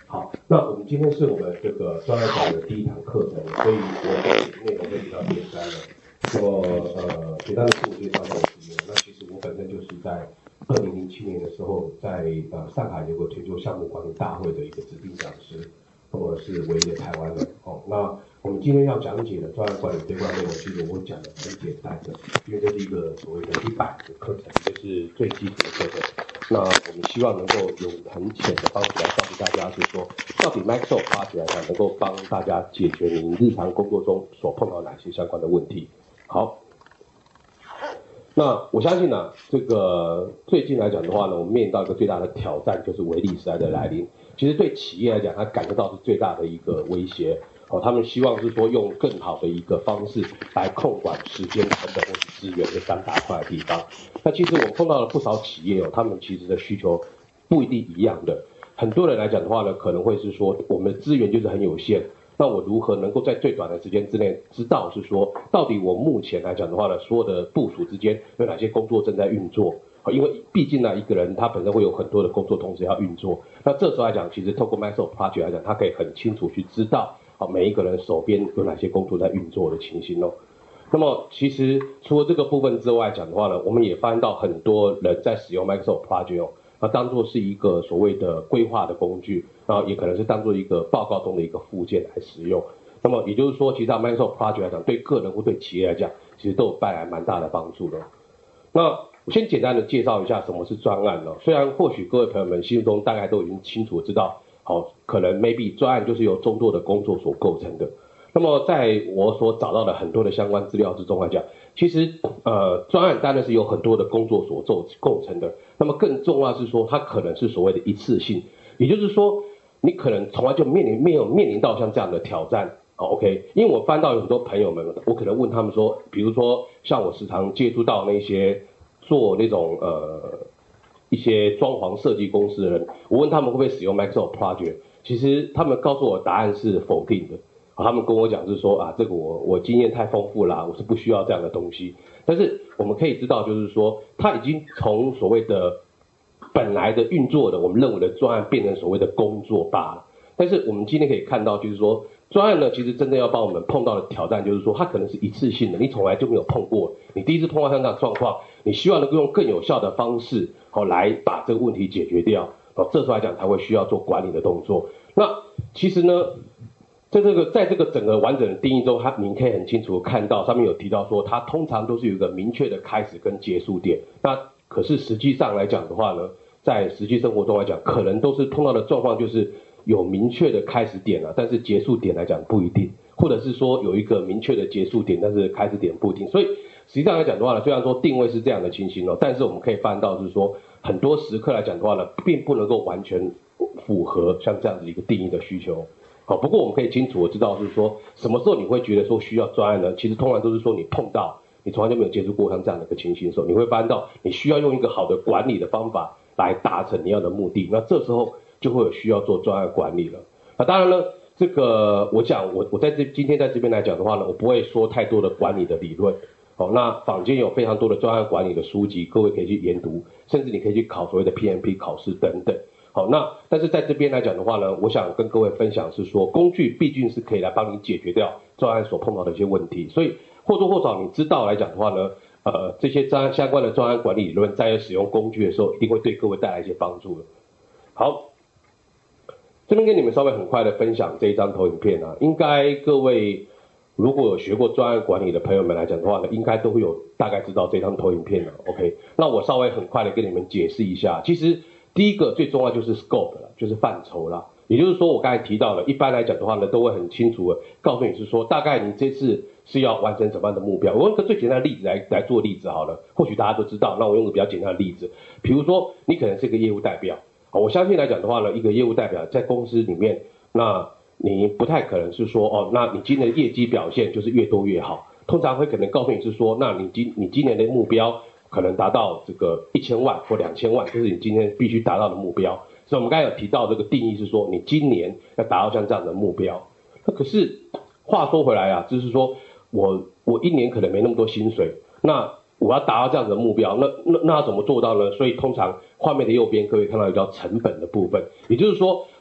好，那我们今天是我们这个专案管的第一堂课程，所以我内容会比较简单的。那么简单的自我介绍一下我自己。那其实我本身就是在2007年的时候，在上海有个全球项目管理大会的一个指定讲师，我是唯一的台湾人。哦，那我们今天要讲解的专案管理这块内容，其实我会讲的很简单的，因为这是一个所谓的100的课程，就是最基础的课程。那我们希望能够用很浅的方式来告诉大家，是说到底 Microsoft Project 来讲能够帮大家解决您日常工作中所碰到哪些相关的问题。好，那我相信呢，这个最近来讲的话呢，我们面临到一个最大的挑战，就是微利时代的来临。其实对企业来讲，它感受到是最大的一个威胁。哦，他们希望是说用更好的一个方式来控管时间成本或是资源这3大块的地方。那其实我碰到了不少企业哦，他们其实的需求不一定一样的。很多人来讲的话呢，可能会是说我们的资源就是很有限，那我如何能够在最短的时间之内知道是说到底我目前来讲的话呢，所有的部署之间有哪些工作正在运作？因为毕竟呢，一个人他本身会有很多的工作同时要运作，那这时候来讲，其实透过 Microsoft Project 来讲，他可以很清楚去知道每一个人手边有哪些工作在运作的情形哦。那么其实除了这个部分之外讲的话呢，我们也发现到很多人在使用 Microsoft Project 哦，那当作是一个所谓的规划的工具，然后也可能是当作一个报告中的一个附件来使用。那么也就是说，其实 Microsoft Project 来讲，对个人或对企业来讲，其实都有带来蛮大的帮助的。那我先简单的介绍一下什么是专案哦。虽然或许各位朋友们心中大概都已经清楚知道，好，可能 maybe 专案就是由众多的工作所构成的。那么在我所找到的很多的相关资料之中来讲，其实专案当然是由很多的工作所构成的。那么更重要是说，它可能是所谓的一次性，也就是说，你可能从来就没有面临到像这样的挑战。OK， 因为我翻到有很多朋友们，我可能问他们说，比如说像我时常接触到那些做那种一些装潢设计公司的人，我问他们会不会使用 Microsoft Project， 其实他们告诉我答案是否定的。他们跟我讲是说这个我经验太丰富啦，我是不需要这样的东西。但是我们可以知道，就是说他已经从所谓的本来的运作的我们认为的专案变成所谓的工作罢了。但是我们今天可以看到，就是说专案呢，其实真正要帮我们碰到的挑战，就是说它可能是一次性的，你从来就没有碰过，你第一次碰到像这样的状况，你希望能够用更有效的方式来把这个问题解决掉，这时候来讲才会需要做管理的动作。那其实呢，在这个整个完整的定义中，您可以很清楚看到上面有提到说，它通常都是有一个明确的开始跟结束点。那可是实际上来讲的话呢，在实际生活中来讲，可能都是碰到的状况就是有明确的开始点但是结束点来讲不一定，或者是说有一个明确的结束点，但是开始点不一定。所以实际上来讲的话呢，虽然说定位是这样的情形但是我们可以发现到就是说，很多时刻来讲的话呢，并不能够完全符合像这样子一个定义的需求。好，不过我们可以清楚的知道是说，什么时候你会觉得说需要专案呢？其实通常都是说你碰到你从来就没有接触过像这样的一个情形的时候，你会发现到你需要用一个好的管理的方法来达成你要的目的。那这时候就会有需要做专案管理了。当然呢，这个我讲我在今天在这边来讲的话呢，我不会说太多的管理的理论。那坊间有非常多的专案管理的书籍，各位可以去研读，甚至你可以去考所谓的 PMP 考试等等。但是在这边来讲的话呢，我想跟各位分享是说，工具毕竟是可以来帮你解决掉专案所碰到的一些问题，所以或多或少你知道来讲的话呢，这些相关的专案管理理论，在使用工具的时候，一定会对各位带来一些帮助的。好，这边跟你们稍微很快的分享这一张投影片应该各位如果有学过专案管理的朋友们来讲的话呢，应该都会有大概知道这张投影片OK， 那我稍微很快的跟你们解释一下，其实第一个最重要就是 scope 了，就是范畴啦。也就是说我刚才提到了，一般来讲的话呢，都会很清楚的告诉你是说，大概你这次是要完成什么样的目标。我用个最简单的例子来做例子好了，或许大家都知道，那我用个比较简单的例子，比如说你可能是一个业务代表，我相信来讲的话呢，一个业务代表在公司里面，那你不太可能是说那你今年的业绩表现就是越多越好，通常会可能告诉你是说，那你今年的目标可能达到这个1000万或2000万，这是你今天必须达到的目标。所以我们刚才有提到这个定义是说，你今年要达到像这样的目标。那可是话说回来就是说我一年可能没那么多薪水，那我要达到这样的目标，那要怎么做到呢？所以通常画面的右边各位看到一个叫成本的部分，也就是说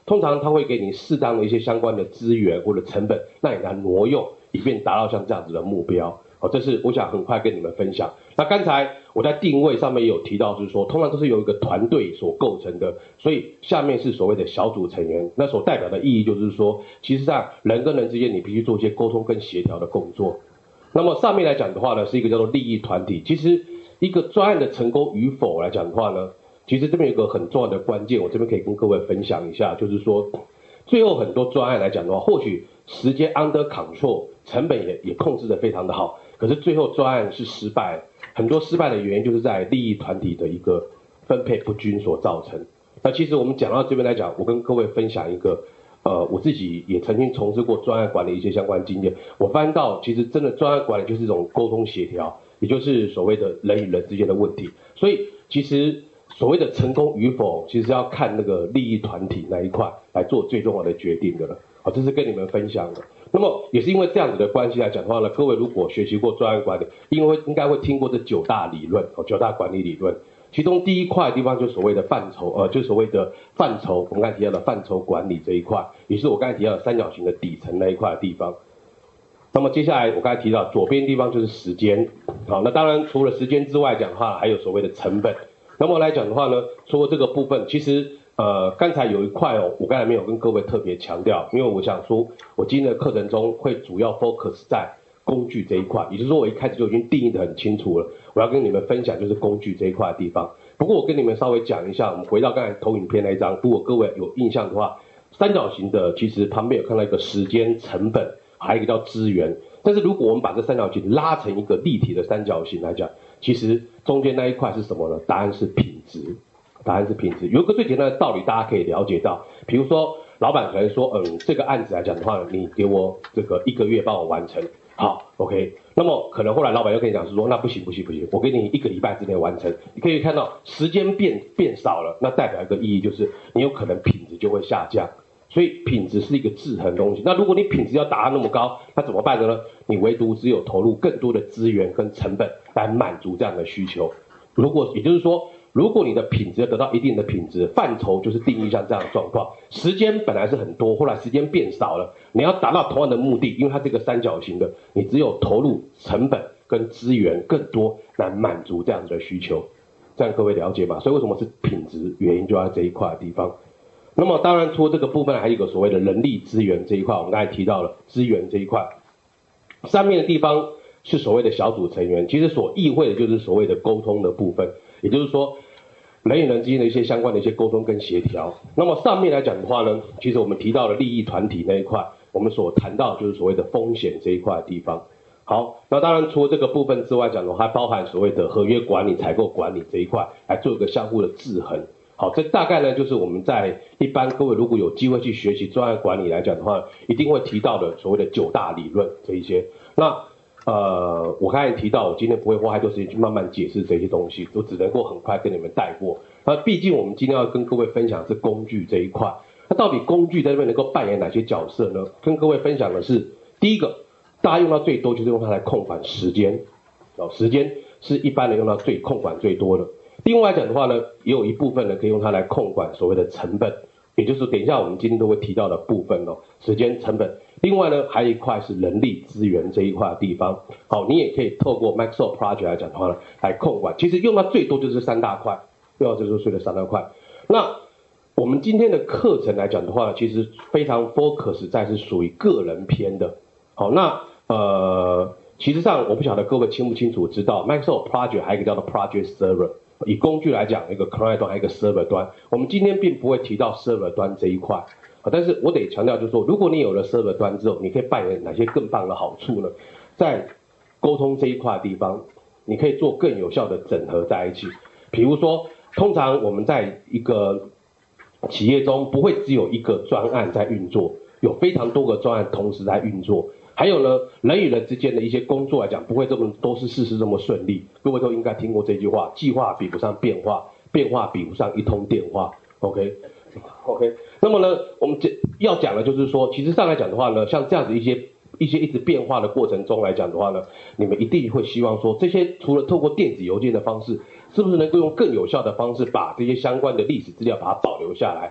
通常它会给你适当的一些相关的资源或者成本，让你来挪用，以便达到像这样子的目标。好，这是我想很快跟你们分享。那刚才我在定位上面也有提到，就是说通常都是由一个团队所构成的，所以下面是所谓的小组成员，那所代表的意义就是说，其实上人跟人之间你必须做一些沟通跟协调的工作。那么上面来讲的话呢，是一个叫做利益团体。其实一个专案的成功与否来讲的话呢，其实这边有一个很重要的关键，我这边可以跟各位分享一下，就是说最后很多专案来讲的话，或许时间 under control， 成本也控制得非常的好，可是最后专案是失败，很多失败的原因就是在利益团体的一个分配不均所造成。那其实我们讲到这边来讲，我跟各位分享一个我自己也曾经从事过专案管理一些相关经验，我发现到其实真的专案管理就是一种沟通协调，也就是所谓的人与人之间的问题。所以其实所谓的成功与否，其实要看那个利益团体那一块来做最重要的决定的了。好，这是跟你们分享的。那么也是因为这样子的关系来讲的话呢，各位如果学习过专案管理，应该会听过这9大理论，9大管理理论。其中第一块的地方就是所谓的范畴，就是所谓的范畴，我们刚才提到的范畴管理这一块，也是我刚才提到的三角形的底层那一块的地方。那么接下来我刚才提到左边的地方就是时间，好，那当然除了时间之外讲的话，还有所谓的成本。那么来讲的话呢，除了这个部分，其实刚才有一块我刚才没有跟各位特别强调，因为我想说，我今天的课程中会主要 focus 在工具这一块，也就是说我一开始就已经定义得很清楚了，我要跟你们分享就是工具这一块的地方。不过我跟你们稍微讲一下，我们回到刚才投影片那一张，如果各位有印象的话，三角形的其实旁边有看到一个时间、成本，还有一个叫资源。但是如果我们把这三角形拉成一个立体的三角形来讲，其实中间那一块是什么呢？答案是品质。答案是品质。有一个最简单的道理，大家可以了解到，比如说老板可能说，这个案子来讲的话，你给我这个1个月帮我完成，好 ，OK。那么可能后来老板又跟你讲是说，那不行，我给你1个礼拜之内完成。你可以看到时间变少了，那代表一个意义就是你有可能品质就会下降。所以品质是一个制衡的东西。那如果你品质要达到那么高，那怎么办呢？你唯独只有投入更多的资源跟成本来满足这样的需求。也就是说，如果你的品质要得到一定的品质，范畴就是定义像这样的状况。时间本来是很多，后来时间变少了，你要达到同样的目的，因为它这个三角形的，你只有投入成本跟资源更多来满足这样子的需求。这样各位了解吗？所以为什么是品质？原因就在这一块的地方。那么当然除了这个部分，还有一个所谓的人力资源这一块，我们刚才提到了资源这一块，上面的地方是所谓的小组成员，其实所意会的就是所谓的沟通的部分，也就是说人与人之间的一些相关的一些沟通跟协调。那么上面来讲的话呢，其实我们提到了利益团体那一块，我们所谈到就是所谓的风险这一块的地方。好，那当然除了这个部分之外讲的话，还包含所谓的合约管理、采购管理这一块，来做一个相互的制衡。好，这大概呢就是我们在一般各位如果有机会去学习专案管理来讲的话，一定会提到的所谓的9大理论这一些。那我刚才提到，我今天不会花太多时间去慢慢解释这些东西，我只能够很快跟你们带过。那毕竟我们今天要跟各位分享的是工具这一块，那到底工具在这边能够扮演哪些角色呢？跟各位分享的是，第一个，大家用到最多就是用它来控管时间，时间是一般人用到控管最多的。另外来讲的话呢，也有一部分呢可以用它来控管所谓的成本，也就是等一下我们今天都会提到的部分时间成本。另外呢，还有一块是人力资源这一块的地方。好，你也可以透过 Microsoft Project 来讲的话呢，来控管。其实用到最多就是3大块，用到最多3大块。那我们今天的课程来讲的话，其实非常 focus 在是属于个人篇的。好，那其实上我不晓得各位清不清楚知道 Microsoft Project 还有一个叫做 Project Server。以工具来讲，一个 client 端，还有一个 server 端。我们今天并不会提到 server 端这一块，但是我得强调就是说，如果你有了 server 端之后，你可以扮演哪些更棒的好处呢？在沟通这一块的地方，你可以做更有效的整合在一起。比如说，通常我们在一个企业中不会只有一个专案在运作，有非常多个专案同时在运作。还有呢，人与人之间的一些工作来讲，不会都是事事这么顺利。各位都应该听过这句话：计划比不上变化，变化比不上一通电话。OK。那么呢，我们要讲的就是说，其实上来讲的话呢，像这样子一些一直变化的过程中来讲的话呢，你们一定会希望说，这些除了透过电子邮件的方式，是不是能够用更有效的方式把这些相关的历史资料把它保留下来？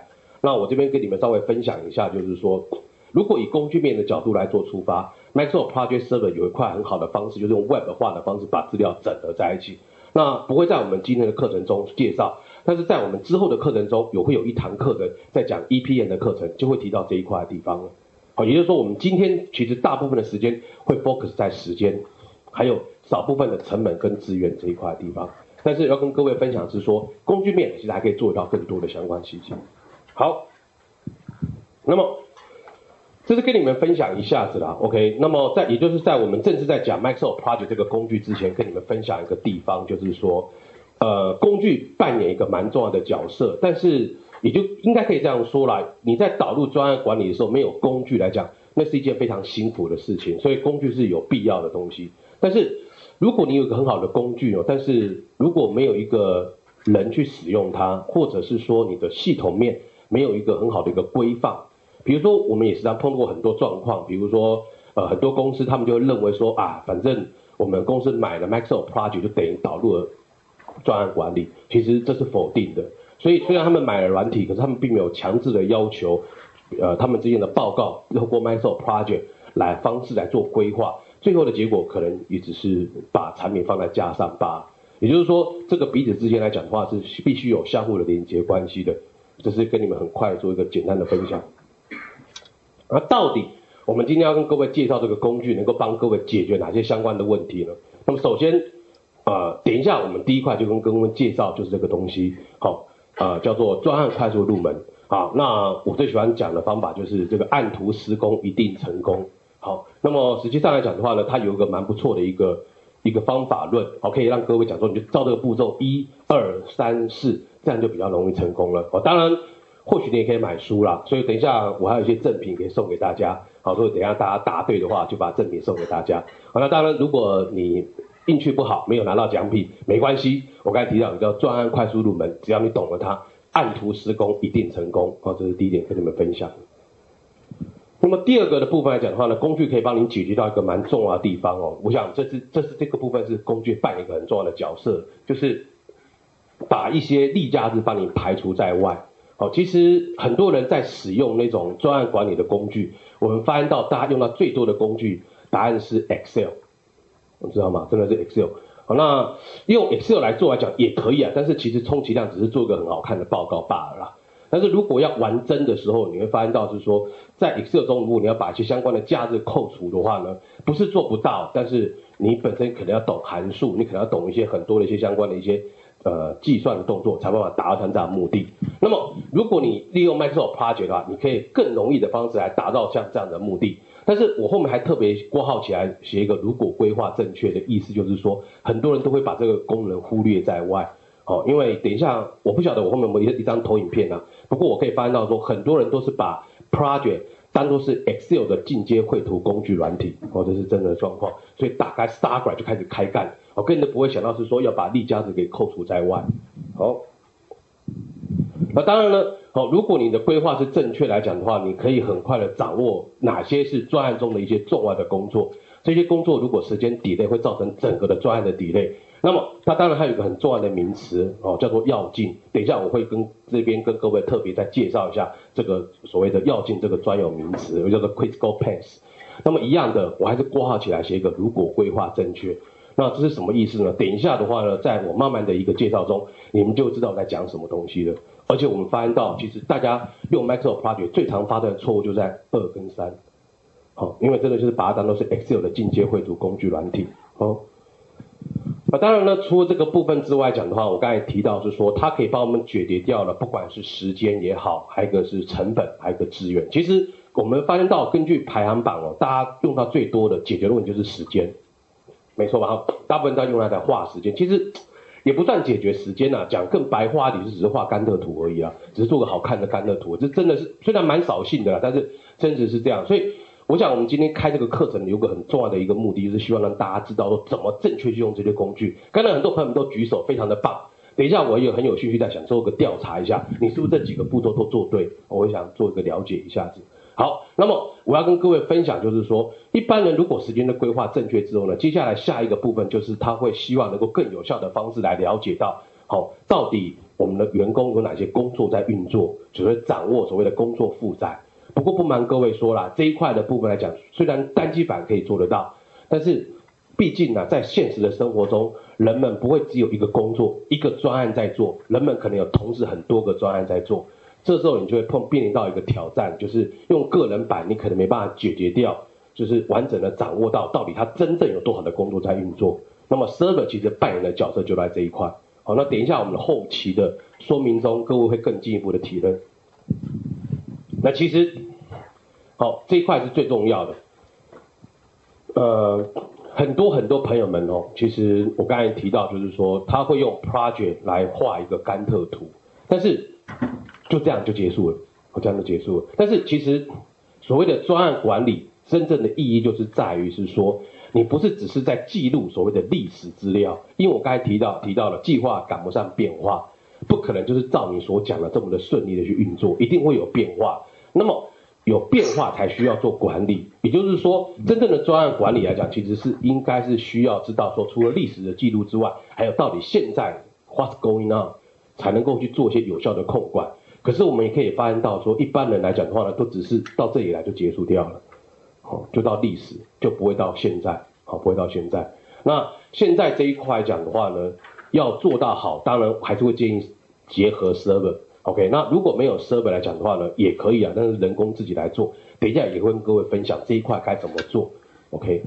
那我这边跟你们稍微分享一下，就是说，如果以工具面的角度来做出发 ，Microsoft Project Server 有一块很好的方式，就是用 Web 化的方式把资料整合在一起。那不会在我们今天的课程中介绍，但是在我们之后的课程中会有一堂课程在讲 EPM 的课程，就会提到这一块的地方了。好，也就是说我们今天其实大部分的时间会 focus 在时间，还有少部分的成本跟资源这一块的地方。但是要跟各位分享的是说，工具面其实还可以做到更多的相关细节。好，那么这是跟你们分享一下子啦 ，OK。那么也就是在我们正式在讲 Microsoft Project 这个工具之前，跟你们分享一个地方，就是说，工具扮演一个蛮重要的角色，但是也就应该可以这样说啦，你在导入专案管理的时候，没有工具来讲，那是一件非常辛苦的事情，所以工具是有必要的东西。但是如果你有一个很好的工具但是如果没有一个人去使用它，或者是说你的系统面没有一个很好的一个规范，比如说我们也时常碰过很多状况，比如说很多公司他们就会认为说反正我们公司买了 Microsoft Project 就等于导入了专案管理，其实这是否定的。所以虽然他们买了软体，可是他们并没有强制的要求他们之间的报告透过 Microsoft Project 方式来做规划，最后的结果可能也只是把产品放在架上罢了。也就是说，这个彼此之间来讲的话，是必须有相互的连接关系的。这是跟你们很快做一个简单的分享。而到底我们今天要跟各位介绍这个工具，能够帮各位解决哪些相关的问题呢？那么首先，等一下我们第一块就跟各位介绍就是这个东西，好，叫做专案快速入门。好，那我最喜欢讲的方法就是这个按图施工一定成功。好，那么实际上来讲的话呢，它有一个蛮不错的一个方法论，好，可以让各位讲说，你就照这个步骤1、2、3、4，这样就比较容易成功了。当然，或许你也可以买书啦，所以等一下我还有一些赠品可以送给大家。好，所以等一下大家答对的话，就把赠品送给大家。好，那当然，如果你运气不好，没有拿到奖品，没关系。我刚才提到你叫专案快速入门，只要你懂了它，按图施工一定成功。好，这是第一点跟你们分享。那么第二个的部分来讲的话呢，工具可以帮你解决到一个蛮重要的地方我想这个部分是工具扮演一个很重要的角色，就是把一些例假日帮你排除在外。好，其实很多人在使用那种专案管理的工具，我们发现到大家用到最多的工具，答案是 Excel， 你知道吗？真的是 Excel。好，那用 Excel 来做来讲也可以但是其实充其量只是做一个很好看的报告罢了啦。但是如果要玩真的时候，你会发现到是说，在 Excel 中，如果你要把一些相关的假日扣除的话呢，不是做不到，但是你本身可能要懂函数，你可能要懂很多的一些相关的一些计算的动作，才办法达到这样的目的。那么如果你利用 Microsoft Project 的话，你可以更容易的方式来达到像这样的目的。但是我后面还特别括号起来写一个如果规划正确的意思，就是说很多人都会把这个功能忽略在外。因为等一下我不晓得我后面有没有一张投影片不过我可以发现到说很多人都是把 Project 当作是 Excel 的进阶绘图工具软体这是真的状况，所以打开 Stargrid 就开始开干根本都不会想到是说要把例假日给扣除在外。好，那当然呢如果你的规划是正确来讲的话，你可以很快的掌握哪些是专案中的一些重要的工作，这些工作如果时间 delay 会造成整个的专案的 delay。那么它当然还有一个很重要的名词叫做要进，等一下我会这边跟各位特别再介绍一下这个所谓的要进这个专有名词，叫做 critical path。那么一样的，我还是括号起来写一个如果规划正确。那这是什么意思呢？等一下的话呢，在我慢慢的一个介绍中，你们就知道我在讲什么东西了。而且我们发现到，其实大家用 Microsoft Project 最常发生的错误就在2跟3。因为真的就是把它当作是 Excel 的进阶绘图工具软体。当然呢，除了这个部分之外讲的话，我刚才提到是说，它可以帮我们解决掉了，不管是时间也好，还有一个是成本，还有一个资源。其实我们发现到，根据排行榜大家用到最多的解决的问题就是时间，没错吧？大部分都用来画时间，其实也不算解决时间讲更白话点，就只是画甘特图而已只是做个好看的甘特图，这真的是虽然蛮扫兴的但是真实是这样，所以。我想我们今天开这个课程有个很重要的一个目的，就是希望让大家知道说怎么正确去用这些工具。刚才很多朋友们都举手，非常的棒。等一下我也很有兴趣在想做个调查一下，你是不是这几个步骤都做对？我也想做一个了解一下子。好，那么我要跟各位分享就是说，一般人如果时间的规划正确之后呢，接下来下一个部分就是他会希望能够更有效的方式来了解到好，到底我们的员工有哪些工作在运作，只会掌握所谓的工作负载。不过不瞒各位说啦，这一块的部分来讲，虽然单机版可以做得到，但是毕竟呢，在现实的生活中，人们不会只有一个工作、一个专案在做，人们可能有同时很多个专案在做。这时候你就会面临到一个挑战，就是用个人版你可能没办法解决掉，就是完整的掌握到底他真正有多少的工作在运作。那么 server 其实扮演的角色就在这一块。好，那等一下我们的后期的说明中，各位会更进一步的体认。那其实，好，这一块是最重要的。很多朋友们哦，其实我刚才提到，就是说他会用 project 来画一个甘特图，但是就这样就结束了，这样就结束了。但是其实所谓的专案管理，真正的意义就是在于是说，你不是只是在记录所谓的历史资料，因为我刚才提到了计划赶不上变化，不可能就是照你所讲的这么的顺利的去运作，一定会有变化。那么有变化才需要做管理，也就是说，真正的专案管理来讲，其实是应该是需要知道说，除了历史的记录之外，还有到底现在 what's going on， 才能够去做一些有效的控管。可是我们也可以发现到说，一般人来讲的话呢，都只是到这里来就结束掉了，就到历史，就不会到现在，不会到现在。那现在这一块讲的话呢，要做到好，当然还是会建议结合 server。OK， 那如果没有 server 来讲的话呢，也可以啊，但是人工自己来做。等一下也会跟各位分享这一块该怎么做。OK，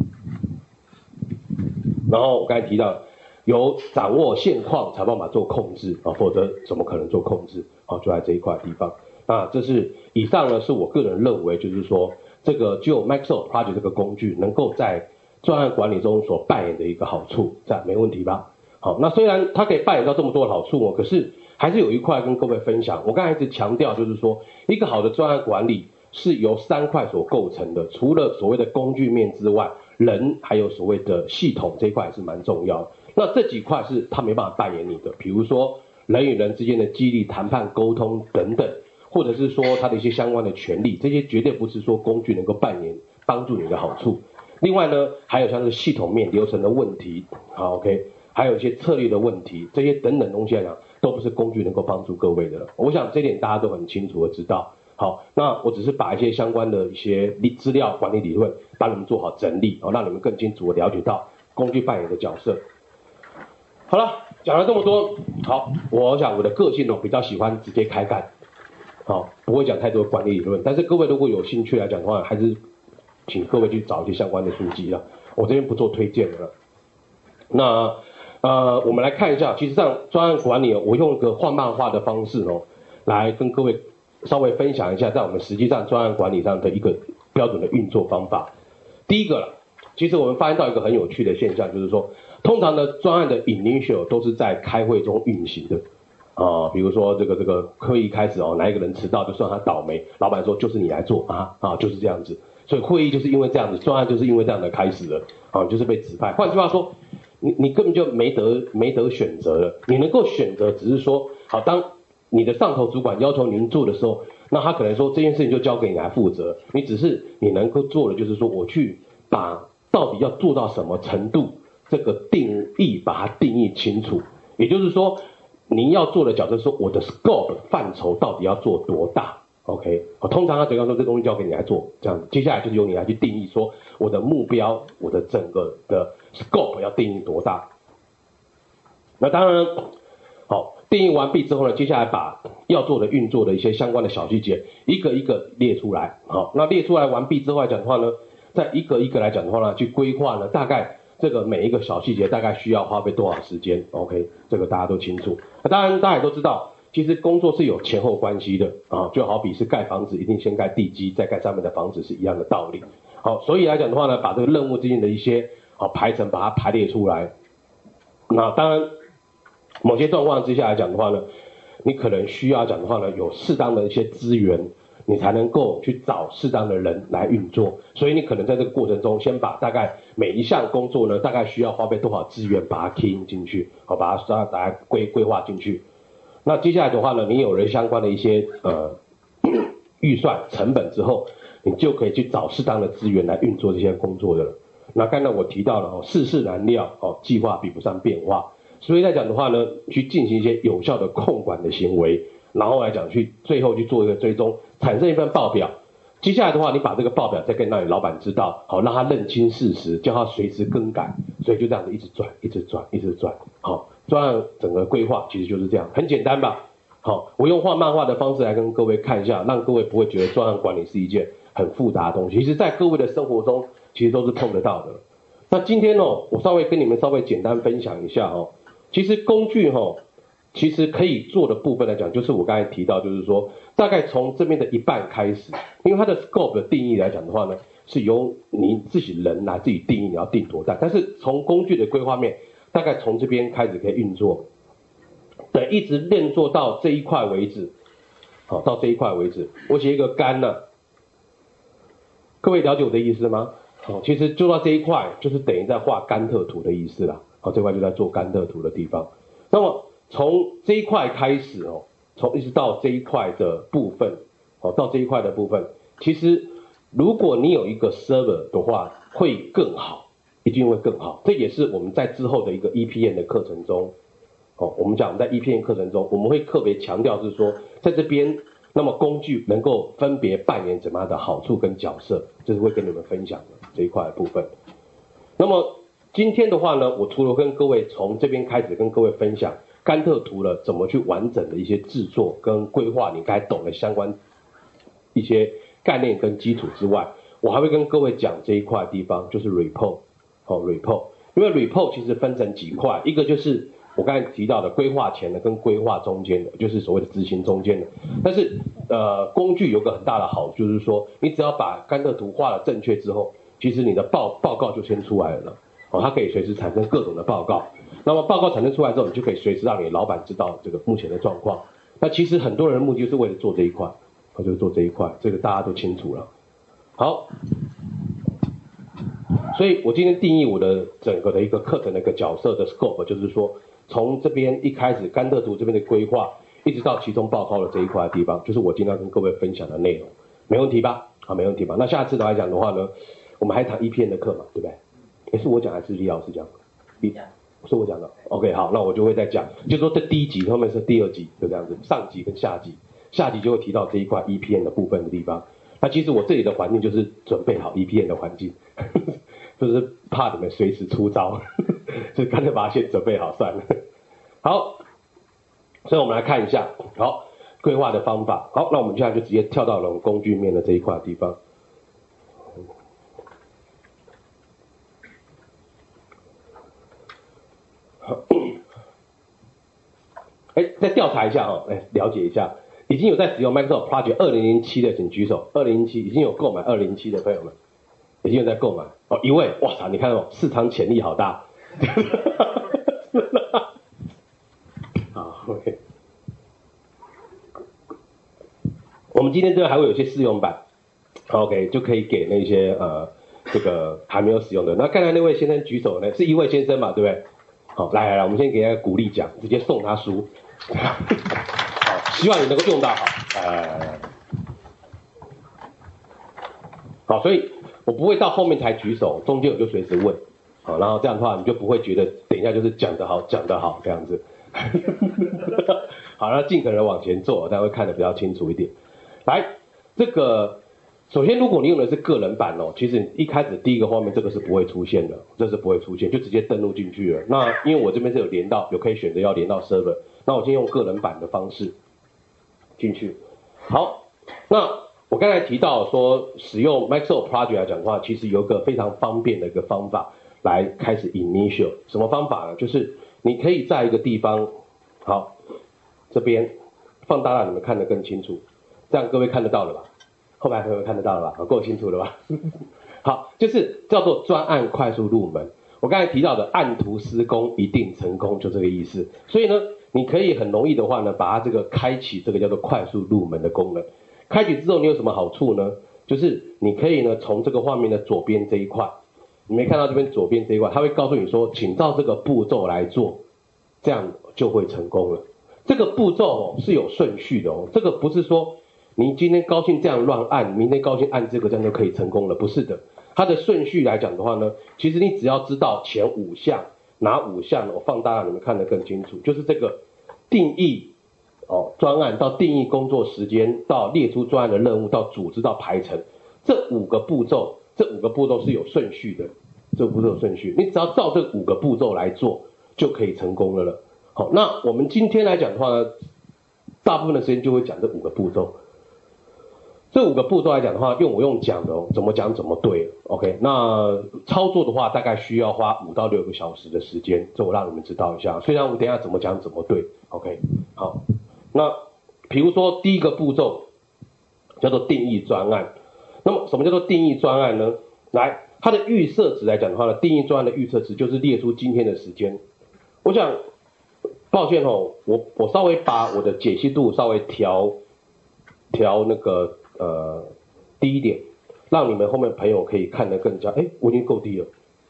然后我刚才提到，有掌握现况才办法做控制啊，否则怎么可能做控制？就在这一块地方。那这是以上呢，是我个人认为，就是说这个就 Maxwell Project 这个工具能够在专案管理中所扮演的一个好处，这样没问题吧？好，那虽然它可以扮演到这么多的好处哦，可是还是有一块跟各位分享。我刚才一直强调，就是说一个好的专案管理是由3块所构成的，除了所谓的工具面之外，人还有所谓的系统这一块是蛮重要的。那这几块是他没办法扮演你的，比如说人与人之间的激励、谈判、沟通等等，或者是说他的一些相关的权利，这些绝对不是说工具能够扮演帮助你的好处。另外呢，还有像是系统面流程的问题，好 OK， 还有一些策略的问题，这些等等东西来讲，都不是工具能够帮助各位的了。我想这点大家都很清楚的知道。好，那我只是把一些相关的一些资料管理理论帮你们做好整理，让你们更清楚的了解到工具扮演的角色。好了，讲了这么多，好，我想我的个性比较喜欢直接开干，好，不会讲太多管理理论。但是各位如果有兴趣来讲的话，还是请各位去找一些相关的书籍了，我这边不做推荐的了。那我们来看一下，其实上专案管理我用一个画漫画的方式来跟各位稍微分享一下，在我们实际上专案管理上的一个标准的运作方法。第一个了，其实我们发现到一个很有趣的现象，就是说，通常的专案的 initial 都是在开会中运行的，比如说这个会议开始哪一个人迟到就算他倒霉，老板说就是你来做就是这样子，所以会议就是因为这样子，专案就是因为这样的开始了，就是被指派。换句话说，你根本就没得选择了，你能够选择只是说，好，当你的上头主管要求您做的时候，那他可能说这件事情就交给你来负责，你能够做的就是说，我去把到底要做到什么程度，这个定义把它定义清楚。也就是说，您要做的角色是说，我的 scope 范畴到底要做多大 ？OK， 通常他只要说这东西交给你来做，这样子，接下来就是由你来去定义说我的目标，我的整个的 scope 要定义多大。那当然，好。定义完毕之后呢，接下来把要做的运作的一些相关的小细节一个一个列出来。好，那列出来完毕之后来讲的话呢，再一个一个来讲的话呢，去规划呢，大概这个每一个小细节大概需要花费多少时间 ？OK， 这个大家都清楚。当然大家也都知道，其实工作是有前后关系的就好比是盖房子一定先盖地基，再盖上面的房子是一样的道理。好，所以来讲的话呢，把这个任务之间的一些排程把它排列出来。那当然。某些状况之下来讲的话呢，你可能需要讲的话呢，有适当的一些资源，你才能够去找适当的人来运作。所以你可能在这个过程中，先把大概每一项工作呢，大概需要花费多少资源，把它 key 进去，把它规划进去。那接下来的话呢，你有了相关的一些预算成本之后，你就可以去找适当的资源来运作这些工作的了。那刚才我提到了世事难料计划比不上变化。 所以来讲的话呢，去进行一些有效的控管的行为，然后来讲最后去做一个追踪，产生一份报表。接下来的话，你把这个报表再跟到你老板知道，好，让他认清事实，叫他随时更改。所以就这样子一直转，一直转，一直转，好，专案整个规划其实就是这样，很简单吧？好，我用画漫画的方式来跟各位看一下，让各位不会觉得专案管理是一件很复杂的东西。其实，在各位的生活中，其实都是碰得到的。那今天我稍微跟你们稍微简单分享一下其实工具其实可以做的部分来讲，就是我刚才提到，就是说大概从这边的一半开始，因为它的 scope 的定义来讲的话呢，是由你自己人来自己定义你要定多大，但是从工具的规划面，大概从这边开始可以运作，对，一直练做到这一块为止，好，到这一块为止，我写一个干呢，各位了解我的意思吗？好，其实做到这一块，就是等于在画甘特图的意思啦。好，这块就在做甘特图的地方。那么从这一块开始从一直到这一块的部分，到这一块的部分，其实如果你有一个 server 的话，会更好，一定会更好。这也是我们在之后的一个 EPM 的课程中，我们讲在 EPM 课程中，我们会特别强调是说，在这边。那么工具能够分别扮演怎么样的好处跟角色，这是会跟你们分享的这一块的部分。那么今天的话呢，我除了跟各位从这边开始跟各位分享甘特图了怎么去完整的一些制作跟规划，你该懂的相关一些概念跟基础之外，我还会跟各位讲这一块地方，就是 report，report，因为 report 其实分成几块，一个就是我刚才提到的规划前的跟规划中间的，就是所谓的执行中间的。但是工具有个很大的好处，就是说你只要把甘特图画了正确之后，其实你的报告就先出来了，它可以随时产生各种的报告。那么报告产生出来之后，你就可以随时让你老板知道这个目前的状况。那其实很多人的目的就是为了做这一块，就是做这一块，这个大家都清楚了。好。所以我今天定义我的整个的一个课程的一个角色的 scope， 就是说从这边一开始甘特图这边的规划，一直到其中报告的这一块的地方，就是我今天要跟各位分享的内容，没问题吧？好，没问题吧？那下次来讲的话呢，我们还谈EPM的课嘛，对不对？是我讲还是李老师讲？是我讲的。OK， 好，那我就会再讲，就是说这第一集后面是第二集，就这样子，上集跟下集，下集就会提到这一块 EPM 的部分的地方。那其实我这里的环境就是准备好 EPM 的环境。就是怕你们随时出招，所以干脆把它先准备好算了。好，所以我们来看一下，好，规划的方法。好，那我们现在就直接跳到了我们工具面的这一块地方。再调查一下了解一下，已经有在使用 Microsoft Project 2007的请举手。2007已经有购买2007的朋友们。已经有在购买一位，哇操！你看市场潜力好大。好 ，OK。我们今天这个还会有一些试用版 ，OK， 就可以给那些这个还没有使用的。那刚才那位先生举手呢，是一位先生嘛，对不对？好，来，我们先给他鼓励奖，直接送他书。好，希望你能够用到好。好，所以。我不会到后面才举手，中间我就随时问，好，然后这样的话你就不会觉得等一下就是讲得好这样子，好，那尽可能往前做，大家会看得比较清楚一点。来，这个首先如果你用的是个人版其实一开始第一个画面这个是不会出现的，这是不会出现，就直接登录进去了。那因为我这边是有连到，有可以选择要连到 server， 那我先用个人版的方式进去。好，那。我刚才提到说，使用 Microsoft Project 来讲的话，其实有一个非常方便的一个方法来开始 initial。什么方法呢？就是你可以在一个地方，好，这边放大让你们看得更清楚，这样各位看得到了吧？后排朋友看得到了吧？够清楚了吧？好，就是叫做专案快速入门。我刚才提到的按图施工一定成功，就这个意思。所以呢，你可以很容易的话呢，把它这个开启这个叫做快速入门的功能。开启之后你有什么好处呢？就是你可以呢从这个画面的左边这一块，你没看到这边左边这一块，它会告诉你说，请照这个步骤来做，这样就会成功了。这个步骤是有顺序的这个不是说你今天高兴这样乱按，明天高兴按这个，这样就可以成功了，不是的。它的顺序来讲的话呢，其实你只要知道前5项， 哪5项我放大让你们看得更清楚，就是这个定义专案到定义工作时间到列出专案的任务到组织到排程，这5个步骤是有顺序的，这5个步骤有顺序，你只要照这5个步骤来做就可以成功了。好，那我们今天来讲的话呢，大部分的时间就会讲这5个步骤。这5个步骤来讲的话，我用讲的怎么讲怎么对 ，OK？ 那操作的话，大概需要花5到6个小时的时间，这我让你们知道一下。虽然我等一下怎么讲怎么对 ，OK？ 好，那比如说第一个步骤叫做定义专案。那么什么叫做定义专案呢？来，它的预设值来讲的话呢，定义专案的预设值就是列出今天的时间。我想，抱歉我稍微把我的解析度稍微调那个低一点，让你们后面朋友可以看得更加，我已经够低了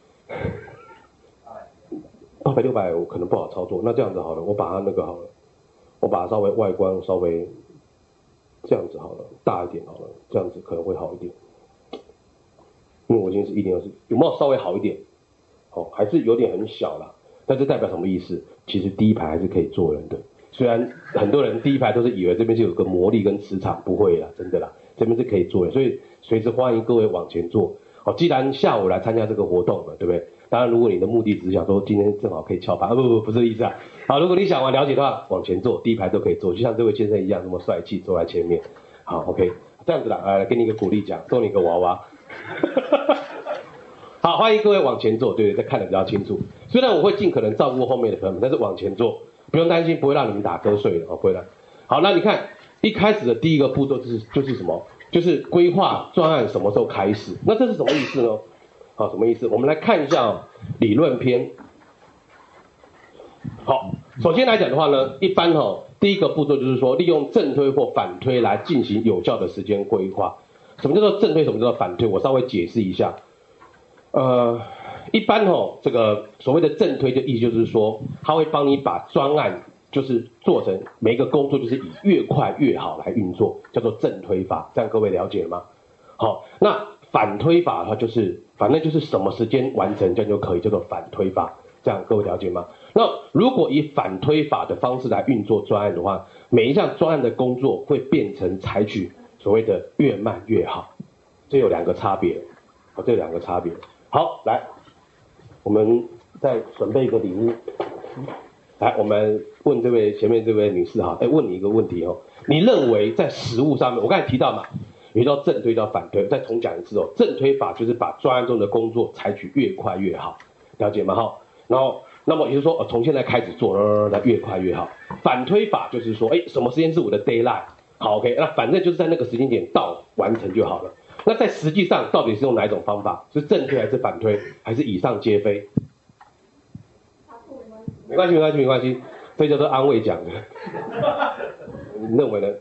，800、600我可能不好操作，那这样子好了，我把它那个好了，我把它稍微外观稍微这样子好了，大一点好了，这样子可能会好一点，因为我已经是1.24，有没有稍微好一点？还是有点很小啦，但这代表什么意思？其实第一排还是可以坐人的。虽然很多人第一排都是以为这边就有个魔力跟磁场，不会啦，真的啦，这边是可以坐的，所以随时欢迎各位往前坐。既然下午来参加这个活动了，对不对？当然，如果你的目的只是想说今天正好可以翘班，不是这个意思啊。好，如果你想了解的话，往前坐，第一排都可以坐，就像这位先生一样那么帅气，坐在前面。好 ，OK， 这样子啦，来给你一个鼓励奖，送你一个娃娃。好，欢迎各位往前坐，对，再看得比较清楚。虽然我会尽可能照顾后面的朋友们，但是往前坐。不用担心，不会让你们打瞌睡的，不会的。好，那你看一开始的第一个步骤就是什么？就是规划专案什么时候开始？那这是什么意思呢？好，什么意思？我们来看一下理论篇。好，首先来讲的话呢，一般第一个步骤就是说利用正推或反推来进行有效的时间规划。什么叫做正推？什么叫做反推？我稍微解释一下。一般这个所谓的正推的意思就是说，它会帮你把专案就是做成每一个工作就是以越快越好来运作，叫做正推法，这样各位了解吗？好，那反推法它就是反正就是什么时间完成这样就可以，叫做反推法，这样各位了解吗？那如果以反推法的方式来运作专案的话，每一项专案的工作会变成采取所谓的越慢越好，这有2个差别，这有2个差别。好，来。我们再准备一个礼物，来，我们问这位前面这位女士哈，问你一个问题你认为在实务上面，我刚才提到嘛，有叫正推叫反推，再重讲一次正推法就是把专案中的工作采取越快越好，了解吗？然后那么也就是说从现在开始做，来越快越好。反推法就是说，什么时间是我的 deadline， 好 OK， 那反正就是在那个时间点到完成就好了。那在实际上到底是用哪一种方法？是正推还是反推，还是以上皆非？没关系，这叫做安慰奖的。你认为呢？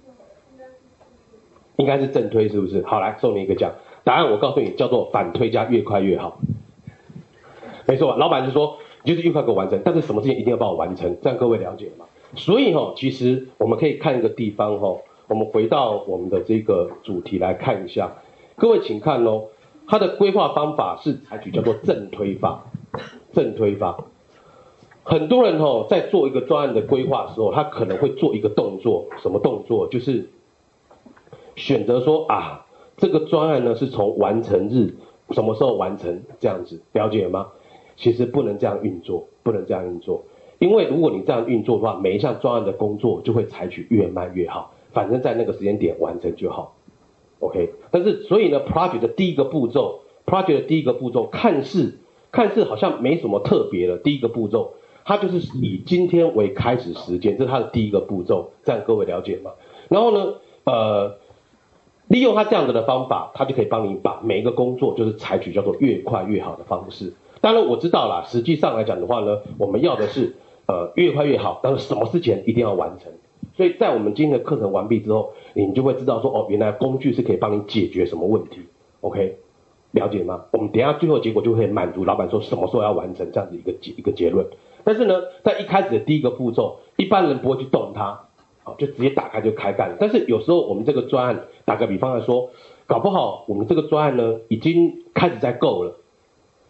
应该是正推是不是？好，来送你一个奖。答案我告诉你，叫做反推加越快越好。没错，老板就说你就是越快给我完成，但是什么事情一定要帮我完成，这样各位了解了吗？所以其实我们可以看一个地方我们回到我们的这个主题来看一下，各位请看它的规划方法是采取叫做正推法。正推法，很多人在做一个专案的规划的时候，他可能会做一个动作，什么动作？就是选择说这个专案呢是从完成日什么时候完成这样子，了解吗？其实不能这样运作，因为如果你这样运作的话，每一项专案的工作就会采取越慢越好。反正在那个时间点完成就好 ，OK。但是所以呢 ，project 的第一个步骤看似好像没什么特别的。第一个步骤，它就是以今天为开始时间，这是它的第一个步骤，这样各位了解吗？然后呢，利用它这样子的方法，它就可以帮你把每一个工作就是采取叫做越快越好的方式。当然我知道啦，实际上来讲的话呢，我们要的是越快越好，但是什么事情一定要完成。所以在我们今天的课程完毕之后，你就会知道说原来工具是可以帮你解决什么问题 ，OK， 了解吗？我们等一下最后结果就会满足老板说什么时候要完成这样子一个结论。但是呢，在一开始的第一个步骤，一般人不会去动它，就直接打开就开干了。但是有时候我们这个专案，打个比方来说，搞不好我们这个专案呢已经开始在够了，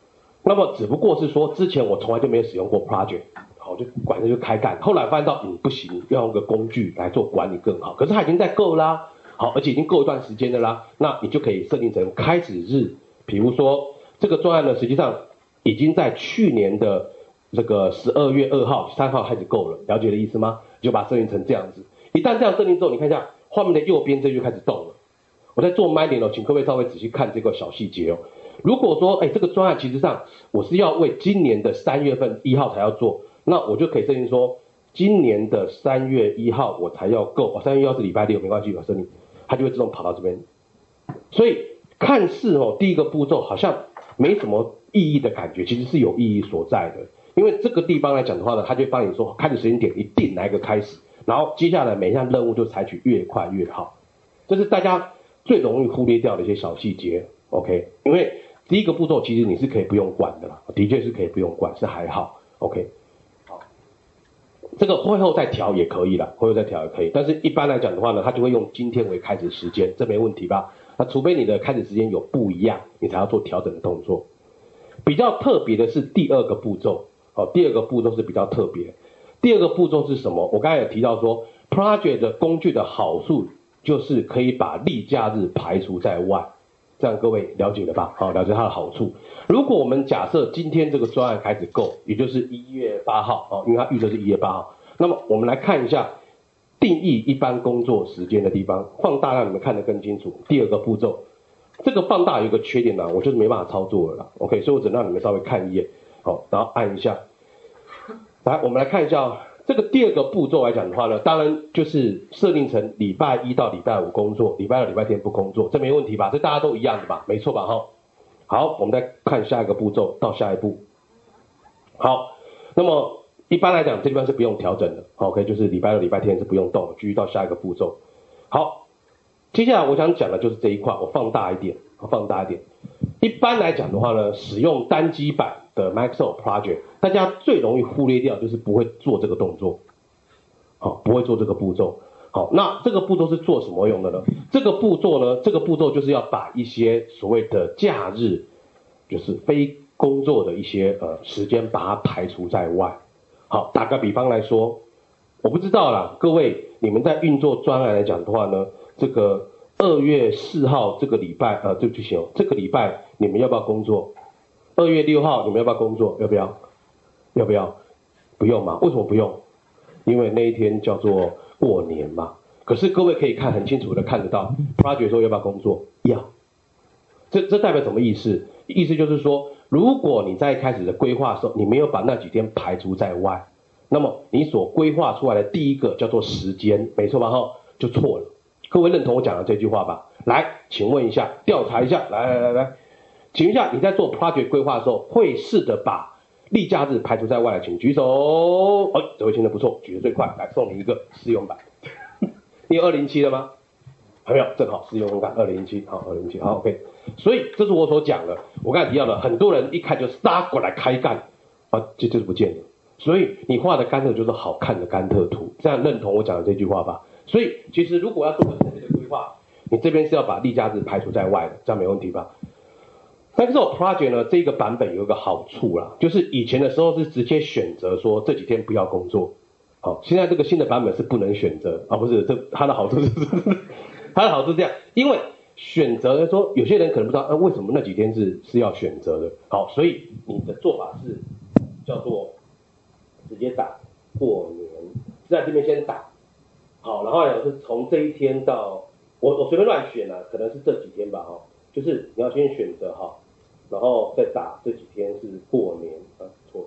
那么只不过是说之前我从来就没有使用过 project， 好，就管着就开干，后来发现到不行，要用个工具来做管理更好，可是它已经在够啦，好，而且已经够一段时间的啦，那你就可以设定成开始日，比如说这个专案呢，实际上已经在去年的这个12月2号、3号开始够了，了解的意思吗？就把它设定成这样子。一旦这样设定之后，你看一下画面的右边，这就开始动了。我在做 mining 哦，请各位稍微仔细看这个小细节哦。如果说，这个专案其实上我是要为今年的3月份1号才要做，那我就可以设定说，今年的3月1号我才要够，3月1号是礼拜六，没关系，我设定，它就会自动跑到这边。所以看似第一个步骤好像没什么意义的感觉，其实是有意义所在的。因为这个地方来讲的话呢，它就会帮你说开始时间点一定哪一个开始，然后接下来每一项任务就采取越快越好。这是大家最容易忽略掉的一些小细节 ，OK？ 因为第一个步骤其实你是可以不用管的啦，的确是可以不用管，是还好 ，OK？ 好，这个会后再调也可以啦，会后再调也可以，但是一般来讲的话呢，它就会用今天为开始时间，这没问题吧？那除非你的开始时间有不一样，你才要做调整的动作。比较特别的是第二个步骤，第二个步骤是比较特别。第二个步骤是什么？我刚才有提到说 ，project 的工具的好处就是可以把例假日排除在外，这样各位了解了吧？好，了解它的好处。如果我们假设今天这个专案开始够，也就是1月8号，因为它预测是1月8号，那么我们来看一下定义一般工作时间的地方，放大让你们看得更清楚。第二个步骤。这个放大有一个缺点呢，我就是没办法操作了啦 ，OK， 所以我只能让你们稍微看一眼，好，然后按一下。来，我们来看一下这个第二个步骤来讲的话呢，当然就是设定成礼拜1到礼拜5工作，礼拜6、礼拜天不工作，这没问题吧？这大家都一样的吧？没错吧？哈，好，我们再看下一个步骤，到下一步。好，那么一般来讲，这地方是不用调整的 ，OK， 就是礼拜6、礼拜天是不用动的，继续到下一个步骤。好。接下来我想讲的就是这一块，我放大一点，一般来讲的话呢，使用单机版的 Microsoft Project， 大家最容易忽略掉就是不会做这个动作，好，不会做这个步骤。好，那这个步骤是做什么用的呢？这个步骤就是要把一些所谓的假日，就是非工作的一些时间，把它排除在外。好，打个比方来说，我不知道啦，各位你们在运作专案来讲的话呢？这个2月4号这个礼拜，对不起，这个礼拜你们要不要工作？2月6号你们要不要工作？要不要？要不要？不用嘛？为什么不用？因为那一天叫做过年嘛。可是各位可以看很清楚的看得到 ，project 说要不要工作？要。这代表什么意思？意思就是说，如果你在一开始的规划的时候，你没有把那几天排除在外，那么你所规划出来的第一个叫做时间，没错吧？就错了。各位认同我讲的这句话吧？来，请问一下，调查一下，来，请问一下，你在做 project 规划的时候，会试着把例假日排除在外的，请举手。这位听得不错，举得最快，来送你一个试用版。你有207了吗？还没有，正好试用版207，好，207，好 ，OK。所以这是我所讲的，我刚才提到的，很多人一看就杀过来开干，这就是不见了。所以你画的甘特就是好看的甘特图，这样认同我讲的这句话吧？所以其实如果要做个特别的规划，你这边是要把例假日排除在外的，这样没问题吧？但是我 project 呢，这个版本有一个好处啦，就是以前的时候是直接选择说这几天不要工作，好，现在这个新的版本是不能选择不是，它的好处是它的好处是这样，因为选择的说有些人可能不知道，为什么那几天是要选择的，好，所以你的做法是叫做直接打过年，在这边先打。好，然后是从这一天到我随便乱选啊，可能是这几天吧，就是你要先选择然后再打这几天是过年错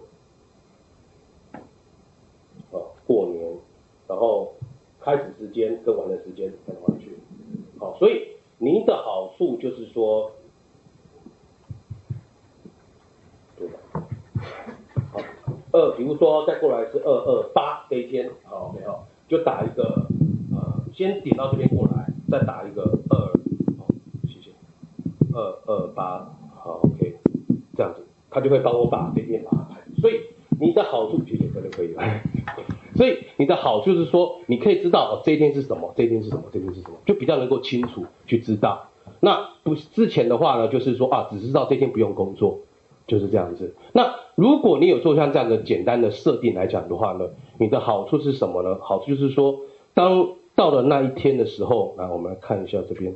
了，过年，然后开始时间跟完的时间再回去，好，所以您的好处就是说，对吧？好，比如说再过来是228这一天，好 ，OK 就打一个先点到这边过来，再打一个谢谢，228，好 ，OK， 这样子，他就会帮我把这边把它排。所以你的好处，谢谢，这就可以了。所以你的好处是说，你可以知道这一天是什么，这一天是什么，这一天是什么，就比较能够清楚去知道。那不之前的话呢，就是说只知道这一天不用工作， 就是这样子。那如果你有做像这样的简单的设定来讲的话呢，你的好处是什么呢？好处就是说，当到了那一天的时候，那我们来看一下这边，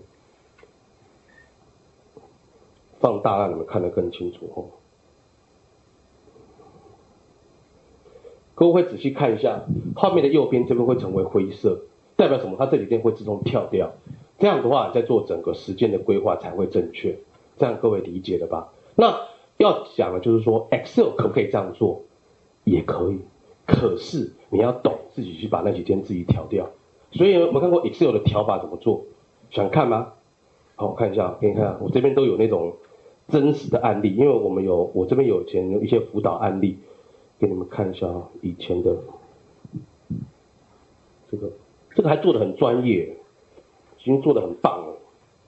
放大让你们看得更清楚哦。各位会仔细看一下，画面的右边这边会成为灰色，代表什么？它这几天会自动跳掉。这样的话，你在做整个时间的规划才会正确。这样各位理解了吧？那要讲的就是说 ，Excel 可不可以这样做？也可以，可是你要懂自己去把那几天自己调掉。所以我们看过 Excel 的调法怎么做？想看吗？好，我看一下，给你看，我这边都有那种真实的案例，因为我这边有以前有一些辅导案例。给你们看一下以前的这个还做得很专业，已经做得很棒了，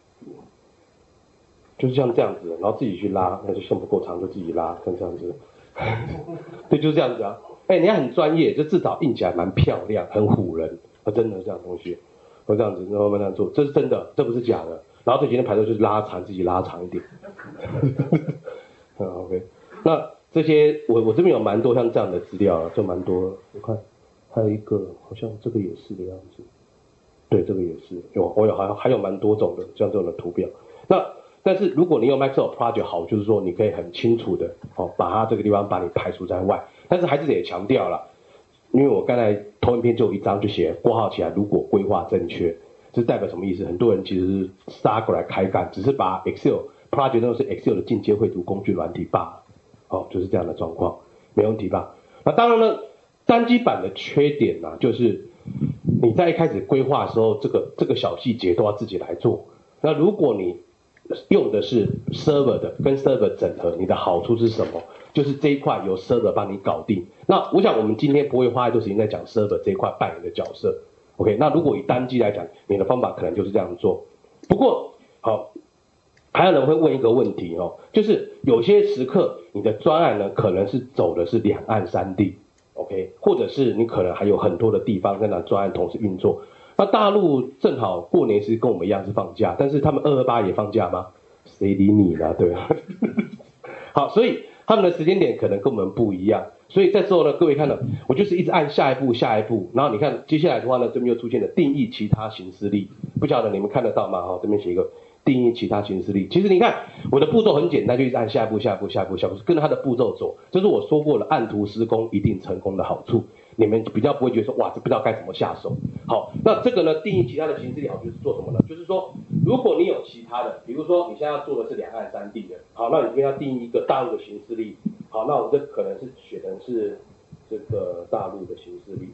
就是像这样子，然后自己去拉，那就线不够长就自己拉，像这样子，对，就是这样子啊。人家很专业，就至少印起来蛮漂亮，很唬人，真的这样东西，我这样子，然后慢慢做，这是真的，这不是假的。然后这几天排队就是拉长，自己拉长一点。OK， 那。这些我这边有蛮多像这样的资料，就蛮多。我看还有一个好像这个也是的样子，对，这个也是我有还有蛮多种的像这种的图表。那但是如果你用 Microsoft Project 好，就是说你可以很清楚的把它这个地方把你排除在外。但是还是得强调了，因为我刚才投影片就有一张就写括号起来，如果规划正确，这代表什么意思？很多人其实是杀过来开干，只是把 Excel Project 都是 Excel 的进阶绘图工具软体罢了。就是这样的状况，没问题吧？那当然了，单机版的缺点呢，就是你在一开始规划的时候，这个小细节都要自己来做。那如果你用的是 server 的，跟 server 整合，你的好处是什么？就是这一块由 server 帮你搞定。那我想我们今天不会花太多时间在讲 server 这一块扮演的角色。OK， 那如果以单机来讲，你的方法可能就是这样做。不过还有人会问一个问题就是有些时刻你的专案呢可能是走的是两岸三地 ，OK， 或者是你可能还有很多的地方跟那专案同时运作。那大陆正好过年是跟我们一样是放假，但是他们228也放假吗？谁理你呢？对吧？好，所以他们的时间点可能跟我们不一样。所以这时候呢，各位看到我就是一直按下一步，然后你看接下来的话呢，这边又出现了定义其他行事历，不晓得你们看得到吗？这边写一个。定义其他行事历，其实你看我的步骤很简单，就一直按下一步，跟着它的步骤走，这是我说过了，按图施工一定成功的好处。你们比较不会觉得说哇，这不知道该怎么下手。好，那这个呢，定义其他的行事历好就是做什么呢？就是说，如果你有其他的，比如说你现在要做的是两岸三地的，好，那你这边要定义一个大陆的行事历，好，那我这可能是选的是这个大陆的行事历。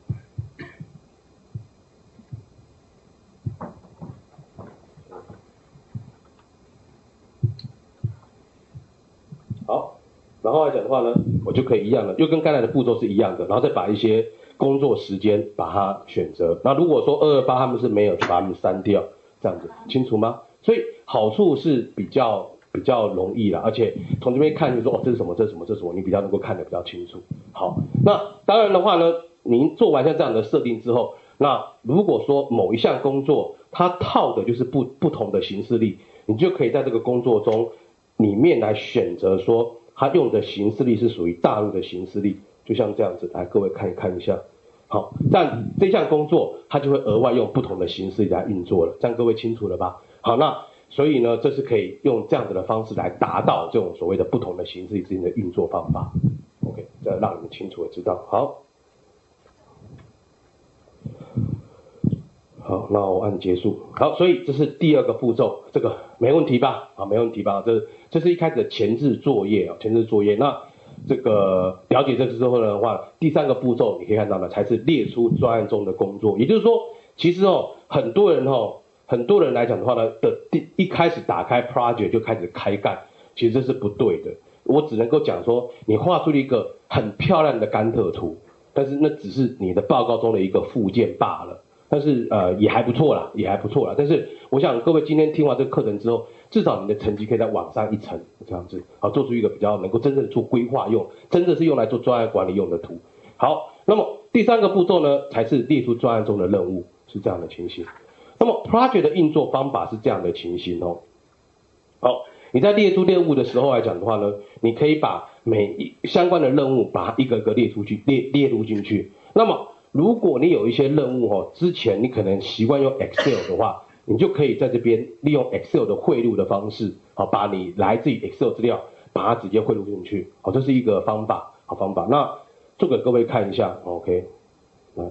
好，然后来讲的话呢，我就可以一样的，又跟刚才的步骤是一样的，然后再把一些工作时间把它选择。那如果说228他们是没有，就把他们删掉，这样子清楚吗？所以好处是比较容易啦，而且从这边看就说这是什么，你比较能够看得比较清楚。好，那当然的话呢，您做完像这样的设定之后，那如果说某一项工作它套的就是不同的行事历，你就可以在这个工作中。里面来选择说，他用的行事历是属于大陆的行事历，就像这样子，来各位看一下。好，这项工作它就会额外用不同的形式来运作了，这样各位清楚了吧？好，那所以呢，这是可以用这样子的方式来达到这种所谓的不同的形式之间的运作方法。OK， 这让你们清楚的知道。好，那我按结束。好，所以这是第二个步骤，这个没问题吧？没问题吧？这是一开始的前置作业那这个了解这个之后的话，第三个步骤你可以看到呢，才是列出专案中的工作。也就是说，其实很多人来讲的话呢，一开始打开 project 就开始开干，其实这是不对的。我只能够讲说，你画出了一个很漂亮的甘特图，但是那只是你的报告中的一个附件罢了。但是也还不错啦。但是我想各位今天听完这个课程之后，至少你的成绩可以再往上一层，这样子，好，做出一个比较能够真正做规划用，真的是用来做专案管理用的图。好，那么第三个步骤呢，才是列出专案中的任务，是这样的情形。那么 project 的运作方法是这样的情形好， 你在列出任务的时候来讲的话呢，你可以把相关的任务把它一个个列出去，列入进去。那么如果你有一些任务之前你可能习惯用 Excel 的话，你就可以在这边利用 Excel 的汇入的方式，把你来自于 Excel 资料把它直接汇入进去，这是一个方法，好方法。那做给各位看一下 ，OK， 来，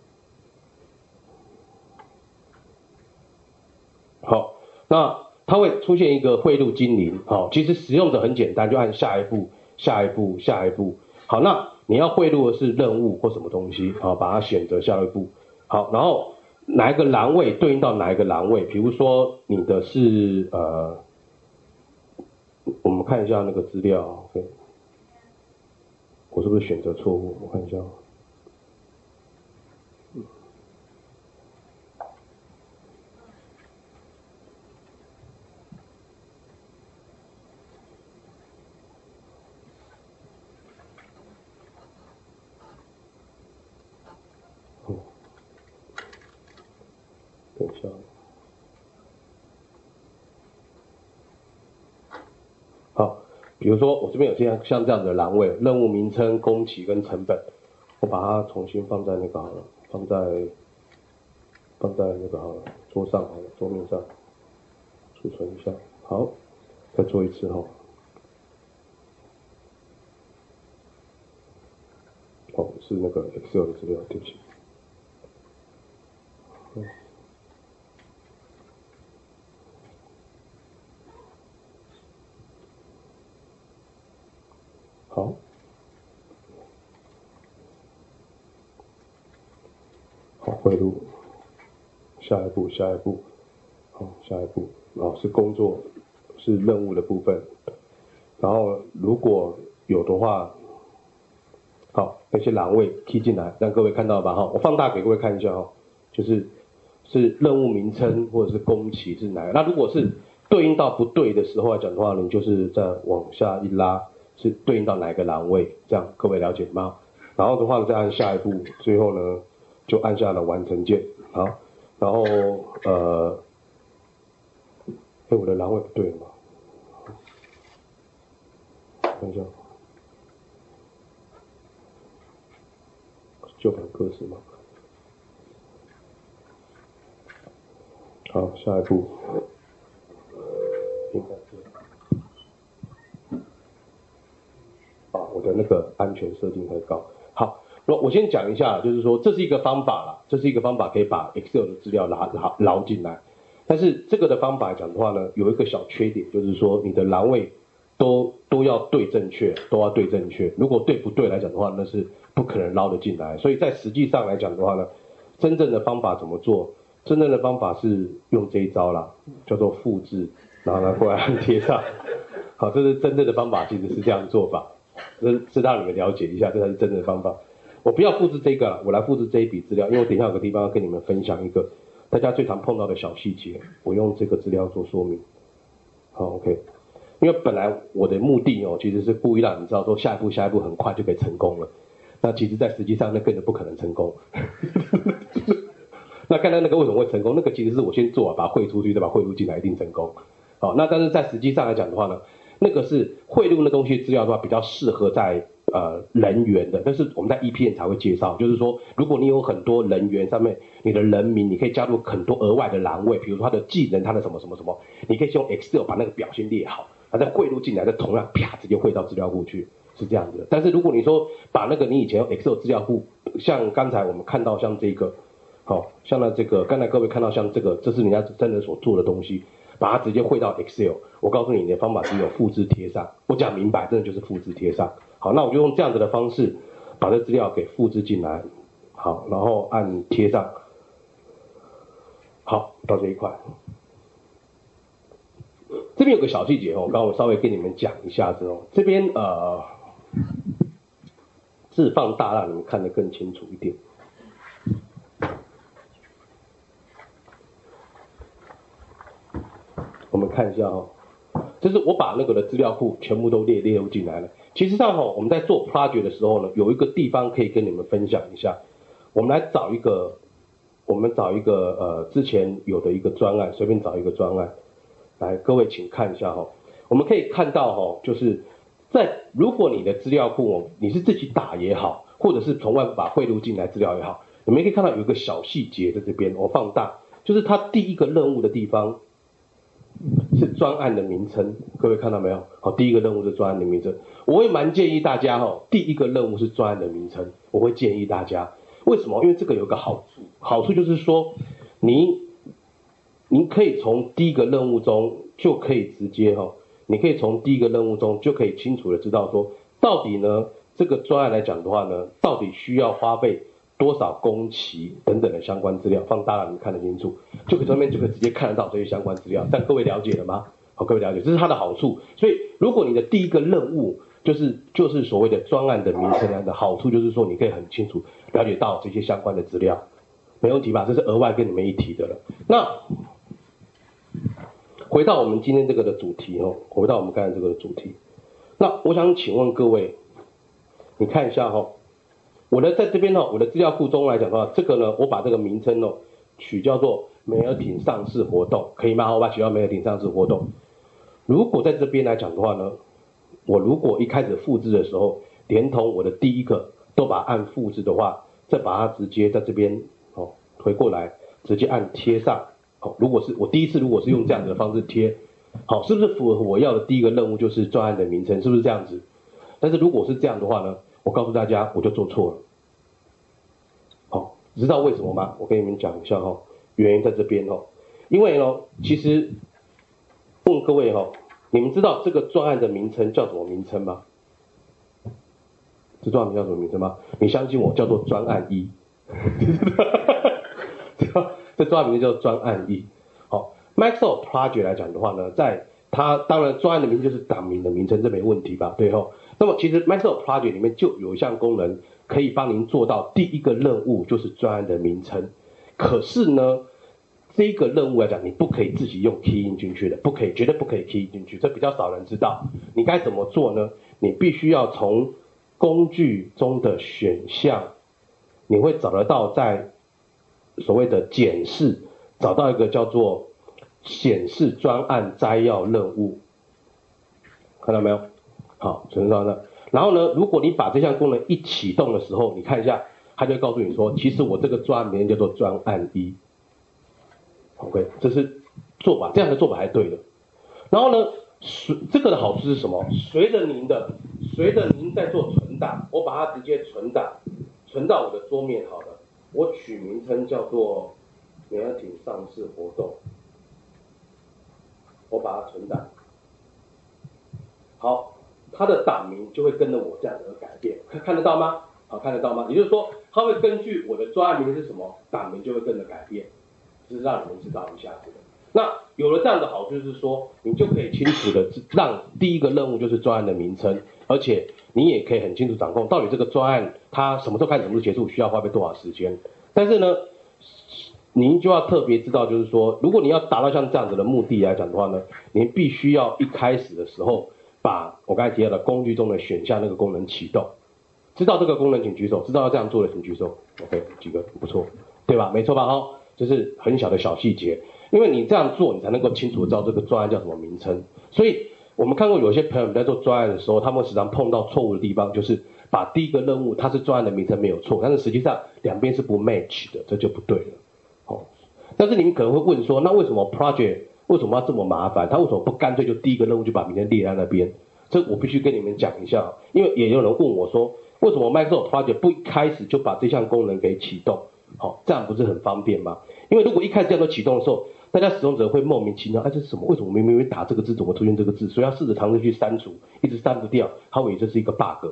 好，那它会出现一个汇入精灵，其实使用者很简单，就按下一步，下一步，下一步。好，那你要汇入的是任务或什么东西，把它选择下一步。好，然后哪一个栏位对应到哪一个栏位，比如说你的是我们看一下那个资料 ，OK， 我是不是选择错误？我看一下。等一下。好，比如说我这边有像这样的栏位，任务名称、工期跟成本，我把它重新放在那个好了，放在那个好了，桌上好了，桌面上储存一下。好，再做一次哈。是那个 Excel 的资料，对不起。好，好，汇入，下一步，下一步，好，下一步，是工作，是任务的部分，然后如果有的话，好，那些栏位 key 进来，让各位看到吧，我放大给各位看一下就是任务名称或者是工期是哪个，那如果是对应到不对的时候来讲的话，你就是再往下一拉。是对应到哪一个栏位，这样各位了解吗？然后的话再按下一步，最后呢就按下了完成键，好，然后我的栏位不对吗？看一下，旧版格式吗？好，下一步，应该是。我的那个安全设定太高。好，我先讲一下，就是说这是一个方法啦，这是一个方法可以把 Excel 的资料捞进来。但是这个的方法讲的话呢，有一个小缺点，就是说你的栏位都要对正确，都要对正确。如果对不对来讲的话，那是不可能捞得进来。所以在实际上来讲的话呢，真正的方法怎么做？真正的方法是用这一招啦，叫做复制，然后拿过来按贴上。好，这是真正的方法，其实是这样做法。是让你们了解一下，这才是真正的方法。我不要复制这个，我来复制这一笔资料，因为我等一下有个地方要跟你们分享一个大家最常碰到的小细节，我用这个资料做说明。好 ，OK。因为本来我的目的其实是故意让你知道说下一步很快就可以成功了。那其实在实际上那根本不可能成功。那刚才那个为什么会成功？那个其实是我先做把它汇出去，再把它汇入进来，一定成功。好，那但是在实际上来讲的话呢，那个是汇入的东西资料的话，比较适合在人员的，但是我们在 EPN 才会介绍，就是说如果你有很多人员上面，你的人名你可以加入很多额外的栏位，比如说他的技能，他的什么什么什么，你可以用 Excel 把那个表先列好，然后再汇入进来，再同样啪直接汇到资料库去，是这样子的。但是如果你说把那个你以前用 Excel 资料库，像刚才我们看到像这个，好，像这个刚才各位看到像这个，这是人家真人所做的东西。把它直接汇到 Excel， 我告诉你，你的方法只有复制贴上。我讲明白，真的就是复制贴上。好，那我就用这样子的方式把这资料给复制进来。好，然后按贴上。好，到这一块，这边有个小细节刚刚我稍微跟你们讲一下之后，这边字放大让你们看得更清楚一点。我们看一下就是我把那个的资料库全部都列入进来了。其实上我们在做 project 的时候呢，有一个地方可以跟你们分享一下。我们来找一个，之前有的一个专案，随便找一个专案，来各位请看一下我们可以看到就是如果你的资料库你是自己打也好，或者是从外部把汇入进来资料也好，你们可以看到有一个小细节在这边，我放大，就是它第一个任务的地方是专案的名称，各位看到没有？好，第一个任务是专案的名称。我会蛮建议大家第一个任务是专案的名称，我会建议大家，为什么？因为这个有个好处，好处就是说您可以从第一个任务中就可以直接你可以从第一个任务中就可以清楚的知道说，到底呢这个专案来讲的话呢，到底需要花费多少工期等等的相关资料，放大了你们看得清楚，就可以上面就可以直接看得到这些相关资料，但各位了解了吗？好，各位了解，这是它的好处。所以如果你的第一个任务就是所谓的专案的名称的好处，就是说你可以很清楚了解到这些相关的资料，没问题吧？这是额外跟你们一提的了。那回到我们今天这个的主题回到我们刚才这个的主题，那我想请问各位，你看一下我的在这边我的资料库中来讲的话，这个呢，我把这个名称取叫做梅尔挺上市活动，可以吗？我把取叫梅尔挺上市活动。如果在这边来讲的话呢，我如果一开始复制的时候，连同我的第一个都把它按复制的话，再把它直接在这边推过来，直接按贴上。如果是我第一次如果是用这样子的方式贴，是不是符合我要的第一个任务就是专案的名称？是不是这样子？但是如果是这样的话呢，我告诉大家我就做错了。知道为什么吗？我跟你们讲一下原因在这边因为其实问各位你们知道这个专案的名称叫什么名称吗？这专案名叫什么名称吗？你相信我，叫做专案一。这专案名叫专案一。Microsoft Project 来讲的话呢，在它当然专案的名称就是档名的名称，这没问题吧？对那么其实 Microsoft Project 里面就有一项功能可以帮您做到第一个任务就是专案的名称。可是呢，这个任务来讲，你不可以自己用 key in 进去的，不可以，绝对不可以 key in 进去，这比较少人知道。你该怎么做呢？你必须要从工具中的选项，你会找得到在所谓的检视，找到一个叫做显示专案摘要任务，看到没有？好，存到那。然后呢，如果你把这项功能一启动的时候，你看一下，它就会告诉你说，其实我这个专案名叫做专案一。OK， 这是做法，这样的做法还对的。然后呢，这个的好处是什么？随着您在做存档，我把它直接存档，存到我的桌面好了。我取名称叫做梅尔挺上市活动，我把它存档。好，它的档名就会跟着我这样而改变，看得到吗？好，看得到吗？也就是说，它会根据我的专案名是什么，档名就会跟着改变，这是让你们知道一下子的。那有了这样的好处，就是说，你就可以清楚的让第一个任务就是专案的名称，而且你也可以很清楚掌控到底这个专案它什么时候开始，什么时候结束，需要花费多少时间。但是呢，您就要特别知道，就是说，如果你要达到像这样子的目的来讲的话呢，您必须要一开始的时候把我刚才提到的工具中的选项那个功能启动。知道这个功能请举手，知道要这样做的请举手。OK， 几个不错，对吧？没错吧？这是很小的小细节。因为你这样做，你才能够清楚知道这个专案叫什么名称。所以我们看过有些朋友在做专案的时候，他们时常碰到错误的地方，就是把第一个任务它是专案的名称没有错，但是实际上两边是不 match 的，这就不对了。但是你们可能会问说，那为什么 project 为什么要这么麻烦？他为什么不干脆就第一个任务就把名称列在那边？这我必须跟你们讲一下，因为也有人问我说，为什么 Microsoft Project 不一开始就把这项功能给启动？这样不是很方便吗？因为如果一开始这样都启动的时候，大家使用者会莫名其妙，这是什么？为什么明明打这个字，怎么出现这个字？所以要试着尝试去删除，一直删不掉，他以为这是一个 bug。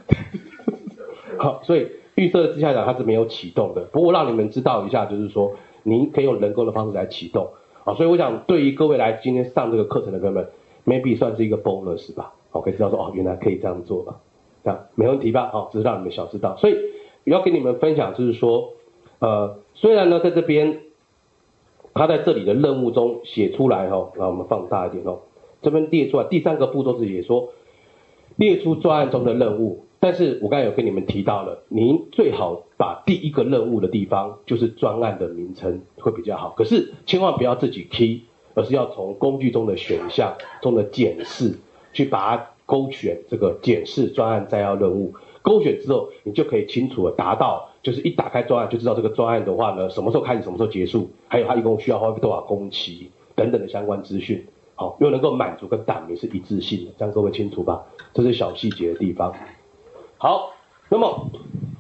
好，所以预设之下讲它是没有启动的。不过让你们知道一下，就是说您可以用人工的方式来启动。所以我想对于各位来今天上这个课程的朋友们 ，maybe 算是一个 bonus 吧。可以知道说原来可以这样做吧，这样没问题吧？只是让你们小知道。所以要跟你们分享就是说，虽然呢在这边。他在这里的任务中写出来那我们放大一点这边列出来第三个步骤是写说列出专案中的任务，但是我刚才有跟你们提到了，您最好把第一个任务的地方就是专案的名称会比较好，可是千万不要自己 key， 而是要从工具中的选项中的检视，去把它勾选这个检视专案摘要任务。勾选之后，你就可以清楚的达到，就是一打开专案就知道这个专案的话呢，什么时候开始，什么时候结束，还有它一共需要花多少工期等等的相关资讯。好，又能够满足跟党名是一致性的，这样各位清楚吧？这是小细节的地方。好，那么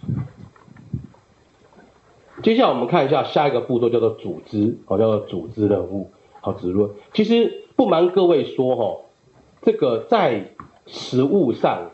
接下来我们看一下下一个步骤，叫做组织，叫做组织任务。好，指论。其实不瞒各位说，这个在实务上，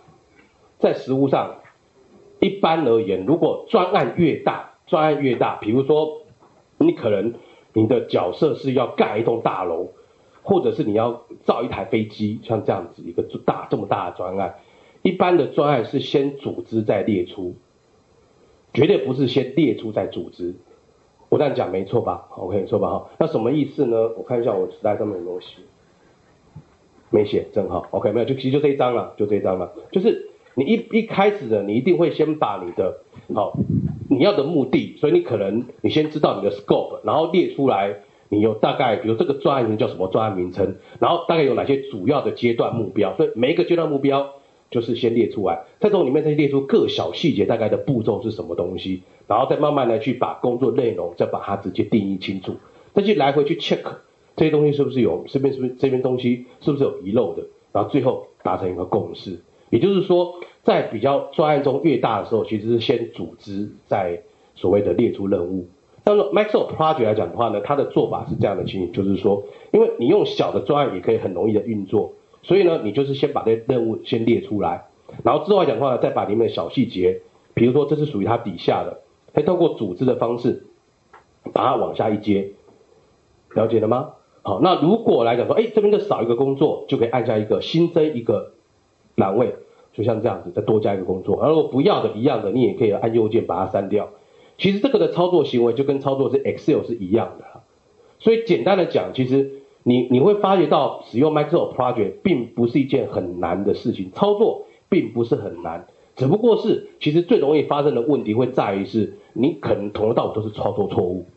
一般而言，如果专案越大，比如说你可能你的角色是要盖一栋大楼，或者是你要造一台飞机，像这样子一个这么大的专案，一般的专案是先组织再列出，绝对不是先列出再组织。我这样讲没错吧 ？OK， 没错吧？哈，那什么意思呢？我看一下我slide上面有没有写，没写，正好 OK， 没有，其实就这一张了，就是你一开始呢，你一定会先把你的你要的目的，所以你先知道你的 scope， 然后列出来。你有大概，比如这个专案名叫什么专案名称，然后大概有哪些主要的阶段目标，所以每一个阶段目标就是先列出来，在这种里面再列出各小细节大概的步骤是什么东西，然后再慢慢的去把工作内容再把它直接定义清楚，再去来回去 check 这些东西是不是这边东西是不是有遗漏的，然后最后达成一个共识。也就是说，在比较专案中越大的时候，其实是先组织，再所谓的列出任务。但是 Microsoft Project 来讲的话呢，它的做法是这样的情形，就是说，因为你用小的专案也可以很容易的运作，所以呢，你就是先把这些任务先列出来，然后之后来讲的话呢，再把里面的小细节，比如说这是属于它底下的，可以透过组织的方式把它往下一阶，了解了吗？好，那如果来讲说，这边就少一个工作，就可以按下一个新增一个栏位，就像这样子，再多加一个工作。而如果不要的一样的，你也可以按右键把它删掉。其实这个的操作行为就跟操作是 Excel 是一样的，所以简单的讲，其实你会发觉到使用 Microsoft Project 并不是一件很难的事情，操作并不是很难，只不过是其实最容易发生的问题会在于是你可能从头到尾都是操作错误，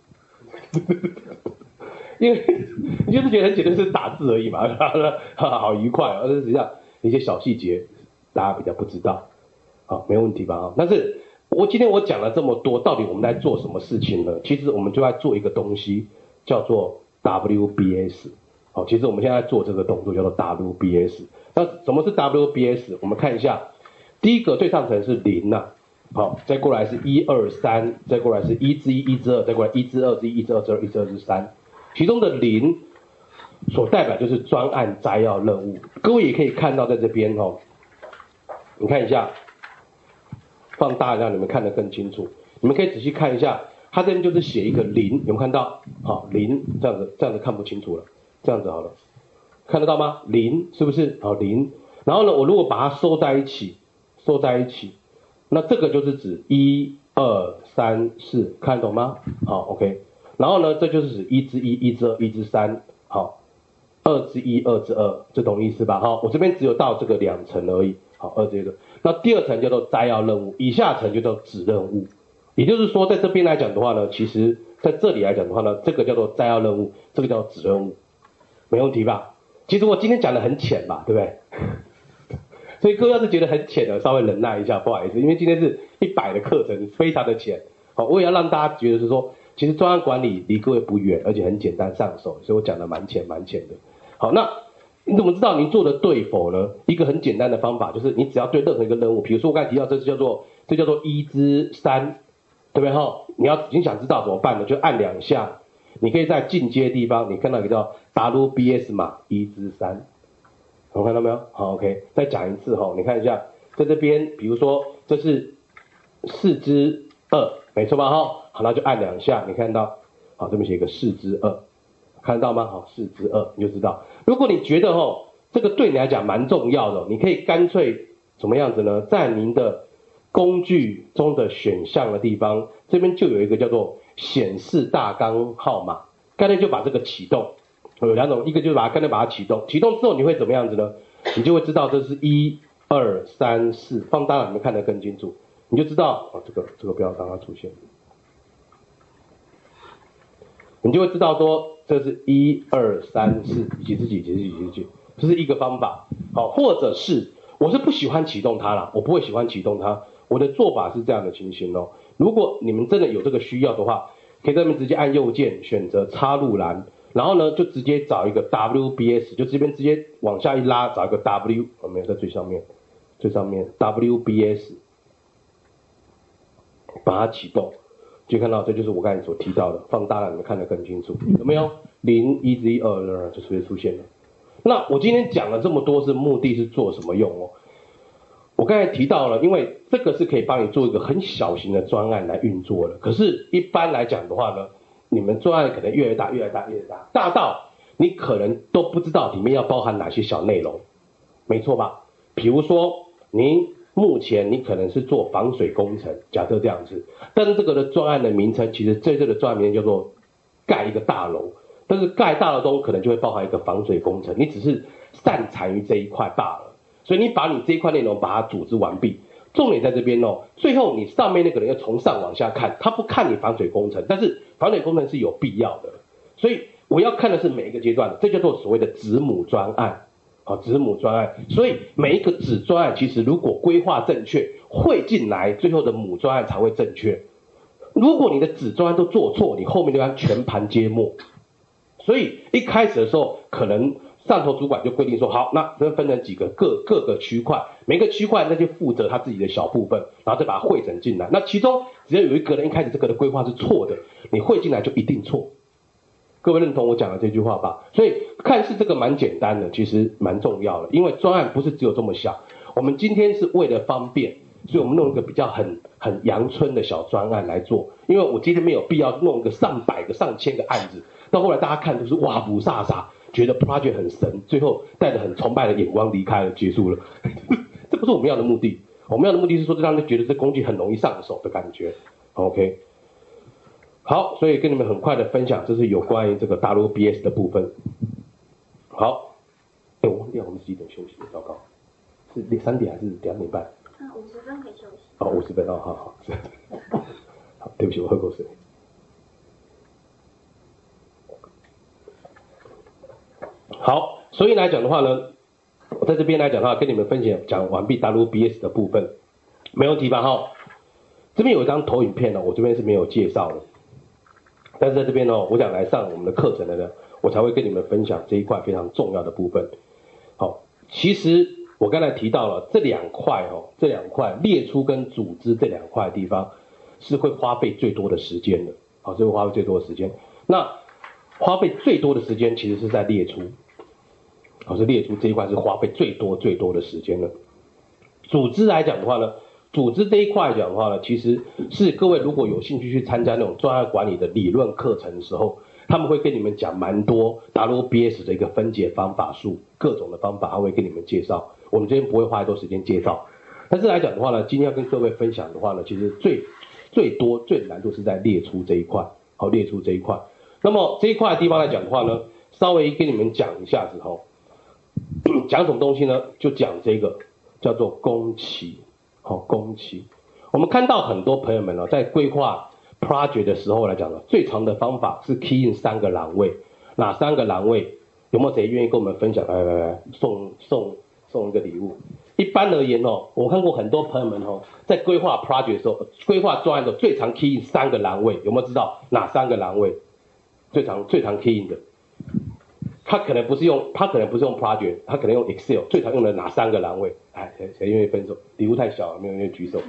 因为你就是觉得很简单是打字而已嘛，好愉快，而实际上一些小细节大家比较不知道，好，没问题吧？但是今天我讲了这么多，到底我们在做什么事情呢？其实我们就在做一个东西，叫做 WBS。好，其实我们现在做这个动作叫做 WBS。那什么是 WBS？ 我们看一下，第一个最上层是0啊，好，再过来是1、2、3，再过来是1之1、1之2，再过来1之2之1、1之2之2、1之2之3。其中的0所代表就是专案摘要任务。各位也可以看到在这边你看一下。放大让你们看得更清楚，你们可以仔细看一下，它这边就是写一个0，有没有看到？好，0这样子看不清楚了，这样子好了，看得到吗？0是不是？好0，然后呢，我如果把它收在一起，那这个就是指1、2、3、4，看得懂吗？好 ，OK， 然后呢，这就是指1之1、1之2、1之3，好，2之1、2之2，这懂意思吧？好，我这边只有到这个2层而已，好，2这个。那第二层叫做摘要任务，以下层就叫子任务。也就是说，在这边来讲的话呢，其实在这里来讲的话呢，这个叫做摘要任务，这个叫子任务，没问题吧？其实我今天讲的很浅吧，对不对？所以各位要是觉得很浅的，稍微忍耐一下，不好意思，因为今天是100的课程，非常的浅。好，我也要让大家觉得是说，其实专案管理离各位不远，而且很简单上手，所以我讲的蛮浅的。好，那你怎么知道你做的对否呢？一个很简单的方法就是，你只要对任何一个任务，比如说我刚才提到这叫做1之3，对不对哈？你想知道怎么办呢？就按2下，你可以在进阶的地方，你看到一个叫 WBS 码1之3，有看到没有？好 ，OK， 再讲一次你看一下，在这边，比如说这是4之2，没错吧哈？好，那就按2下，你看到，好，这边写一个4之2。看得到吗？好，4之2你就知道。如果你觉得这个对你来讲蛮重要的，你可以干脆怎么样子呢？在您的工具中的选项的地方，这边就有一个叫做显示大纲号码，干脆就把这个启动。有2种，一个就是干脆把它启动，启动之后你会怎么样子呢？你就会知道这是1、2、3、4，放大了你们看得更清楚，你就知道这个不要让它出现。你就会知道说这是1、2、3、4，几是几，这是一个方法。好，或者是我是不喜欢启动它啦，我不会喜欢启动它。我的做法是这样的情形哦。如果你们真的有这个需要的话，可以在这边直接按右键选择插入栏，然后呢就直接找一个 WBS， 就这边直接往下一拉，找一个 W， 没有在最上面 WBS， 把它启动，就看到这就是我刚才所提到的，放大了你们看得更清楚，有没有？0、1、2就直接出现了。那我今天讲了这么多是目的是做什么用哦？我刚才提到了，因为这个是可以帮你做一个很小型的专案来运作的。可是，一般来讲的话呢，你们专案可能越来越大，大到你可能都不知道里面要包含哪些小内容，没错吧？比如说，目前你可能是做防水工程，假设这样子，但是这个的专案的名称，其实这个的专案名称叫做盖一个大楼，但是盖大楼中可能就会包含一个防水工程，你只是擅长于这一块罢了。所以你把你这一块内容把它组织完毕，重点在这边哦。最后你上面那个人要从上往下看，他不看你防水工程，但是防水工程是有必要的。所以我要看的是每一个阶段的，这叫做所谓的子母专案，好，子母专案。所以每一个子专案，其实如果规划正确，汇进来，最后的母专案才会正确。如果你的子专案都做错，你后面就要全盘皆没。所以一开始的时候，可能上头主管就规定说，好，那分成几个各个区块，每个区块那就负责他自己的小部分，然后再把它汇整进来。那其中只要有一个人一开始这个的规划是错的，你汇进来就一定错。各位认同我讲的这句话吧？所以看似这个蛮简单的，其实蛮重要的，因为专案不是只有这么小。我们今天是为了方便，所以我们弄一个比较很阳春的小专案来做。因为我今天没有必要弄一个上百个、上千个案子，到后来大家看都是哇不飒飒。觉得 project 很神，最后带着很崇拜的眼光离开了，结束了。这不是我们要的目的。我们要的目的是说，让人觉得这工具很容易上手的感觉。OK， 好，所以跟你们很快的分享，这是有关于这个 WBS 的部分。好，我忘掉我们是几点休息？糟糕，是3点还是2点半 ？50分可以休息。 哦，50分哦，好，好，对不起，我喝口水。好，所以来讲的话呢，我在这边来讲的话，跟你们分享讲完毕 WBS 的部分，没问题吧？哈，这边有一张投影片呢，我这边是没有介绍的，但是在这边呢，我想来上我们的课程的呢，我才会跟你们分享这一块非常重要的部分。好，其实我刚才提到了这两块列出跟组织这两块地方是会花费最多的时间的，好，是会花费最多的时间。那花费最多的时间其实是在列出。是列出这一块是花费最多的时间了。组织来讲的话呢，组织这一块讲的话呢，其实是各位如果有兴趣去参加那种专案管理的理论课程的时候，他们会跟你们讲蛮多 WBS 的一个分解方法术，各种的方法他会跟你们介绍。我们这边不会花太多时间介绍，但是来讲的话呢，今天要跟各位分享的话呢，其实最难度是在列出这一块，好，列出这一块。那么这一块的地方来讲的话呢，稍微跟你们讲一下子哈。讲什么东西呢？就讲这个叫做工期，好，工期。我们看到很多朋友们呢，在规划 project 的时候来讲呢，最常的方法是 key in 3个栏位。哪3个栏位？有没有谁愿意跟我们分享？来，送一个礼物。一般而言哦，我看过很多朋友们哦，在规划 project 的时候，规划专案的时候，最常 key in 3个栏位。有没有知道哪3个栏位？最常 key in 的？他可能不是用 project， 他可能用 Excel， 最常用的哪3个栏位？哎，谁愿意分手？礼物太小了，没有人愿意举手。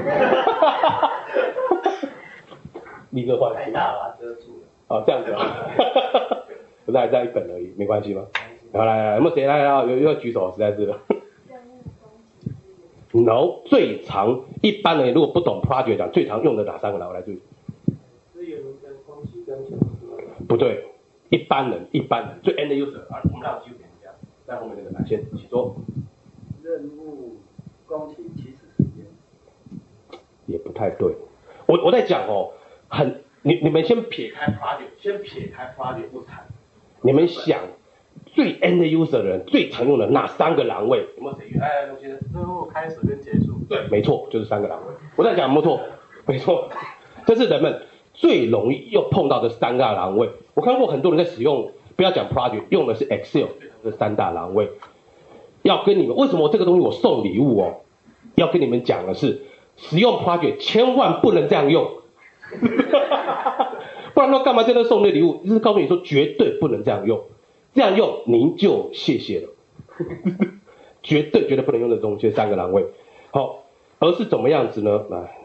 立刻换。太大了，遮住了。哦，这样子啊。不是还在1本而已，没关系吗？好，来，有没有谁来又要举手？实在是。No， 最常一般人如果不懂 project 讲，最常用的哪3个栏位来注意？ 资源跟空气跟不对。一般人最 end user， 我们让基础点讲，在后面那个来先起桌。 任务、工期、起始时间。 也不太对，我在讲哦，你们先撇开 project 不谈，你们想最 end user 的人最常用的哪3个栏位？有没有谁？哎，陆先生。 任务开始跟结束。 对，没错，就是3个栏位。我在讲没错，没错，这是人们最容易又碰到的3大栏位。我看过很多人在使用，不要讲 project， 用的是 Excel 这3大栏位。要跟你们，为什么这个东西我送礼物哦？要跟你们讲的是，使用 project 千万不能这样用，不然说干嘛在那送那礼物？就是告诉你说绝对不能这样用，这样用您就谢谢了，绝对不能用的东西3个栏位。好，而是怎么样子呢？来，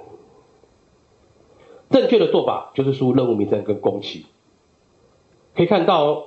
正确的做法就是输入任务名称跟工期，可以看到哦，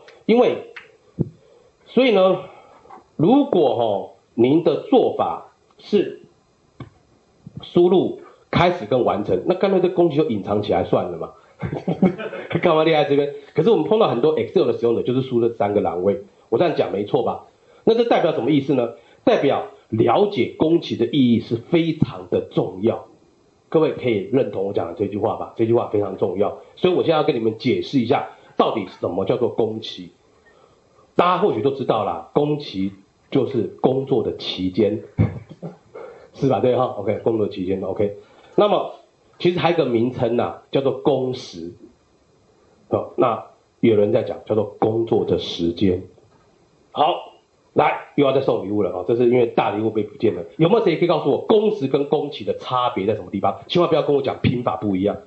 所以呢，如果您的做法是输入开始跟完成，那干脆这工期就隐藏起来算了嘛，干嘛厉害这边？可是我们碰到很多 Excel 的使用者就是输这3个栏位，我这样讲没错吧？那这代表什么意思呢？代表了解工期的意义是非常的重要。各位可以认同我讲的这句话吧？这句话非常重要，所以我现在要跟你们解释一下，到底什么叫做工期。大家或许都知道啦，工期就是工作的期间，是吧？对哈 ，OK， 工作的期间 ，OK。那么其实还有一个名称呐，叫做工时。好，那有人在讲叫做工作的时间。好。来，又要再送礼物了这是因为大礼物被不见了。有没有谁可以告诉我工时跟工期的差别在什么地方？千万不要跟我讲拼法不一样。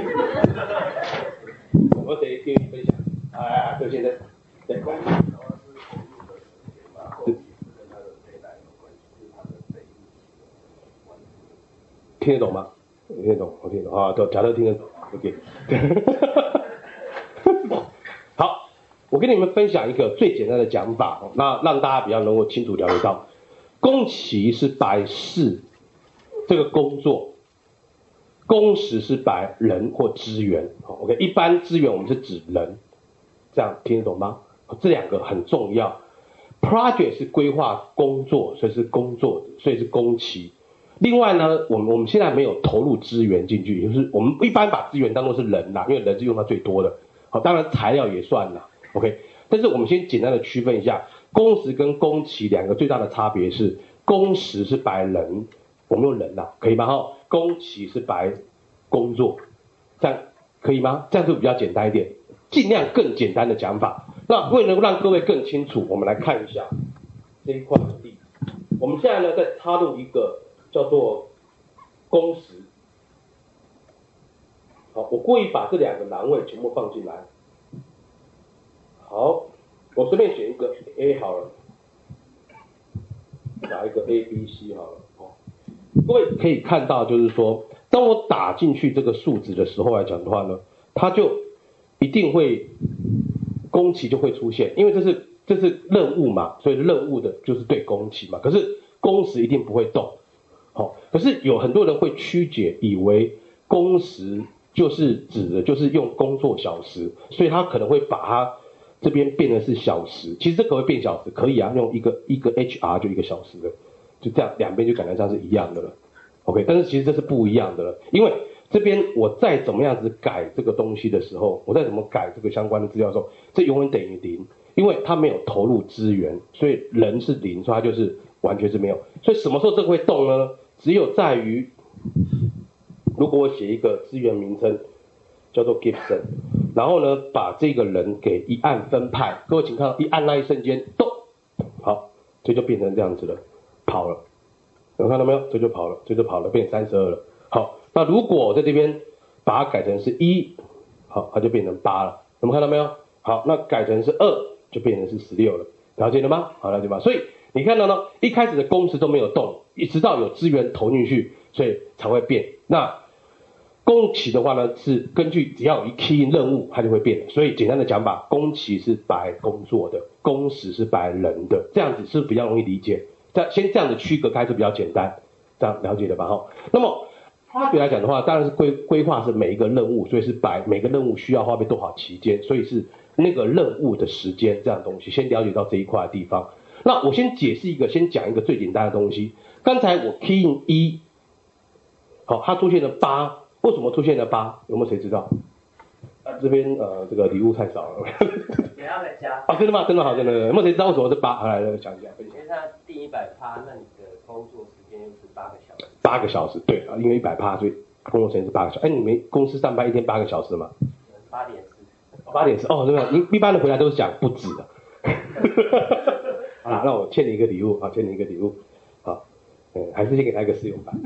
有没有谁愿意分享？对，现在对。工期的话是投入的时间嘛，后期是跟它的deadline有关系，是它的费用。听得懂吗？听得懂，我听得懂啊，假设听得懂 ，OK。好。我跟你们分享一个最简单的讲法，那让大家比较能够清楚了解到，工期是摆事这个工作，工时是摆人或资源。OK， 一般资源我们是指人，这样听得懂吗？这2个很重要。Project 是规划工作，所以是工作，所以是工期。另外呢，我们现在没有投入资源进去，就是我们一般把资源当作是人啦，因为人是用到最多的。好，当然材料也算啦。OK， 但是我们先简单的区分一下，工时跟工期2个最大的差别是，工时是摆人，我们用人啦，可以吗？工期是摆工作，这样可以吗？这样就比较简单一点，尽量更简单的讲法。那为了让各位更清楚，我们来看一下这一块的例子。我们现在呢，再插入一个叫做工时。好，我故意把这2个栏位全部放进来。好，我随便选一个 A 好了，打一个 A、B、C 好了。各位可以看到，就是说，当我打进去这个数值的时候来讲的话呢，它就一定会工期就会出现，因为这是任务嘛，所以任务的就是对工期嘛。可是工时一定不会动。好，可是有很多人会曲解，以为工时就是指的就是用工作小时，所以他可能会把它这边变成是小时，其实这个会变小时，可以啊，用一个 HR 就1个小时的，就这样两边就感觉上是一样的了 ，OK， 但是其实这是不一样的了，因为这边我再怎么样子改这个东西的时候，我再怎么改这个相关的资料的时候，这永远等于0，因为它没有投入资源，所以人是0，所以它就是完全是没有，所以什么时候这个会动呢？只有在于，如果我写一个资源名称叫做 Gibson。然后呢，把这个人给一按分派，各位请看到一按那一瞬间，动，好，这就变成这样子了，跑了，有看到没有？这就跑了，这就跑了，变成32了。好，那如果我在这边把它改成是1，好，它就变成8了，有没有看到没有？好，那改成是2，就变成是16了，了解了吗？好，了解吗？所以你看到呢，一开始的工时都没有动，一直到有资源投进去，所以才会变。那工期的话呢，是根据只要有一 key 任务，它就会变。所以简单的讲法，工期是摆工作的，工时是摆人的，这样子是比较容易理解。先这样的区隔开是比较简单，这样了解了吧？哈。那么差别来讲的话，当然是规划是每一个任务，所以是摆每个任务需要花费多少期间，所以是那个任务的时间这样的东西。先了解到这一块的地方。那我先解释一个，先讲一个最简单的东西。刚才我 key in 1，好，它出现了8。为什么出现了8？有没有谁知道？这边这个礼物太少了。 也要再加。 真的吗？真的好，真的。有没有谁知道为什么是8？来讲一下。 因为它定100%，那你的工作时间又是8个小时。 8个小时，对啊，因为100%，所以工作时间是8个小时。哎，你们公司上班一天8个小时吗 8.4， 8.4哦，对吧？你一般的回答都是讲不止的。好啦，那我欠你一个礼物啊，欠你一个礼物。好，还是先给他一个试用版。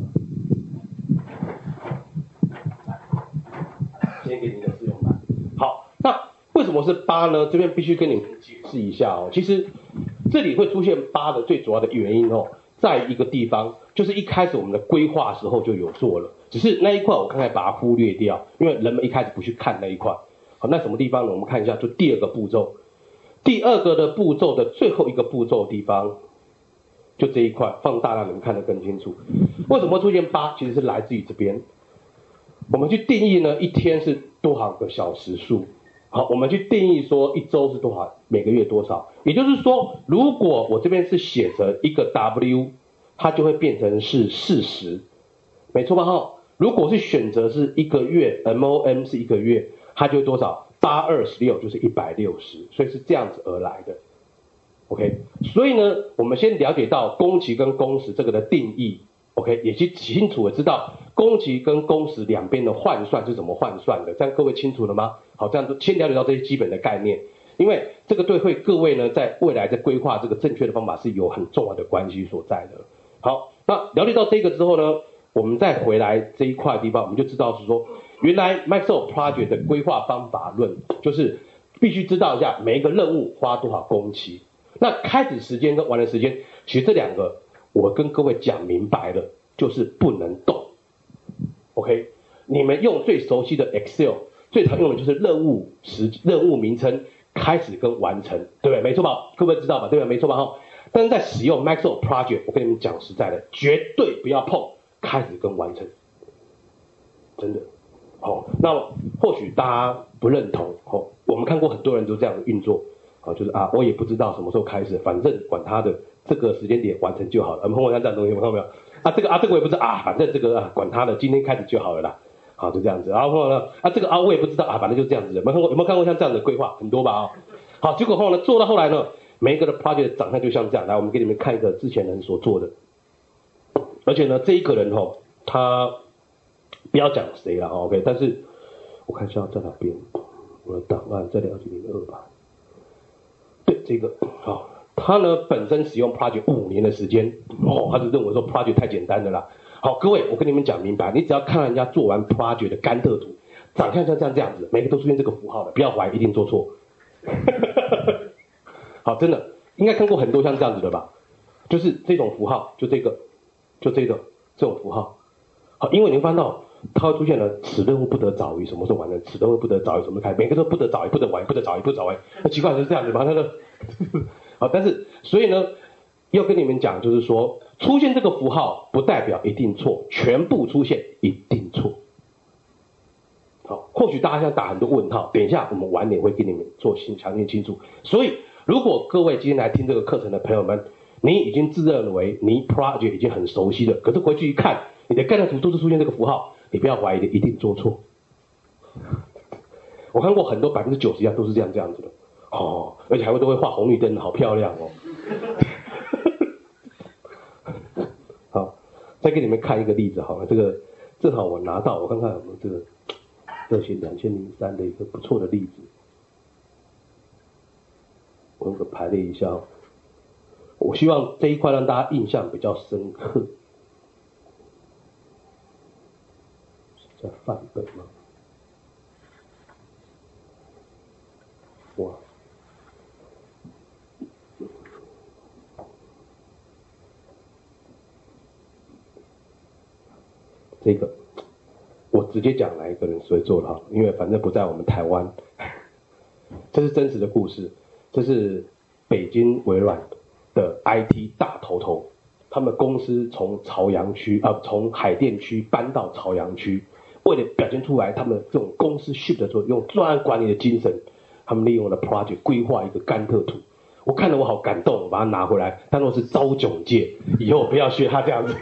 先给你一个试用版。好，那为什么是8呢？这边必须跟你们解释一下哦。其实这里会出现8的最主要的原因哦，在一个地方，就是一开始我们的规划时候就有做了，只是那一块我刚才把它忽略掉，因为人们一开始不去看那一块。好，那什么地方呢？我们看一下，就第2个步骤，第2个的步骤的最后一个步骤的地方，就这一块放大让你们看得更清楚。为什么会出现8？其实是来自于这边。我们去定义呢，一天是多少个小时数？好，我们去定义说一周是多少，每个月多少？也就是说，如果我这边是写着一个 W， 它就会变成是40，没错吧？哈，如果是选择是一个月 ，MOM 是一个月，它就多少？8×26就是160，所以是这样子而来的。OK， 所以呢，我们先了解到工期跟工时这个的定义。OK， 也清楚的知道工期跟工时两边的换算是怎么换算的，这样各位清楚了吗？好，这样先了解到这些基本的概念，因为这个对各位呢，在未来在规划这个正确的方法是有很重要的关系所在的。好，那了解到这个之后呢，我们再回来这一块地方，我们就知道是说，原来 Microsoft Project 的规划方法论就是必须知道一下每一个任务花多少工期，那开始时间跟完的时间，其实这2个。我跟各位讲明白了，就是不能动。OK， 你们用最熟悉的 Excel， 最常用的就是任务名称开始跟完成，对不对？没错吧？各位知道吧？对吧？没错吧？哈。但是在使用 Microsoft Project， 我跟你们讲实在的，绝对不要碰开始跟完成，真的。好，那或许大家不认同，我们看过很多人都这样的运作，就是我也不知道什么时候开始，反正管他的。这个时间点完成就好了。我们碰过像这样的东西，看到没有？这个我也不知道反正这个管他的，今天开始就好了啦。好，就这样子。然后呢这个我也不知道反正就这样子。有没有看过像这样的规划？很多吧好，结果后呢做到后来呢，每一个的 project 长相就像这样。来，我们给你们看一个之前人所做的，而且呢这一个人他不要讲谁了OK， 但是我看一下在哪边，我的档案在2002吧。对，这个好。他呢本身使用 Project 5年的时间他就认为说 Project 太简单的啦。好，各位，我跟你们讲明白，你只要看人家做完 Project 的甘特图，长相像这样子，每个都出现这个符号的，不要怀疑，一定做错。好，真的应该看过很多像这样子的吧？就是这种符号，就这种符号。好，因为你会发现到它会出现了此任务不得早于什么时候完成，此任务不得早于什么开，每个都不得早于不得晚于不得早于不得早于，那奇怪就是这样子嘛，他的。好，但是所以呢，要跟你们讲，就是说出现这个符号不代表一定错，全部出现一定错。好，或许大家现在打很多问号，等一下我们晚点会给你们做详细清楚。所以，如果各位今天来听这个课程的朋友们，你已经自认为你 project 已经很熟悉了，可是回去一看，你的概念图都是出现这个符号，你不要怀疑的，一定做错。我看过很多90%以上都是这样子的。而且都会画红绿灯，好漂亮好，再给你们看一个例子好了，这个正好我拿到，我看看有没有这个热血2003的一个不错的例子，我用个排列一下我希望这一块让大家印象比较深刻。是在范本吗？哇！这个我直接讲哪一个人是会做的因为反正不在我们台湾。这是真实的故事，这是北京微软的 IT 大头，他们公司从从海淀区搬到朝阳区，为了表现出来他们这种公司 shift 的时候用专案管理的精神，他们利用了 project 规划一个甘特图。我看了我好感动，我把它拿回来当作是招窘戒，以后不要学他这样子。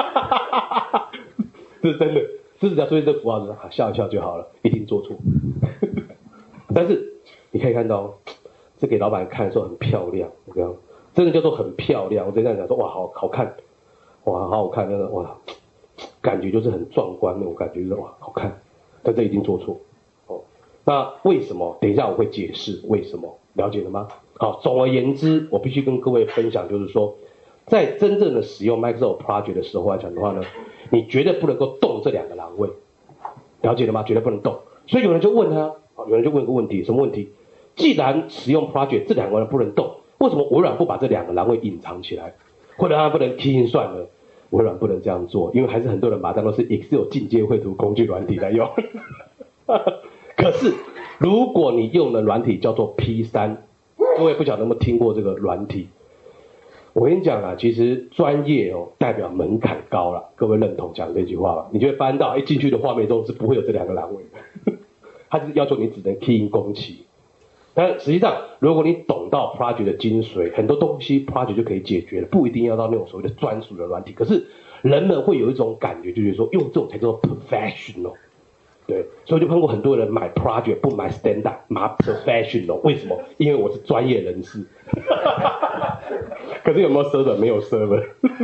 这是真的，只要出现这个符号笑一笑就好了，一定做错。但是你可以看到，这给老板看的时候很漂亮，这样真的叫做很漂亮。我在这样讲说，哇，好看，哇，好好看，那个哇， 感觉就是很壮观那种感觉，就是哇好看，但这一定做错。哦，那为什么？等一下我会解释为什么，了解了吗？好，总而言之，我必须跟各位分享，就是说，在真正的使用 Microsoft Project 的时候来讲的话呢，你绝对不能够动这2个栏位，了解了吗？绝对不能动。所以有人就问他，有人就问一个问题，什么问题？既然使用 Project 这2个人不能动，为什么微软不把这2个栏位隐藏起来？或者它不能 key in 算了？微软不能这样做，因为还是很多人把它当作是 Excel 进阶绘图工具软体来用。可是如果你用的软体叫做 P3， 各位不晓得有没有听过这个软体？我跟你讲啊，其实专业代表门槛高了，各位认同讲这句话吧？你就会发现到，一进去的画面中是不会有这2个栏位的，它是要求你只能 key in 工期。但实际上，如果你懂到 Project 的精髓，很多东西 Project 就可以解决了，不一定要到那种所谓的专属的软体。可是人们会有一种感觉，就是说用这种才叫做 professional。对，所以就看过很多人买 Project 不买 Standard， 买 professional， 为什么？因为我是专业人士。可是有没有 server？ 没有 server。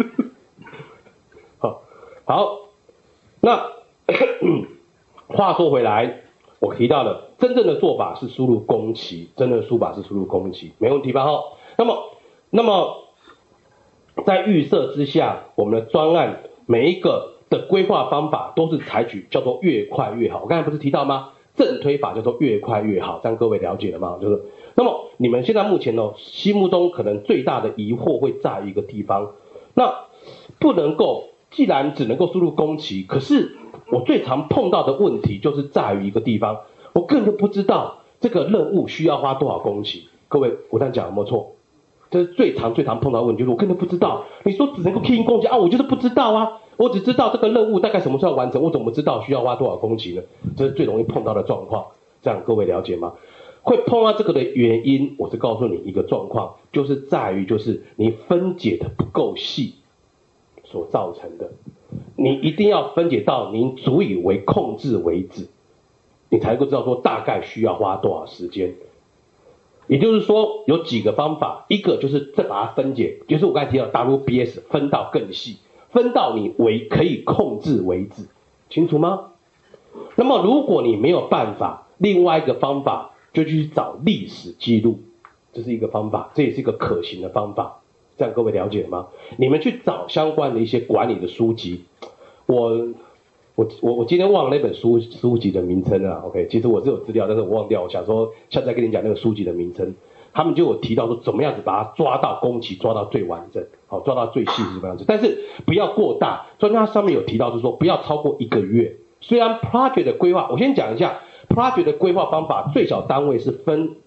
好，那话说回来。我提到了真正的做法是输入工期，真正的输法是输入工期，没问题吧？那么在预设之下，我们的专案每一个的规划方法都是采取叫做越快越好。我刚才不是提到吗？正推法叫做越快越好，这样各位了解了吗？就是那么你们现在目前心目中可能最大的疑惑会在一个地方，那不能够，既然只能够输入工期，可是我最常碰到的问题就是在于一个地方，我根本不知道这个任务需要花多少工期。各位，我这样讲有没有错？这是最常碰到的问题，就是我根本不知道。你说只能够 key in 工期啊，我就是不知道啊，我只知道这个任务大概什么时候完成，我怎么知道需要花多少工期呢？这是最容易碰到的状况，这样各位了解吗？会碰到这个的原因，我是告诉你一个状况，就是在于你分解的不够细所造成的。你一定要分解到你足以为控制为止，你才能够知道说大概需要花多少时间。也就是说有几个方法，一个就是再把它分解，就是我刚才提到 WBS 分到更细，分到你可以控制为止，清楚吗？那么如果你没有办法，另外一个方法就去找历史记录，这是一个方法，这也是一个可行的方法。这样各位了解吗？你们去找相关的一些管理的书籍，我今天忘了那本书籍的名称了 ，OK， 其实我是有资料，但是我忘掉，我想说下次再跟你讲那个书籍的名称。他们就有提到说怎么样子把它抓到工期，抓到最完整，好，抓到最细是什么样子，但是不要过大。所以它上面有提到就是说不要超过1个月。虽然 project 的规划，我先讲一下 project 的规划方法，最小单位是分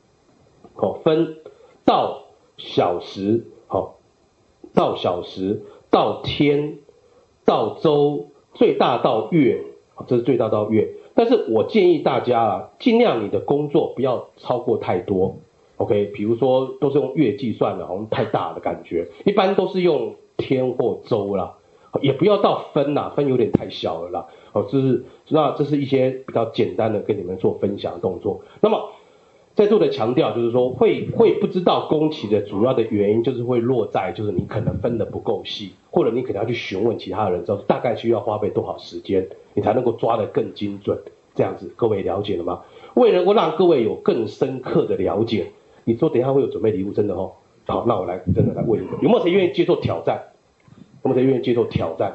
到小时。到小时，到天，到周，最大到月，这是最大到月。但是我建议大家尽量你的工作不要超过太多 ，OK？ 比如说都是用月计算的，好像太大的感觉，一般都是用天或周啦，也不要到分啦，分有点太小了啦。这是一些比较简单的跟你们做分享的动作。那么在座的强调就是说会不知道工期的主要的原因，就是会落在就是你可能分得不够细，或者你可能要去询问其他的人，知道大概需要花费多少时间，你才能够抓得更精准。这样子各位了解了吗？为了能够让各位有更深刻的了解，你说等一下会有准备礼物，真的哦。好，那我真的来问一个，有没有谁愿意接受挑战？有没有谁愿意接受挑战？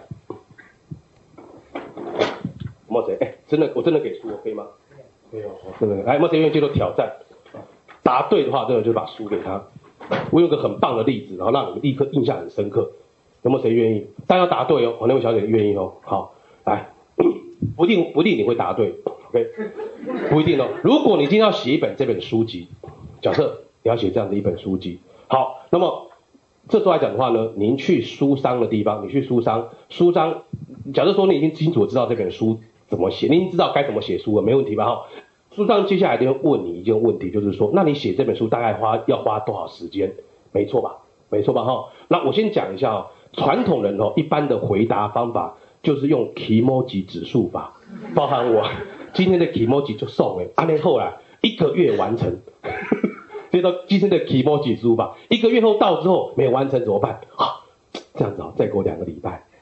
有没有谁？我真的给书，可以吗？可以哦，真的。来，有没有谁愿意接受挑战？答对的话，这个就把书给他。我有个很棒的例子，然后让你们立刻印象很深刻。有没有谁愿意？但要答对哦，那位小姐愿意哦。好，来，不一定你会答对 ，OK？ 不一定哦。如果你今天要写这本书籍，假设你要写这样的一本书籍，好，那么这时候来讲的话呢，您去书商的地方，你去书商，假设说你已经清楚知道这本书怎么写，你已经知道该怎么写书了，没问题吧？哈。书上接下来就会问你一件问题，就是说，那你写这本书大概要花多少时间？没错吧？哈。那我先讲一下哦，传统人一般的回答方法就是用 Kimoji 指数法，包含我今天的 Kimoji 就送安内后来1个月完成，这到今天的 Kimoji 指数法，1个月后到之后没有完成怎么办？这样子再给我2个礼拜，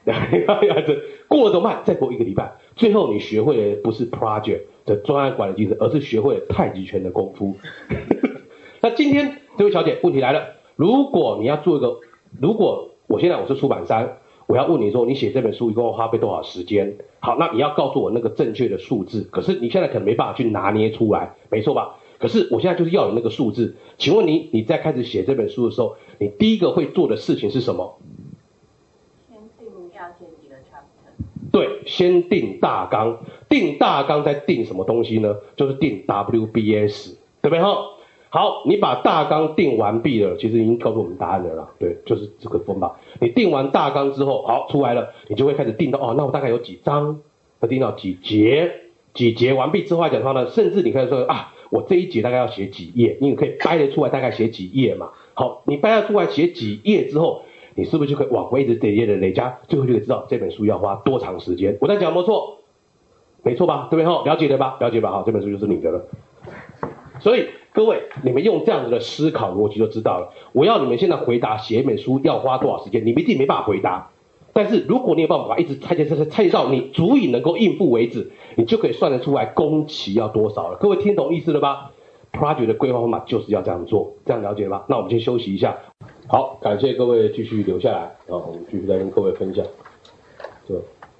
过了怎么办？再过1个礼拜，最后你学会的不是 project 的专案管理精神，而是学会了太极拳的功夫。那今天这位小姐，问题来了，如果你要做一个，如果我现在我是出版商，我要问你说，你写这本书一共花费多少时间？好，那你要告诉我那个正确的数字，可是你现在可能没办法去拿捏出来，没错吧？可是我现在就是要有那个数字，请问你在开始写这本书的时候，你第一个会做的事情是什么？ 先定要写几个 chapter。 对，先定大纲，定大纲再定什么东西呢？就是定 WBS， 对不对哈？好，你把大纲定完毕了，其实已经告诉我们答案了啦。对，就是这个方法。你定完大纲之后，好出来了，你就会开始定到哦，那我大概有几章，要定到几节，几节完毕之后来讲的话呢，甚至你可以说啊，我这一节大概要写几页，你可以掰得出来大概写几页嘛。好，你掰得出来写几页之后，你是不是就可以往回一直叠页的累加，最后就可以知道这本书要花多长时间？我在讲没错，没错吧？对不对哈？了解了吧？了解吧？好，这本书就是你的了。所以各位，你们用这样子的思考逻辑就知道了。我要你们现在回答写一本书要花多少时间，你们一定没办法回答。但是如果你有办法一直拆到你足以能够应付为止，你就可以算得出来工期要多少了。各位听懂意思了吧 ？Project 的规划方法就是要这样做，这样了解了吧？那我们先休息一下。好，感谢各位继续留下来，我们继续再跟各位分享。对。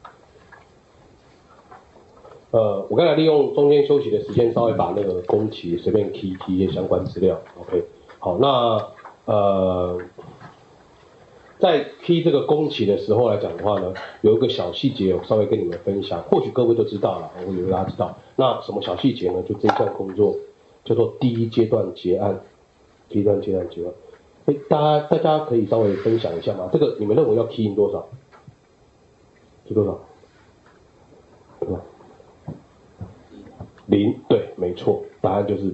我刚才利用中间休息的时间，稍微把那个工期随便 key 一些相关资料 ，OK。好，那在 key 这个工期的时候来讲的话呢，有一个小细节，我稍微跟你们分享，或许各位都知道了，我以为大家知道。那什么小细节呢？就这项工作叫做第一阶段结案，第一阶段结案。大家可以稍微分享一下吗？这个你们认为要 key in 多少？是多少？对吧？0，对，没错，答案就是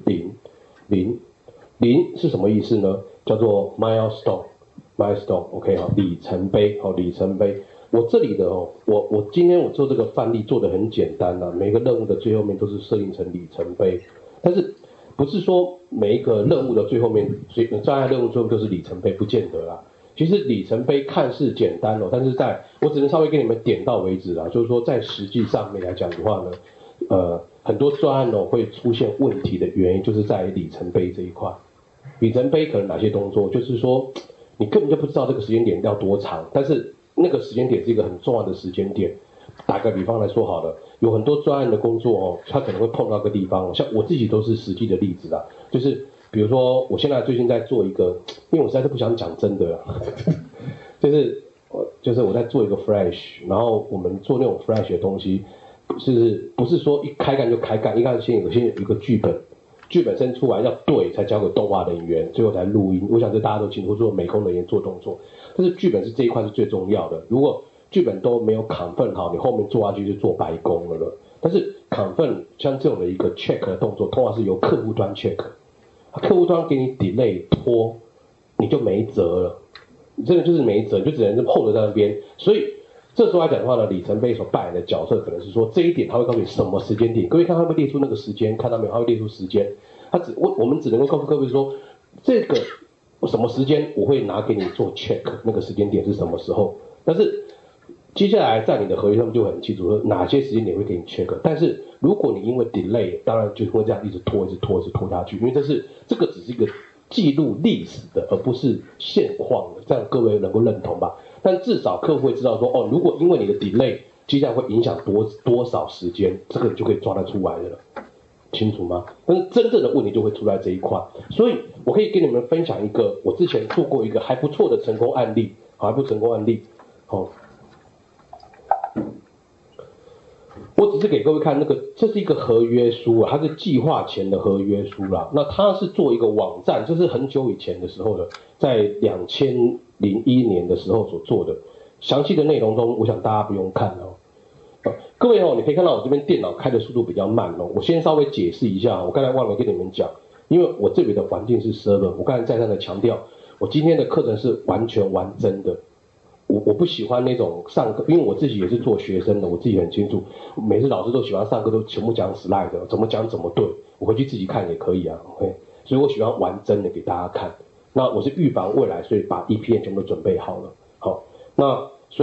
0。0是什么意思呢？叫做 milestone，OK 好，里程碑，好，里程碑。我这里的哦，我今天我做这个范例做得很简单啦，每个任务的最后面都是设定成里程碑，但是不是说每一个任务的最后面，障碍任务最后都是里程碑，不见得啦。其实里程碑看似简单哦，但是我只能稍微给你们点到为止啦，就是说在实际上面来讲的话呢，很多专案哦会出现问题的原因，就是在里程碑这一块。里程碑可能哪些动作，就是说你根本就不知道这个时间点要多长，但是那个时间点是一个很重要的时间点。打个比方来说好了，有很多专案的工作哦，它可能会碰到个地方，像我自己都是实际的例子啦，就是比如说我现在最近在做一个，因为我实在是不想讲真的啦，就是我在做一个 Flash， 然后我们做那种 Flash 的东西。不是说一开干就开干，一开始先有一个剧本生出来要对才交给动画人员，最后才录音。我想这大家都清楚，做美工人员做动作，但是剧本是这一块是最重要的。如果剧本都没有 confirm 好，你后面做下去就做白工了。但是 confirm 像这种的一个 check 的动作，通常是由客户端 check， 客户端给你 delay 拖，你就没辙了，你真的就是没辙，你就只能hold在那边，所以。这时候来讲的话呢，里程碑所扮演的角色可能是说这一点他会告诉你什么时间点，各位看他会列出那个时间，看到没有？他会列出时间，我们只能够告诉各位说，这个什么时间我会拿给你做 check， 那个时间点是什么时候？但是接下来在你的合约上面就很清楚说哪些时间点会给你 check， 但是如果你因为 delay， 当然就会这样一直拖下去，因为这个只是一个记录历史的，而不是现况的，这样各位能够认同吧？但至少客户会知道说，哦，如果因为你的 delay， 接下来会影响多少时间，这个你就可以抓得出来的了，清楚吗？但是真正的问题就会出在这一块，所以我可以跟你们分享一个我之前做过一个还不错的成功案例，好，我只是给各位看这是一个合约书啊，它是计划前的合约书啦。那它是做一个网站，这是很久以前的时候的，在2001年的时候所做的。详细的内容中，我想大家不用看哦。各位哦，你可以看到我这边电脑开的速度比较慢哦。我先稍微解释一下，我刚才忘了跟你们讲，因为我这里的环境是 server， 我刚才再三的强调，我今天的课程是完全玩真的。我不喜欢那种上课，因为我自己也是做学生的，我自己很清楚，每次老师都喜欢上课都全部讲 slide， 怎么讲怎么对，我回去自己看也可以啊 ，OK， 所以我喜欢玩真的给大家看。那我是预防未来，所以把 EPN 全部都准备好了。好，那所以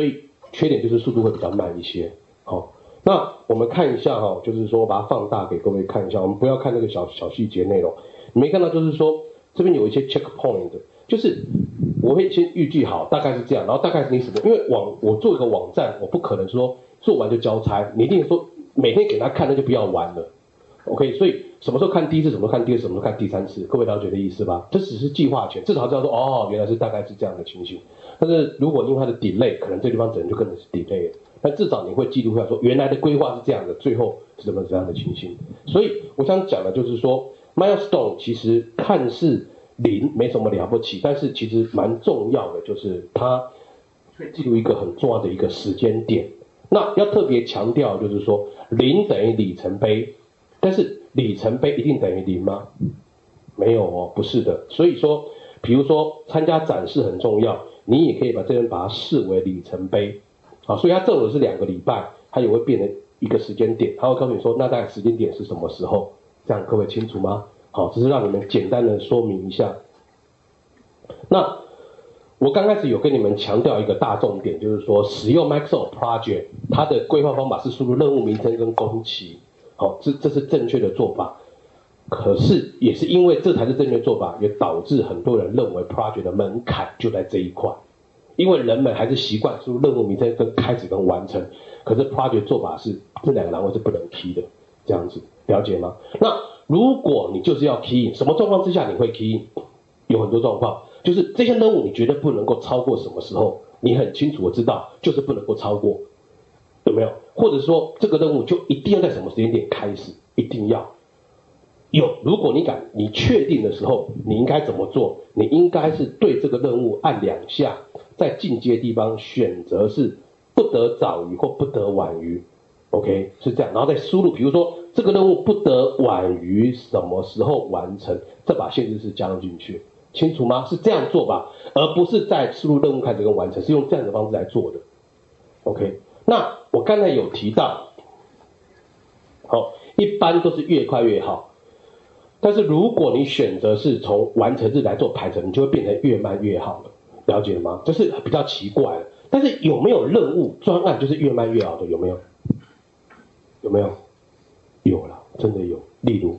缺点就是速度会比较慢一些。好，那我们看一下哈，就是说把它放大给各位看一下，我们不要看那个小细节内容。你没看到就是说这边有一些 checkpoint， 就是我会先预计好大概是这样，然后大概是你什么，因为我做一个网站，我不可能说做完就交差，你一定说每天给他看，那就不要玩了。OK， 所以什么时候看第一次，什么时候看第二次，什么时候看第三次，各位了解的意思吧？这只是计划前，至少知道说哦，原来是大概是这样的情形。但是如果因为它的 delay， 可能这地方只能就跟着是 delay 了，但至少你会记录下来说原来的规划是这样的，最后是怎么样的情形。所以我想讲的就是说 ，milestone 其实看似零没什么了不起，但是其实蛮重要的，就是它会记录一个很重要的一个时间点。那要特别强调就是说，零等于里程碑。但是里程碑一定等于零吗？没有哦，不是的。所以说，比如说参加展示很重要，你也可以把这边把它视为里程碑，啊，所以它正好是2个礼拜，它也会变成一个时间点，它会告诉你说，那大概时间点是什么时候？这样各位清楚吗？好，只是让你们简单的说明一下。那我刚开始有跟你们强调一个大重点，就是说使用 Microsoft Project， 它的规划方法是输入任务名称跟工期。好，这是正确的做法，可是也是因为这才是正确做法，也导致很多人认为 project 的门槛就在这一块，因为人们还是习惯输入任务名称跟开始跟完成，可是 project 做法是这2个栏位是不能 key 的，这样子了解吗？那如果你就是要 key in， 什么状况之下你会 key in？ 有很多状况，就是这些任务你绝对不能够超过什么时候，你很清楚的知道，就是不能够超过。有没有？或者说这个任务就一定要在什么时间点开始？一定要有。如果你确定的时候，你应该怎么做？你应该是对这个任务按2下，在进阶地方选择是不得早于或不得晚于 ，OK 是这样，然后再输入，比如说这个任务不得晚于什么时候完成，再把限制式加入进去，清楚吗？是这样做吧，而不是在输入任务开始跟完成，是用这样的方式来做的 ，OK。那我刚才有提到，好，一般都是越快越好。但是如果你选择是从完成日来做排程，你就会变成越慢越好了，了解了吗？这是比较奇怪的。但是有没有任务专案就是越慢越好的？有没有？有没有？有了，真的有。例如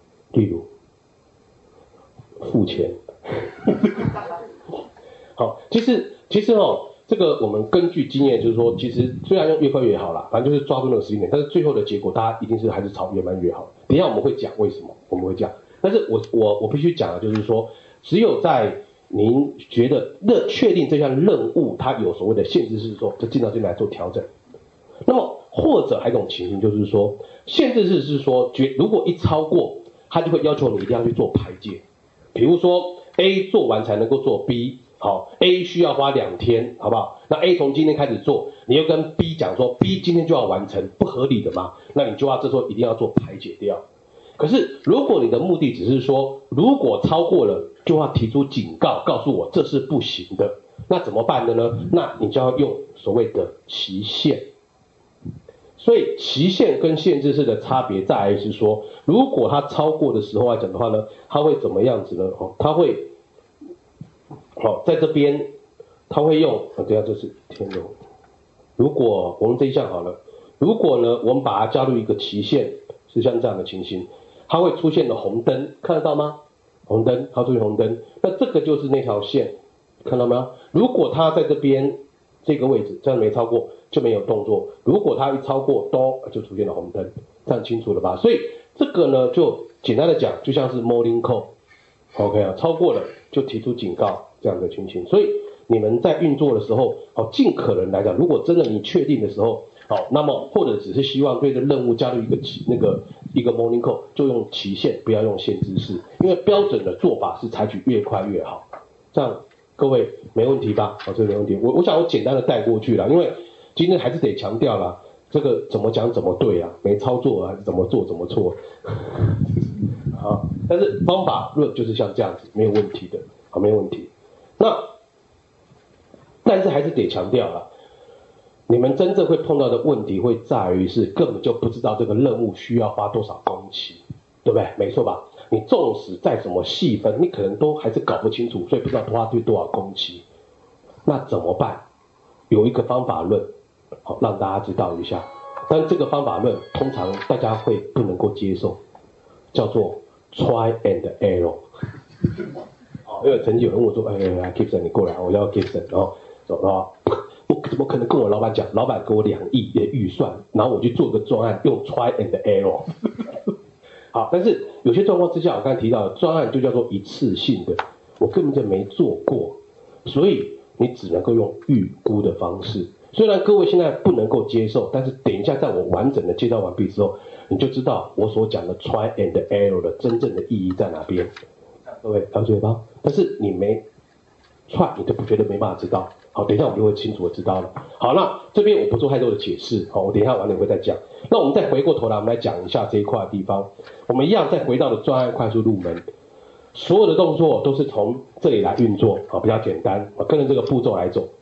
付钱。好，其实哦。这个我们根据经验就是说，其实虽然用越快越好啦，反正就是抓住那个时间点，但是最后的结果大家一定是还是朝越慢越好。等一下我们会讲为什么我们会讲，但是我必须讲的就是说，只有在您觉得确定这项任务它有所谓的限制式的时候，就进到这边来做调整。那么或者还有一种情形就是说，限制式是说如果一超过，它就会要求你一定要去做排解，比如说 A 做完才能够做 B。好 ，A 需要花2天，好不好？那 A 从今天开始做，你又跟 B 讲说 B 今天就要完成，不合理的嘛？那你就要这时候一定要做排解掉。可是如果你的目的只是说，如果超过了就要提出警告，告诉我这是不行的，那怎么办的呢？那你就要用所谓的期限。所以期限跟限制式的差别在来是说，如果它超过的时候来讲的话呢，它会怎么样子呢？它会好，在这边他会用，等下这是天龙。如果我们这一项好了，如果呢我们把它加入一个期限，是像这样的情形，它会出现的红灯，看得到吗？红灯，它出现红灯，那这个就是那条线，看到吗？如果它在这边这个位置，这样没超过就没有动作，如果它一超过就出现了红灯，这样清楚了吧？所以这个呢就简单的讲，就像是 morning call。OK 啊，超过了就提出警告这样的情形，所以你们在运作的时候，尽可能来讲，如果真的你确定的时候，那么或者只是希望对这任务加入一个 morning call， 就用期限，不要用限制式，因为标准的做法是采取越快越好，这样各位没问题吧？这没问题。我想我简单的带过去了，因为今天还是得强调啦，这个怎么讲怎么对啊，没操作啊，怎么做怎么错。好，但是方法论就是像这样子，没有问题的，好，没有问题。那但是还是得强调啦，你们真正会碰到的问题会在于是根本就不知道这个任务需要花多少工期，对不对？没错吧？你纵使再怎么细分，你可能都还是搞不清楚，所以不知道花对多少工期。那怎么办？ 有一个方法论，好让大家知道一下。但这个方法论通常大家会不能够接受，叫做 try and error。因为曾经有人问我说，Gibson 你过来，我要 Gibson， 然后走啊，我怎么可能跟我老板讲，老板给我2亿的预算，然后我去做个专案，用 try and error。好，但是有些状况之下，我刚才提到的专案就叫做一次性的，我根本就没做过，所以你只能够用预估的方式。虽然各位现在不能够接受，但是等一下在我完整的介绍完毕之后，你就知道我所讲的 try and error 的真正的意义在哪边。各位了解吧？但是你没 try， 你就不觉得没办法知道。好，等一下我们就会清楚的知道了。好，那这边我不做太多的解释，好，我等一下晚点会再讲。那我们再回过头来，我们来讲一下这一块的地方。我们一样再回到了专案快速入门，所有的动作都是从这里来运作，好，比较简单，跟着这个步骤来走。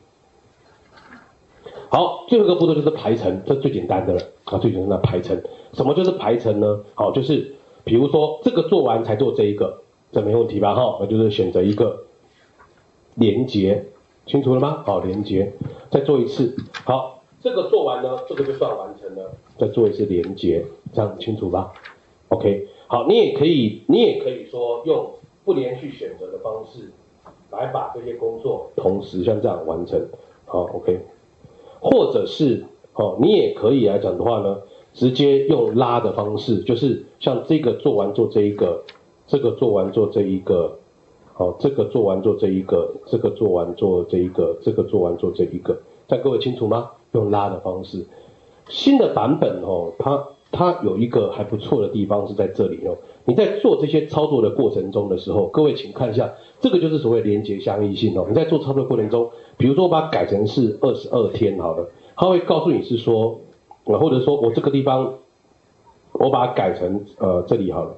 好，最后一个步骤就是排程，这是最简单的了啊，最简单的排程。什么就是排程呢？好，就是比如说这个做完才做这一个，这没问题吧？哈，那就是选择一个连结，清楚了吗？好，连结，再做一次。好，这个做完呢，这个就算完成了，再做一次连结，这样清楚吧 ？OK， 好，你也可以说用不连续选择的方式来把这些工作同时像这样完成。好 ，OK。或者是你也可以来讲的话呢，直接用拉的方式，就是像这个做完做这一个，这个做完做这一个，这个做完做这一个，这个做完做这一个，这个做完做这一个，这样各位清楚吗？用拉的方式。新的版本它有一个还不错的地方是在这里你在做这些操作的过程中的时候，各位请看一下，这个就是所谓连结相异性你在做操作过程中，比如说我把它改成是22天好了，它会告诉你是说，或者说我这个地方我把它改成这里好了，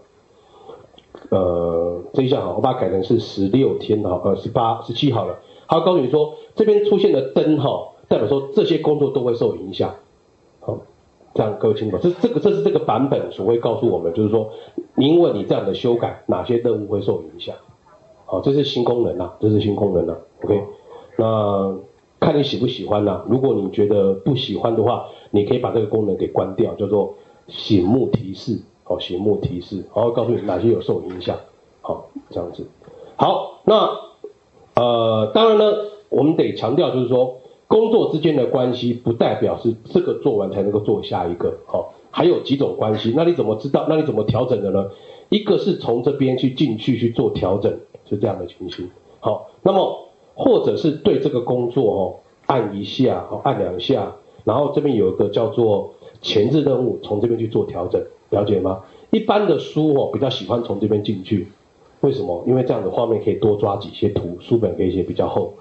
这一项好，我把它改成是16天好，18、17好了，它会告诉你说这边出现的灯代表说这些工作都会受影响，好。这样各位清楚吗？这是这个版本所会告诉我们，就是说，因为你这样的修改，哪些任务会受影响？好，这是新功能这是新功能OK， 那看你喜不喜欢如果你觉得不喜欢的话，你可以把这个功能给关掉，叫做醒目提示。好，醒目提示，然后告诉你哪些有受影响。好，这样子。好，那当然呢，我们得强调就是说。工作之间的关系不代表是这个做完才能够做下一个，还有几种关系，那你怎么知道？那你怎么调整的呢？一个是从这边进去去做调整，是这样的情形。好，那么或者是对这个工作按一下，按2下，然后这边有一个叫做前置任务，从这边去做调整，了解吗？一般的书比较喜欢从这边进去，为什么？因为这样的画面可以多抓几些图，书本可以写比较厚。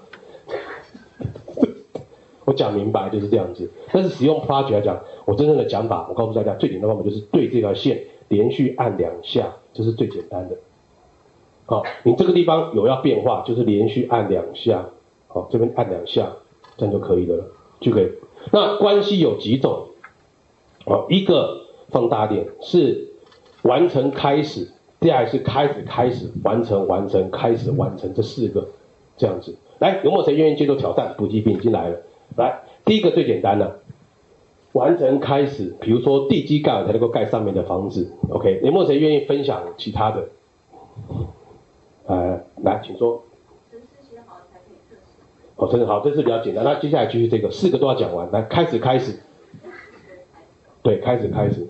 我讲明白就是这样子，但是使用 project 来讲，我真正的讲法，我告诉大家最简单的方法就是对这条线连续按2下，这是最简单的。好，你这个地方有要变化，就是连续按2下，好，这边按2下，这样就可以了，就可以。那关系有几种？一个放大点是完成开始，第二是开始完成开始完成，这4个这样子。来，有没有谁愿意接受挑战？补给品已经来了。来，第一个最简单的，完成开始，比如说地基盖好才能够盖上面的房子 ，OK？ 有没有谁愿意分享其他的？来，请说。 程式写好了才可以测试。 哦，程式好，这是比较简单。那接下来继续这个4个都要讲完。来，开始。对，开始。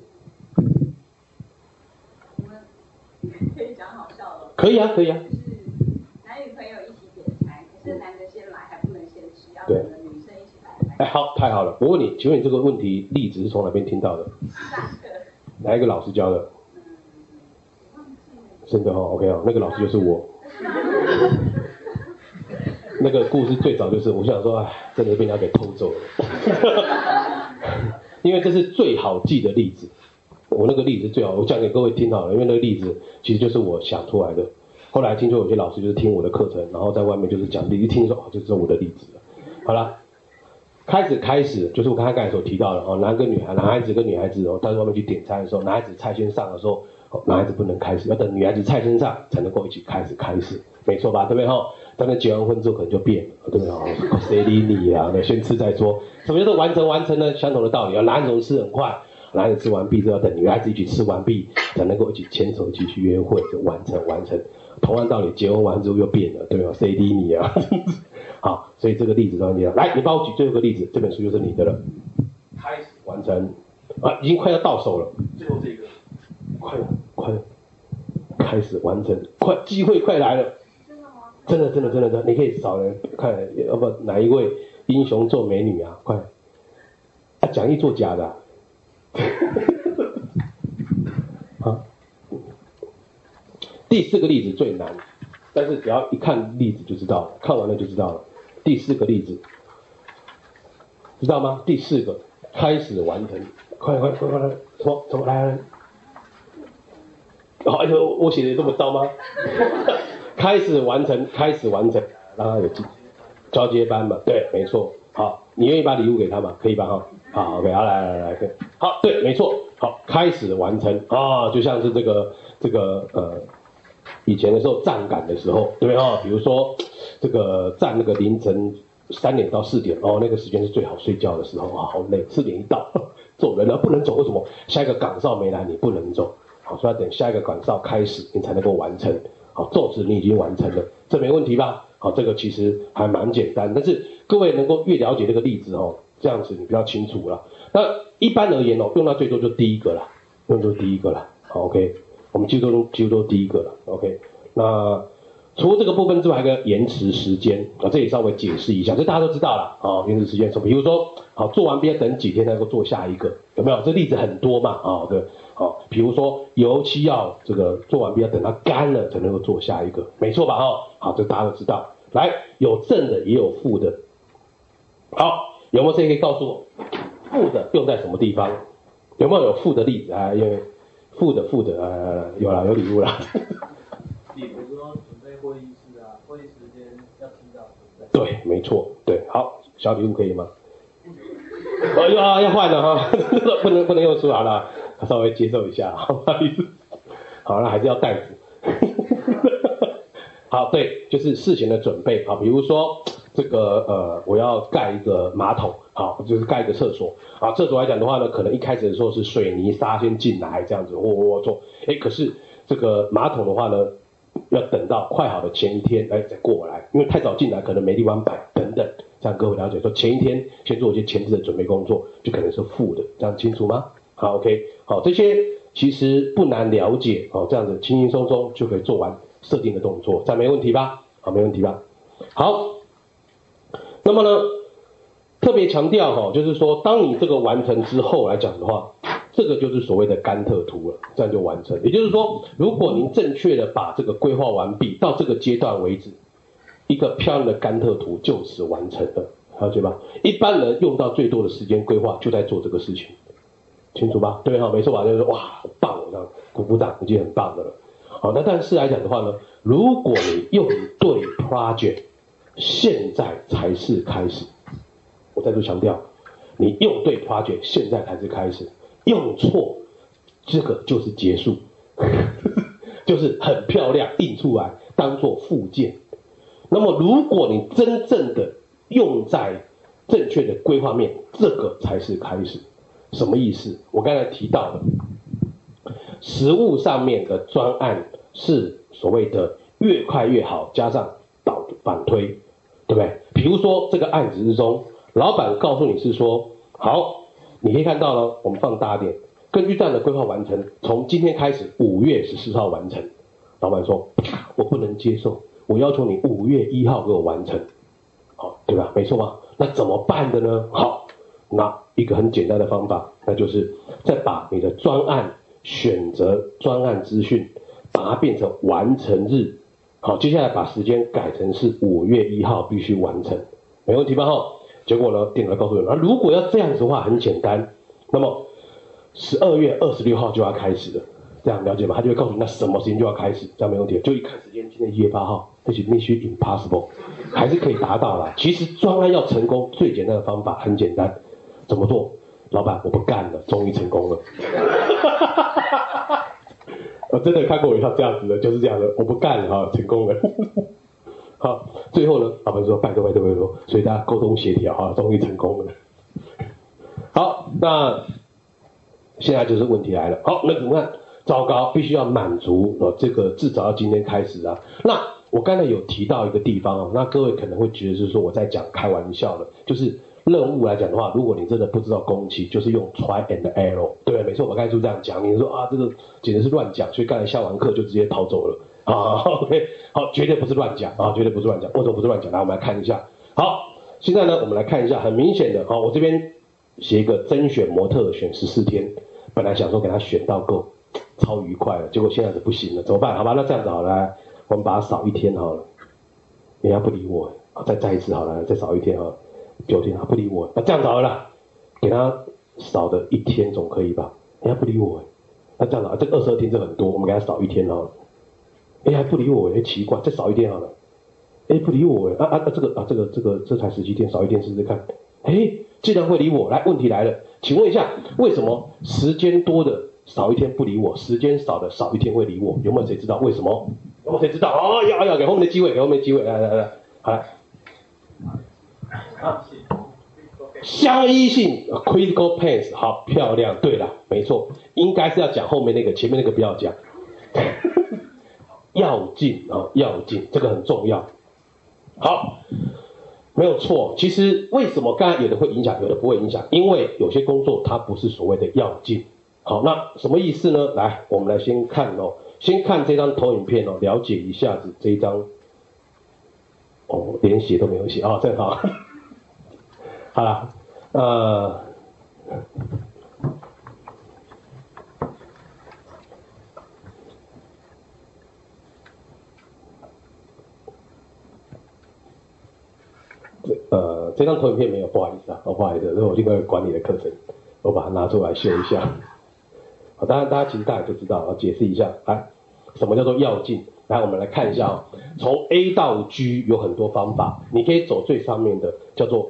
我们可以讲好笑的。 可以啊。 就是男女朋友一起点餐，可是男的先来还不能先吃，要等着女生一起来。 好，太好了。我问你，请问你这个问题例子是从哪边听到的？哪一个老师教的？真的OK 那个老师就是我。那个故事最早就是我想说，真的被人家给偷走了。因为这是最好记的例子，我那个例子最好，我讲给各位听好了，因为那个例子其实就是我想出来的。后来听说有些老师就是听我的课程，然后在外面就是讲例子，一听说就是我的例子了。好了，开始就是我刚才所提到的男孩子跟女孩子到外面去点餐的时候，男孩子菜先上的时候，男孩子不能开始，要等女孩子菜先上才能够一起开始，没错吧？对不对但是结完婚之后可能就变了，对不对？谁理你啊？先吃再说。什么叫做完成？完成呢？相同的道理，男人吃很快，男人吃完毕之后，等女孩子一起吃完毕，才能够一起牵手继续约会，就完成。同样道理，结婚完之后又变了，对吧？谁理你啊？好，所以这个例子当然来，你帮我举最后一个例子，这本书就是你的了。开始完成啊，已经快要到手了。 最后这个， 快了，开始完成，快，机会快来了。真的，你可以找人看，要不哪一位英雄做美女啊？快！啊，讲义做假的、啊。好，第4个例子最难，但是只要一看例子就知道了，看完了就知道了。第4个例子，知道吗？第4个，开始完成，快！什么来？好，我写的这么糟吗？开始完成，让他有交接班嘛，对，没错。好，你愿意把礼物给他吗？可以吧？哈，好 ，OK， 好，来，好，对，没错，好，开始完成啊，就像是这个以前的时候站岗的时候，对不对啊？比如说这个站那个凌晨3点到4点，哦，那个时间是最好睡觉的时候啊，好累，4点一到，走人了，不能走，为什么？下一个岗哨没来，你不能走，好，所以要等下一个岗哨开始，你才能够完成。好，奏词你已经完成了，这没问题吧？好，这个其实还蛮简单，但是各位能够越了解这个例子哦，这样子你比较清楚了。那一般而言哦，用到最多就第一个了，好 ，OK， 我们几乎都第一个了 ，OK。那除了这个部分之外，还有一个延迟时间啊，这里稍微解释一下，这大家都知道了啊。延迟时间什么？比如说，好，做完毕要等几天才能够做下一个，有没有？这例子很多嘛，啊，对。好，比如说油漆要这个做完毕要等它干了才能够做下一个，没错吧？哦，好，这大家都知道。来，有正的也有负的。好，有没有谁可以告诉我，负的用在什么地方？有没有负的例子啊？因为负的，有啦，有礼物啦。 比如说准备会议室啊，会议时间要提早。 对，没错，对，好，小礼物可以吗？要换了哈，不能用出来了。稍微接受一下，不好意思。好，那还是要袋子。好，对，就是事前的准备。好，比如说这个我要盖一个马桶，好，就是盖一个厕所。啊，厕所来讲的话呢，可能一开始的时候是水泥沙先进来这样子，我做。可是这个马桶的话呢，要等到快好的前一天，再过来，因为太早进来可能没地方摆等等。这样各位了解，说前一天先做一些前置的准备工作，就可能是负的，这样清楚吗？好 ，OK， 好，这些其实不难了解，哦，这样子轻轻松松就可以做完设定的动作，这样没问题吧？好，没问题吧？好，那么呢，特别强调就是说，当你这个完成之后来讲的话，这个就是所谓的甘特图了，这样就完成。也就是说，如果您正确的把这个规划完毕，到这个阶段为止，一个漂亮的甘特图就此完成了，了解吧？一般人用到最多的时间规划就在做这个事情。清楚吧？对哈，没错吧？就是说哇，好棒，这样鼓掌已经很棒的了。好，那但是来讲的话呢，如果你用对 project， 现在才是开始。我再度强调，你用对 project， 现在才是开始，用错，这个就是结束，就是很漂亮印出来当做附件。那么如果你真正的用在正确的规划面，这个才是开始。什么意思？我刚才提到的，实务上面的专案是所谓的越快越好，加上反推，对不对？比如说这个案子之中，老板告诉你是说，好，你可以看到了，我们放大点，根据这样的规划完成，从今天开始5月14号完成。老板说，我不能接受，我要求你5月1号给我完成，好，对吧？没错吧？那怎么办的呢？好，那一个很简单的方法，那就是再把你的专案选择专案资讯，把它变成完成日。好，接下来把时间改成是5月1号必须完成，没问题吧？哈，结果呢，店长告诉你，如果要这样子的话，很简单，那么12月26号就要开始了，这样了解吗？他就会告诉你，那什么时间就要开始，这样没问题。就一看时间，今天1月8号，这是 mission impossible， 还是可以达到啦。其实专案要成功，最简单的方法很简单。怎么做？老板，我不干了，终于成功了。我真的看过一套这样子的，就是这样的，我不干了哈，成功了。 好，最后呢，老板说拜托，所以大家沟通协调啊，终于成功了。好，那现在就是问题来了。好，那怎么办？糟糕，必须要满足这个至少要今天开始啊。那我刚才有提到一个地方那各位可能会觉得是说我在讲开玩笑的，就是任务来讲的话，如果你真的不知道工期，就是用 try and error， 对，没错，我刚才就这样讲。你说这个简直是乱讲，所以刚才下完课就直接逃走了OK， 好，绝对不是乱讲绝对不是乱讲。为什么不是乱讲？来，我们来看一下。好，现在呢，我们来看一下，很明显的我这边写一个甄选模特选14天，本来想说给他选到够，超愉快了，结果现在是不行了，怎么办？好吧，那这样子好了，来我们把它少1天好了。人家不理我，再一次好了，再少1天9天，他不理我，那这样子好了啦，给他少的1天总可以吧？人家不理我，那这样子这个22天这很多，我们给他少1天好了。还不理我，奇怪，再少1天好了。不理我这才17天，少1天试试看。既然会理我，来，问题来了，请问一下，为什么时间多的少1天不理我，时间少的少1天会理我？有没有谁知道为什么？有没有谁知道？要给后面的机会，给后面的机会，来，好来。相依性 critical path， 好漂亮，对了，没错，应该是要讲后面那个，前面那个不要讲。要进要进，这个很重要。好，没有错。其实为什么刚才有的会影响，有的不会影响？因为有些工作它不是所谓的要进。好，那什么意思呢？来，我们来先看先看这张投影片了解一下子这一张。连写都没有写真好。好了，这张投影片没有，不好意思不好意思，这是我另外一个管理的课程，我把它拿出来秀一下。好，当然大家其实大家就知道，解释一下，来，什么叫做要进？来，我们来看一下从 A 到 G 有很多方法，你可以走最上面的，叫做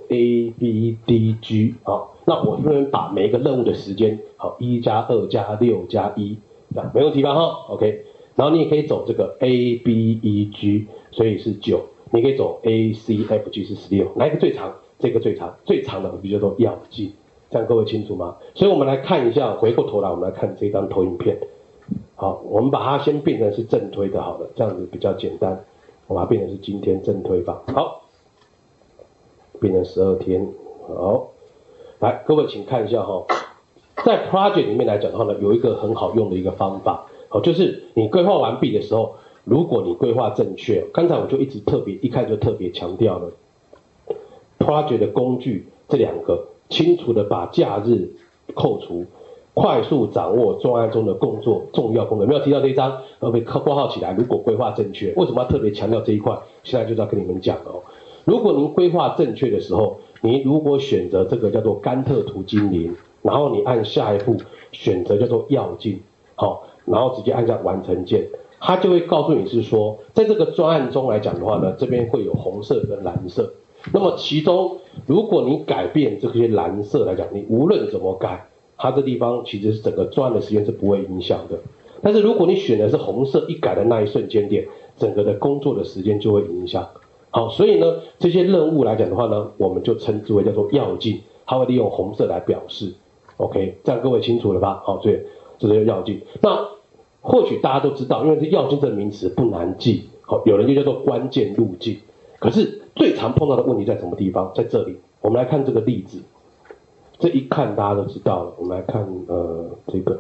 A、B、D、G 那我这边把每一个任务的时间1加2加6加1，这样没问题吧？OK， 然后你也可以走这个 A、B、E、G， 所以是9。你可以走 A、C、F、G 是16，哪一个最长？这个最长，最长的我们叫做要进，这样各位清楚吗？所以我们来看一下，回过头来我们来看这张投影片。好，我们把它先变成是正推的好了，这样子比较简单。我把它变成是今天正推法，好，变成12天，好，来各位请看一下在 project 里面来讲的话呢，有一个很好用的一个方法，就是你规划完毕的时候。如果你规划正确，刚才我就一开始就特别强调了 ，project 的工具这2个，清楚的把假日扣除，快速掌握专案中的工作重要功能。没有提到这一章，被挂号起来。如果规划正确，为什么要特别强调这一块？现在就是要跟你们讲如果您规划正确的时候，你如果选择这个叫做甘特图精灵，然后你按下一步选择叫做要进，然后直接按下完成键。它就会告诉你是说，在这个专案中来讲的话呢，这边会有红色跟蓝色。那么其中，如果你改变这些蓝色来讲，你无论怎么改，它这地方其实是整个专案的时间是不会影响的。但是如果你选的是红色，一改的那一瞬间点，整个的工作的时间就会影响。好，所以呢，这些任务来讲的话呢，我们就称之为叫做要进，它会利用红色来表示。OK， 这样各位清楚了吧？好，所以这是要进。那或许大家都知道，因为这要进这个名词不难记，有人就叫做关键路径。可是最常碰到的问题在什么地方？在这里，我们来看这个例子，这一看大家都知道了。我们来看这个，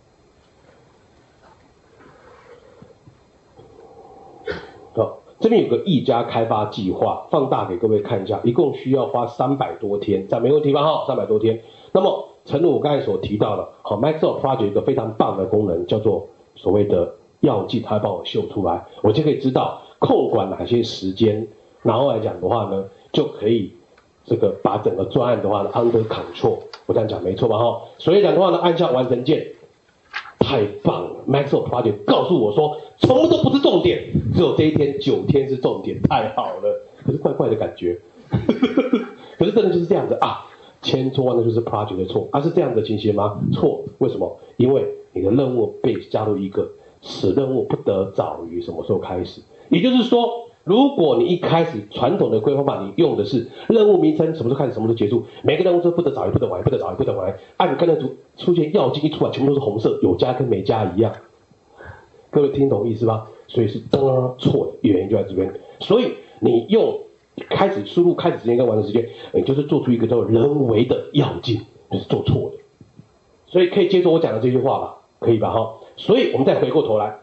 这边有个1家开发计划，放大给各位看一下，一共需要花300多天，这样没问题吧？300多天。那么诚如我刚才所提到的，Microsoft Project 有一个非常棒的功能，叫做所谓的要进，它会帮我秀出来，我就可以知道控管哪些时间，然后来讲的话呢，就可以这个把整个专案的话呢 under control， 我这样讲没错吧所以讲的话呢，按下完成键，太棒了 ，Microsoft Project 告诉我说，什么都不是重点，只有这一天9天是重点，太好了，可是怪怪的感觉，可是真的就是这样子千错万错就是 project 的错，是这样的情形吗？错，为什么？因为你的任务被加入一个此任务不得早于什么时候开始，也就是说如果你一开始传统的规划法，你用的是任务名称，什么时候开始，什么时候结束，每个任务都不得早也不得晚，不得早也不得晚，按刚才出现要进一出来，全部都是红色，有加跟没加一样。各位听懂意思吧？所以是错的，原因就在这边。所以你用开始输入开始时间跟完成时间，你就是做出一个叫做人为的要进，就是做错的。所以可以接受我讲的这句话吧？可以吧？哈。所以我们再回过头来，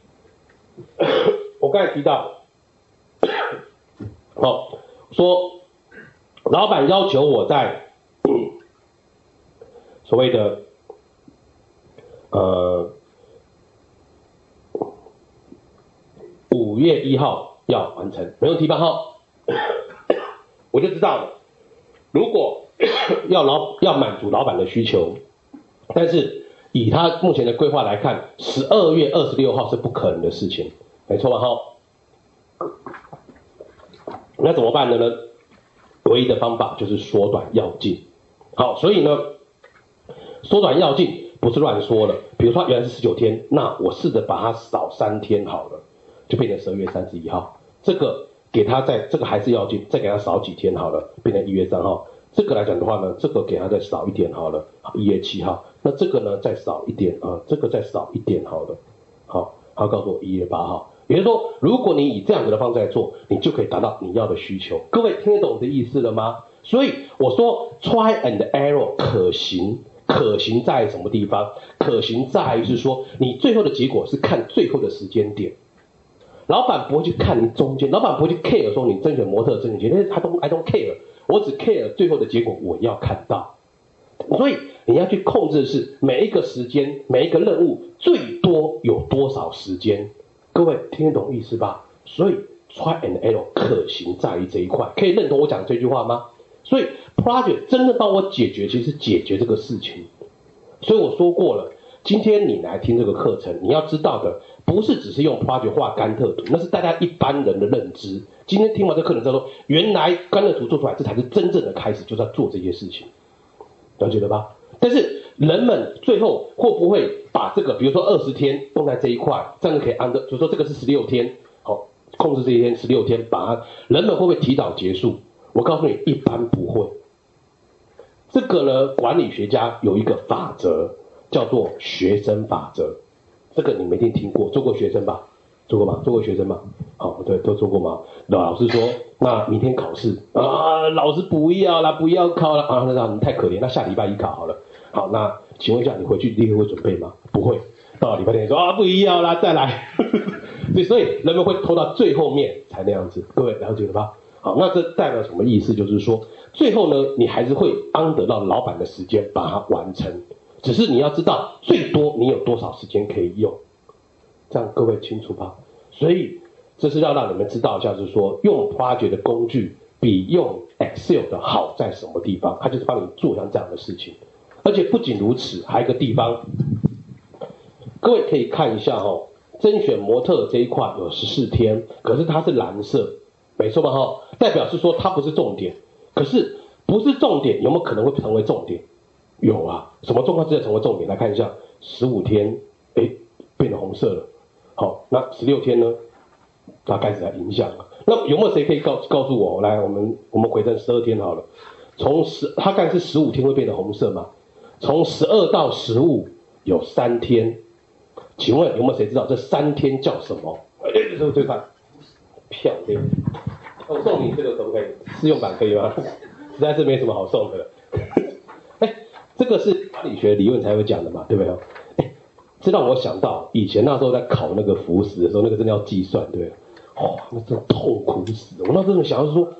我刚才提到。说老板要求我在所谓的5月1号要完成，没问题吧？哈，我就知道了。如果要满足老板的需求，但是以他目前的规划来看，12月26号是不可能的事情，没错吧？哈。那怎么办呢？唯一的方法就是缩短要进。好，所以呢，缩短要进不是乱说的。比如说原来是19天，那我试着把它少3天好了，就变成12月31号。这个给他这个还是要进，再给他少几天好了，变成1月3号。这个来讲的话呢，这个给他再少一点好了，1月7号。那这个呢再少一点啊，这个再少一点好了。好，他告诉我1月8号。也就是说，如果你以这样子的方式来做，你就可以达到你要的需求。各位听得懂我的意思了吗？所以我说 try and error 可行，可行在什么地方？可行在于是说，你最后的结果是看最后的时间点。老板不会去看你中间，老板不会去 care 说你甄选模特甄选期，但是I don't care， 我只 care 最后的结果我要看到。所以你要去控制的是每一个时间，每一个任务最多有多少时间。各位听得懂意思吧？所以 try and error 可行在于这一块，可以认同我讲这句话吗？所以 project 真的帮我解决，其实是解决这个事情。所以我说过了，今天你来听这个课程，你要知道的不是只是用 project 画甘特图，那是大家一般人的认知。今天听完这课程之后，原来甘特图做出来，这才是真正的开始，就是要做这些事情，了解了吧？但是人们最后会不会把这个，比如说20天用在这一块，这样就可以按照，比如说这个是16天，好，控制这一天16天，把它，人们会不会提早结束？我告诉你，一般不会。这个呢，管理学家有一个法则，叫做学生法则。这个你们一定听过，做过学生吧？做过吗？做过学生吗？好，对，都做过吗？老师说，那明天考试啊，老师不要啦，不要考了啊，那你太可怜，那下礼拜一考好了。好，那请问一下，你回去立刻会准备吗？不会，到礼拜天说啊，不要啦，再来。所以人们会拖到最后面才那样子，各位了解了吧？好，那这代表什么意思？就是说，最后呢，你还是会得到老板的时间把它完成，只是你要知道最多你有多少时间可以用，这样各位清楚吧？所以这是要让你们知道一下，就是说用 project 的工具比用 Excel 的好在什么地方？它就是帮你做像这样的事情。而且不仅如此，还有一个地方，各位可以看一下哦，甄选模特这一块有14天，可是它是蓝色，没错吧？哈，代表是说它不是重点。可是不是重点，有没有可能会成为重点？有啊，什么状况之下成为重点？来看一下，15天，变成红色了。好，那16天呢？它开始来影响了。那有没有谁可以告诉我？来，我们回正12天好了。它刚才是15天会变成红色吗？从12到15有3天，请问有没有谁知道这3天叫什么？这个漂亮，我送你这个可不可以？试用版可以吗？实在是没什么好送的了。这个是管理学理论才会讲的嘛，对不对？这让我想到以前那时候在考那个福祉的时候，那个真的要计算，对不对？那真的痛苦死了。我那时候想要说，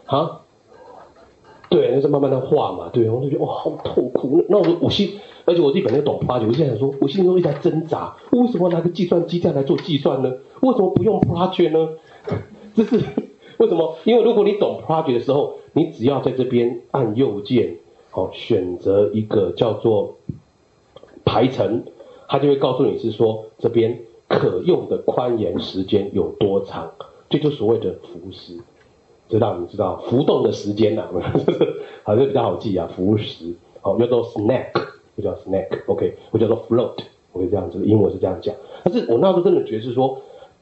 对，那是慢慢的画嘛，对，我就觉得好痛苦。那我心，而且我自己本身懂project，我现在想说，我心中一直在挣扎，为什么拿个计算机这样来做计算呢？为什么不用 project 呢？这是为什么？因为如果你懂 project 的时候，你只要在这边按右键，选择一个叫做排程，它就会告诉你是说这边可用的宽延时间有多长，这就是所谓的浮时。知道你知道浮动的时间好像比较好记啊，浮时，叫做 snack， 就叫 snack， OK， 或叫做 float， 我会这样子，英文是这样讲。但是我那时候真的觉得是说，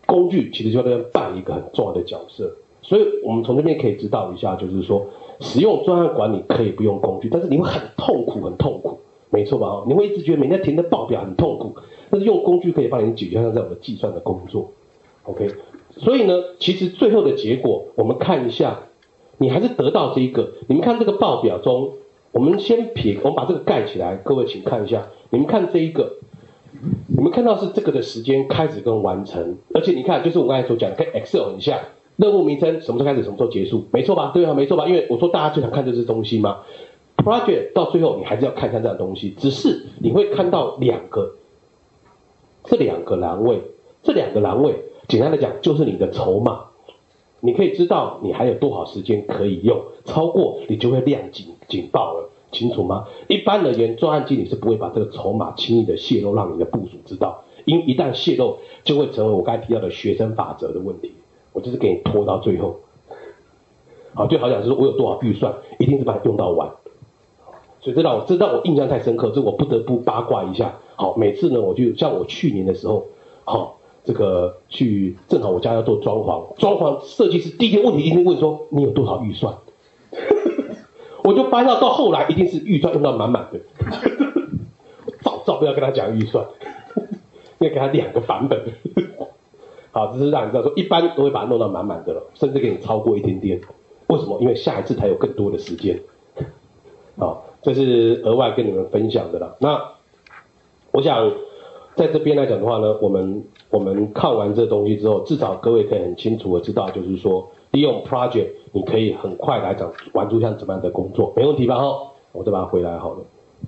工具其实就在扮一个很重要的角色。所以我们从这边可以知道一下，就是说使用专案管理可以不用工具，但是你会很痛苦，很痛苦，没错吧？你会一直觉得每天填的报表很痛苦，但是用工具可以帮你解决像这样的计算的工作。OK， 所以呢，其实最后的结果，我们看一下，你还是得到这一个。你们看这个报表中，我们把这个盖起来，各位请看一下，你们看这一个。你们看到是这个的时间开始跟完成，而且你看，就是我刚才所讲的，跟 Excel 很像，任务名称什么时候开始，什么时候结束，没错吧？对吧？没错吧？因为我说大家最想看这些东西嘛 ，project 到最后你还是要看一下这样的东西，只是你会看到这两个栏位，简单的讲就是你的筹码，你可以知道你还有多少时间可以用，超过你就会亮警报了。清楚吗？一般而言，专案经理是不会把这个筹码轻易的泄露，让你的部属知道，因为一旦泄露，就会成为我刚才提到的学生法则的问题。我就是给你拖到最后，好，就好像是说我有多少预算，一定是把它用到完。所以这让我印象太深刻，这我不得不八卦一下。好，每次呢，我就像我去年的时候，好，这个正好我家要做装潢设计师第一个问题一定问说你有多少预算。我就发现到后来一定是预算用到满满的，早不要跟他讲预算，要给他2个版本。好，这是让你知道说，一般都会把它弄到满满的了，甚至给你超过一点点。为什么？因为下一次才有更多的时间。好，这是额外跟你们分享的啦。那我想在这边来讲的话呢，我们看完这东西之后，至少各位可以很清楚的知道，就是说利用 project。你可以很快来讲玩出像怎么样的工作，没问题吧？哈，我再把它回来好了。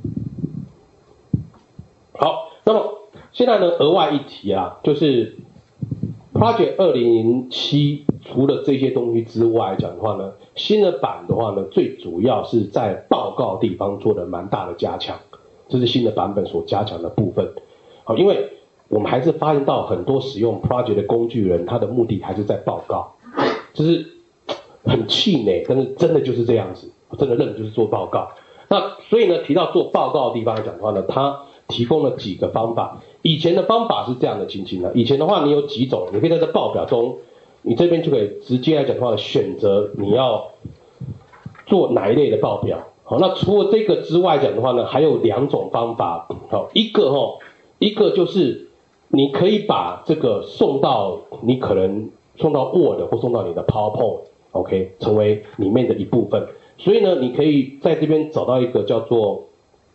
好，那么现在呢，额外一提啊，就是 Project 2007除了这些东西之外讲的话呢，新的版的话呢，最主要是在报告地方做了蛮大的加强，这是新的版本所加强的部分。好，因为我们还是发现到很多使用 Project 的工具人，他的目的还是在报告，就是很气馁，但是真的就是这样子，我真的认的就是做报告。那所以呢，提到做报告的地方来讲的话呢，他提供了几个方法。以前的方法是这样的情形的，以前的话你有几种，你可以在这报表中，你这边就可以直接来讲的话选择你要做哪一类的报表。好，那除了这个之外讲的话呢，还有2种方法。好，一个就是你可以把这个你可能送到 Word 或送到你的 PowerPoint。OK， 成为里面的一部分。所以呢，你可以在这边找到一个叫做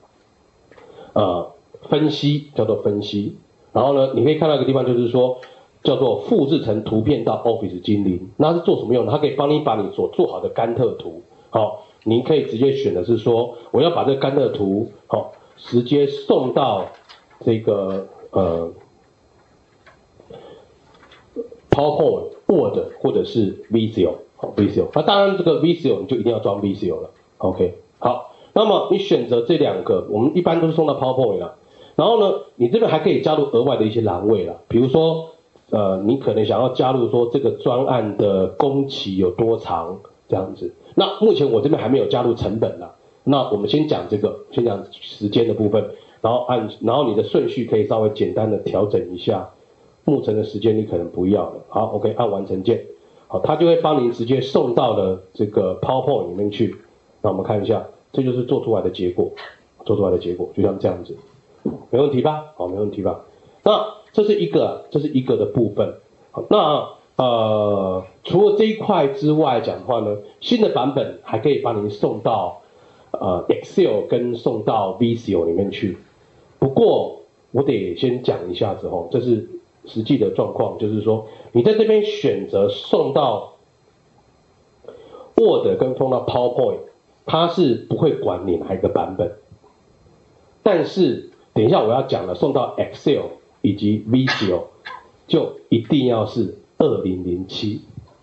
分析。然后呢，你可以看到一个地方就是说叫做复制成图片到 Office 精灵。那是做什么用的？它可以帮你把你所做好的甘特图，好，你可以直接选的是说我要把这个甘特图好直接送到这个PowerPoint、Word 或者是 Visio。好 Visio， 那当然这个 Visio 你就一定要装 Visio 了。OK， 好，那么你选择这2个，我们一般都是送到 PowerPoint 了。然后呢，你这边还可以加入额外的一些栏位了，比如说你可能想要加入说这个专案的工期有多长这样子。那目前我这边还没有加入成本啦。那我们先讲时间的部分，然后你的顺序可以稍微简单的调整一下。目前的时间你可能不要了。好 ，OK， 按完成键。好，它就会帮您直接送到了这个 PowerPoint 里面去。那我们看一下，这就是做出来的结果，就像这样子，没问题吧？好，没问题吧？那这是一个的部分。好，那除了这一块之外讲的话呢，新的版本还可以帮您送到Excel 跟送到 Visio 里面去。不过我得先讲一下子吼，这是实际的状况，就是说你在这边选择送到 Word 跟送到 PowerPoint， 它是不会管你哪一个版本。但是等一下我要讲的送到 Excel 以及 Visio 就一定要是2007。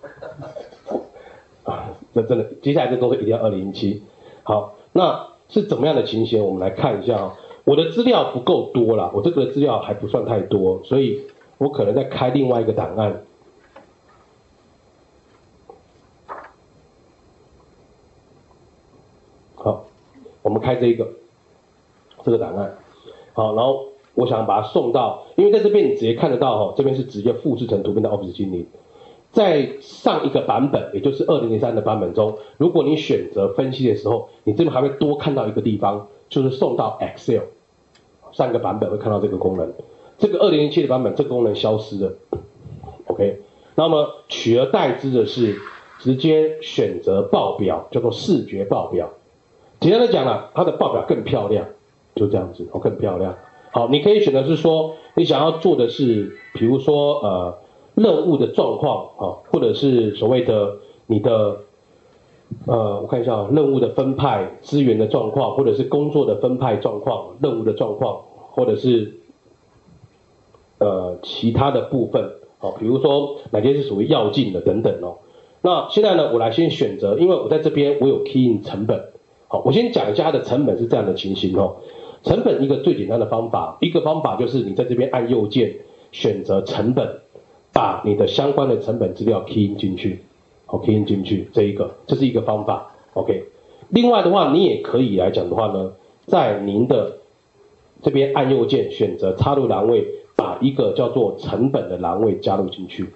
这真的，接下来这东西一定要2007。好，那是怎么样的情形？我们来看一下哦。我的资料不够多啦，我这个资料还不算太多，所以我可能再开另外一个档案。好，我们开这个档案。好，然后我想把它送到，因为在这边你直接看得到这边是直接复制成图片的 Office 精灵。在上一个版本，也就是2003的版本中，如果你选择分析的时候，你这边还会多看到一个地方，就是送到 Excel。上一个版本会看到这个功能，这个2007的版本这个功能消失了。OK， 那么取而代之的是直接选择报表，叫做视觉报表。简单的讲了，它的报表更漂亮，就这样子，更漂亮。好，你可以选择是说，你想要做的是，比如说任务的状况或者是所谓的你的我看一下任务的分派、资源的状况，或者是工作的分派状况、任务的状况，或者是其他的部分比如说哪些是属于要进的等等那现在呢，我来先选择，因为我在这边我有 key in 成本。好，我先讲一下它的成本是这样的情形成本一个最简单的方法，一个方法就是你在这边按右键选择成本，把你的相关的成本资料 key in 进去，key in 进去，这是一个方法 ，OK。另外的话，你也可以来讲的话呢，在您的这边按右键选择插入栏位，把一个叫做成本的栏位加入进去。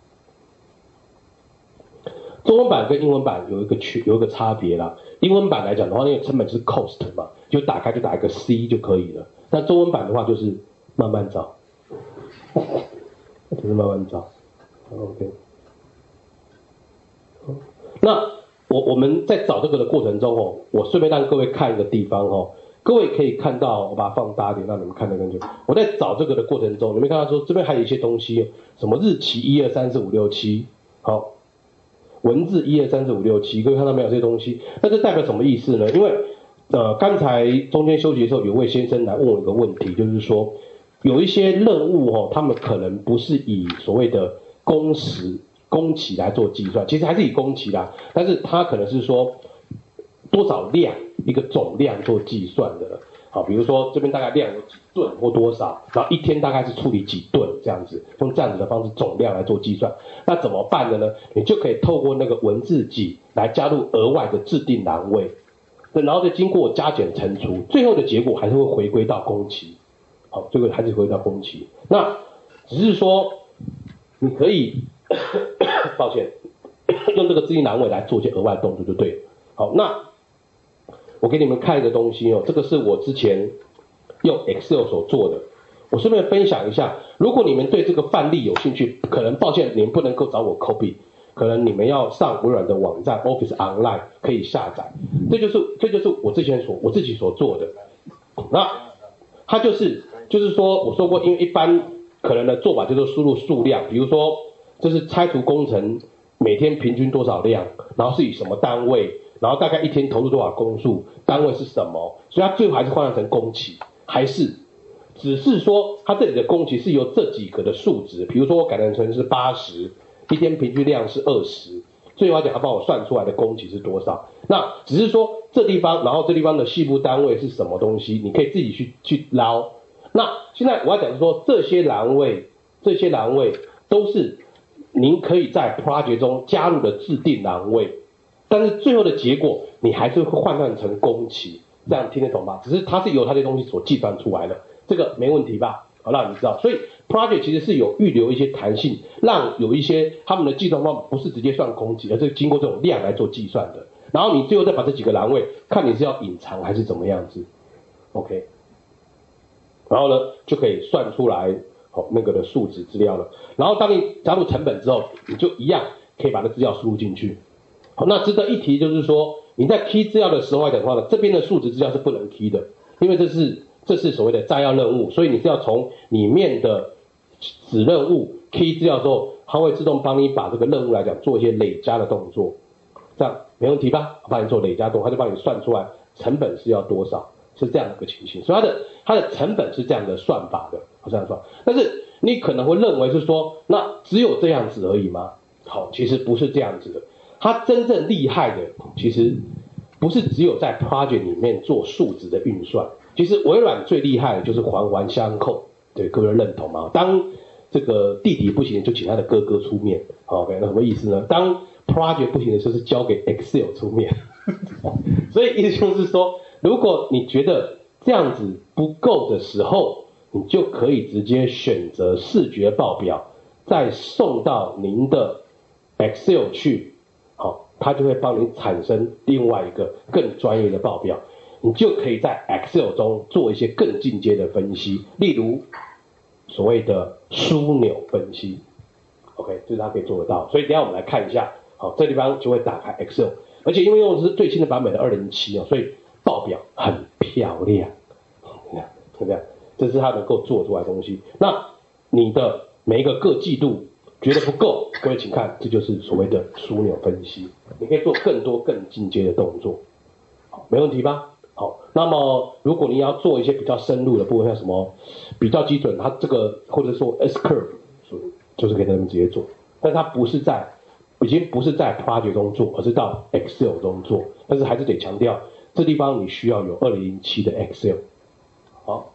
中文版跟英文版有一个差别啦。英文版来讲的话，因为成本是 cost 嘛，就打开就打一个 C 就可以了。但中文版的话就是慢慢找，就是慢慢找 ，OK。那我们在找这个的过程中我顺便让各位看一个地方各位可以看到，我把它放大一点，让你们看得更清楚。我在找这个的过程中，你们看到说这边还有一些东西，什么日期1、2、3、4、5、6、7，好。文字1、2、3、4、5、6、7，各位看到没有这些东西？那这代表什么意思呢？因为刚才中间休息的时候，有位先生来问我一个问题，就是说有一些任务他们可能不是以所谓的工期来做计算，其实还是以工期啦，但是它可能是说多少量一个总量做计算的。好，比如说这边大概量有几吨或多少，然后一天大概是处理几吨这样子，用这样子的方式总量来做计算。那怎么办的呢？你就可以透过那个文字集来加入额外的制定栏位，然后再经过加减乘除，最后的结果还是会回归到工期。好，这个还是回归到工期。那只是说你可以抱歉用这个制定栏位来做一些额外动作就对了。好，那我给你们看一个东西这个是我之前用 Excel 所做的，我顺便分享一下。如果你们对这个范例有兴趣，可能抱歉你们不能够找我 copy， 可能你们要上微软的网站 Office Online 可以下载。这就是我自己所做的。那它就是说我说过，因为一般可能的做法就是输入数量，比如说这是拆除工程每天平均多少量，然后是以什么单位，然后大概一天投入多少工数，单位是什么，所以它最后还是换算成工期，只是说它这里的工期是由这几个的数值，比如说我改成是80，一天平均量是20，最后来讲它帮我算出来的工期是多少。那只是说这地方，然后这地方的细部单位是什么东西，你可以自己去捞。那现在我要讲的是说，这些栏位都是您可以在 project 中加入的制定栏位，但是最后的结果你还是会换算成工期，这样听得懂吗？只是它是由它的东西所计算出来的，这个没问题吧？好，让你知道，所以 project 其实是有预留一些弹性，让有一些他们的计算方法不是直接算工期，而是经过这种量来做计算的。然后你最后再把这几个栏位，看你是要隐藏还是怎么样子 ，OK。然后呢，就可以算出来那个的数值资料了。然后当你加入成本之后，你就一样可以把这资料输入进去。好，那值得一提就是说，你在 key 资料的时候来讲的话呢，这边的数值资料是不能 key 的，因为这是所谓的摘要任务，所以你是要从里面的子任务 key 资料之后，它会自动帮你把这个任务来讲做一些累加的动作，这样没问题吧？帮你做累加动作，它就帮你算出来成本是要多少，是这样的一个情形。所以它的成本是这样的算法的，这样算。但是你可能会认为是说，那只有这样子而已吗？好，其实不是这样子的。它真正厉害的，其实不是只有在 project 里面做数值的运算。其实微软最厉害的就是环环相扣，对，各位认同吗？当这个弟弟不行，就请他的哥哥出面。OK， 那什么意思呢？当 project 不行的时候，是交给 Excel 出面。所以意思就是说，如果你觉得这样子不够的时候， 你就可以直接选择视觉报表，再送到您的 Excel 去，好，它就会帮你产生另外一个更专业的报表，你就可以在 Excel 中做一些更进阶的分析，例如所谓的枢纽分析 ，OK， 这是它可以做得到。所以等一下我们来看一下，好，这地方就会打开 Excel， 而且因为用的是最新的版本的207哦，所以报表很漂亮，你看对不对？这是它能够做出来的东西。那你的每一个各季度觉得不够，各位请看，这就是所谓的枢纽分析，你可以做更多更进阶的动作，好，没问题吧？好，那么如果你要做一些比较深入的部分，像什么比较基准，它这个或者说 S curve， 就是可以在那边直接做，但它已经不是在 project 中做，而是到 Excel 中做，但是还是得强调，这地方你需要有2007的 Excel， 好。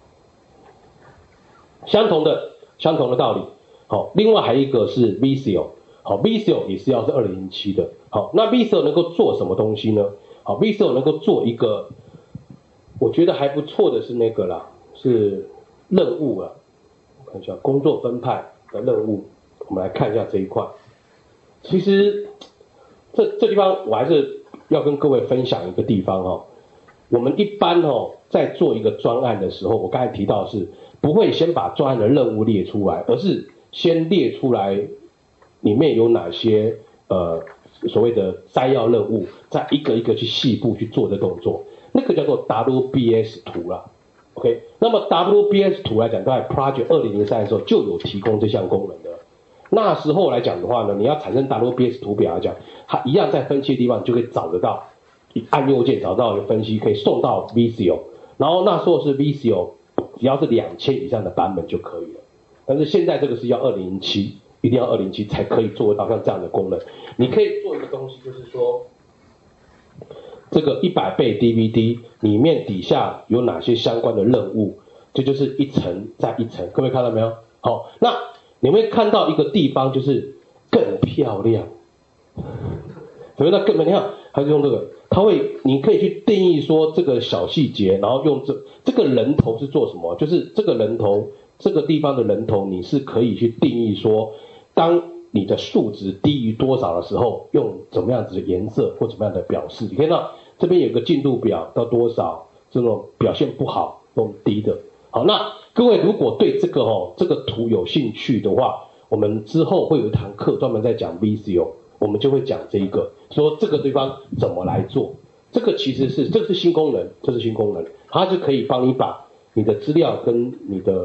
相同的道理，好，另外还有一个是 Visio， 好 ，Visio 也是要是2007的，好，那 Visio 能够做什么东西呢？好 ，Visio 能够做一个，我觉得还不错的是那个啦，是任务啊，我看一下工作分派的任务，我们来看一下这一块。其实这地方我还是要跟各位分享一个地方哦，我们一般在做一个专案的时候，我刚才提到是。不会先把专案的任务列出来，而是先列出来里面有哪些所谓的摘要任务，再一个一个去细部去做的动作，那个叫做 WBS 图啦。OK， 那么 WBS 图来讲，在 Project 2003的时候就有提供这项功能的。那时候来讲的话呢，你要产生 WBS 图表来讲，它一样在分析的地方就可以找得到，按右键找到一个分析，可以送到 Visio， 然后那时候是 Visio。只要是2000以上的版本就可以了，但是现在这个是要2007，一定要2007才可以做得到像这样的功能。你可以做一个东西，就是说，这个100倍 DVD 里面底下有哪些相关的任务，这就是一层再一层，各位看到没有？好，那你会看到一个地方就是更漂亮，所以那更漂亮，还是用这个。你可以去定义说这个小细节，然后用这个人头是做什么？就是这个人头，这个地方的人头，你是可以去定义说，当你的数值低于多少的时候，用怎么样子的颜色或怎么样的表示。你看到这边有个进度表到多少，这种表现不好，用低的。好，那各位如果对这个图有兴趣的话，我们之后会有一堂课专门在讲 Visio。我们就会讲这一个，说这个地方怎么来做。这个其实是新功能，这是新功能，它就可以帮你把你的资料跟你的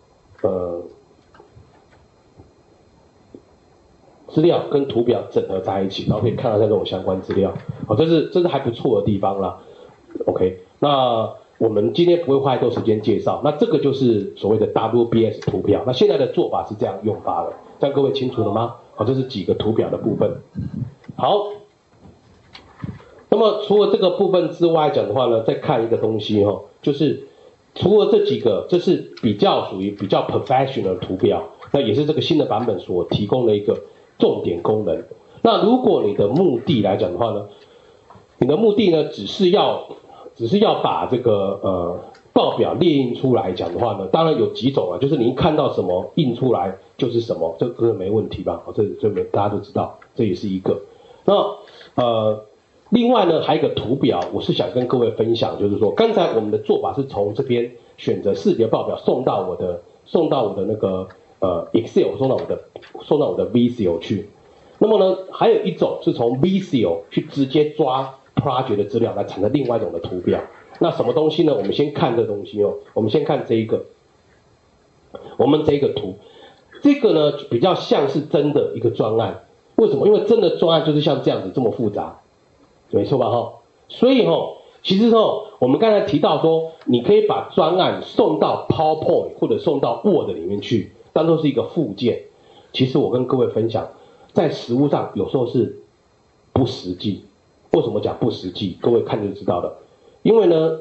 资料跟图表整合在一起，然后可以看到像这种相关资料。好，这是还不错的地方啦。OK， 那我们今天不会花太多时间介绍。那这个就是所谓的 WBS 图表。那现在的做法是这样用法的，这样各位清楚了吗？好，这是几个图表的部分。好，那么除了这个部分之外讲的话呢，再看一个东西就是除了这几个，这是属于比较 professional 的图表，那也是这个新的版本所提供的一个重点功能。那如果你的目的来讲的话呢，你的目的呢只是要把这个报表列印出来讲的话呢，当然有几种啊，就是你一看到什么印出来就是什么，这个没问题吧？大家都知道，这也是一个。那另外呢，还有一个图表，我是想跟各位分享，就是说，刚才我们的做法是从这边选择视觉报表送到我的那个Excel， 送到我的 Visio 去。那么呢，还有一种是从 Visio 去直接抓 project 的资料来产生另外一种的图表。那什么东西呢？我们先看这东西我们先看这一个，我们这个图，这个呢比较像是真的一个专案。为什么？因为真的专案就是像这样子这么复杂，没错吧所以其实我们刚才提到说，你可以把专案送到 PowerPoint 或者送到 Word 里面去，当做是一个附件。其实我跟各位分享，在实务上有时候是不实际。为什么讲不实际？各位看就知道了。因为呢，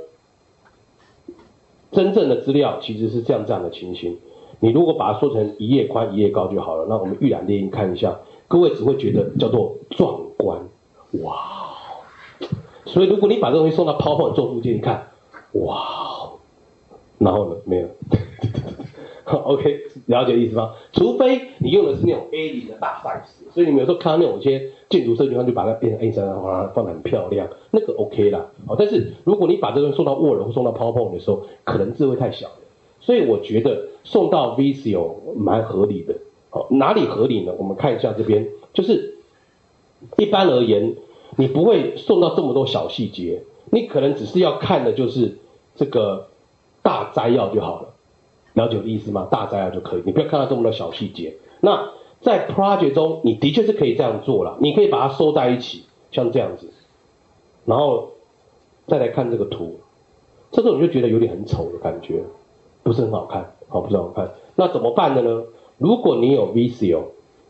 真正的资料其实是这样的情形。你如果把它说成1页宽1页高就好了，那我们预览列印看一下，各位只会觉得叫做壮观，哇！所以如果你把这东西送到 PowerPoint 做附件，你看，哇！然后呢，没有， OK， 了解意思吗？除非你用的是那种 A0 的大 size， 所以你们有时候看到那种一些建筑设计，就把它变成 A3，放得很漂亮，那个 OK 啦。但是如果你把这个送到 Word 或送到 PowerPoint 的时候，可能字会太小了，所以我觉得送到 Visio 蛮合理的。哪里合理呢？我们看一下这边，就是一般而言，你不会送到这么多小细节，你可能只是要看的就是这个大摘要就好了。了解我的意思吗？大摘要就可以，你不要看到这么多小细节。那在 project 中，你的确是可以这样做了，你可以把它收在一起，像这样子，然后再来看这个图，这种你就觉得有点很丑的感觉，不是很好看，不是很好看。那怎么办的呢？如果你有 Visio，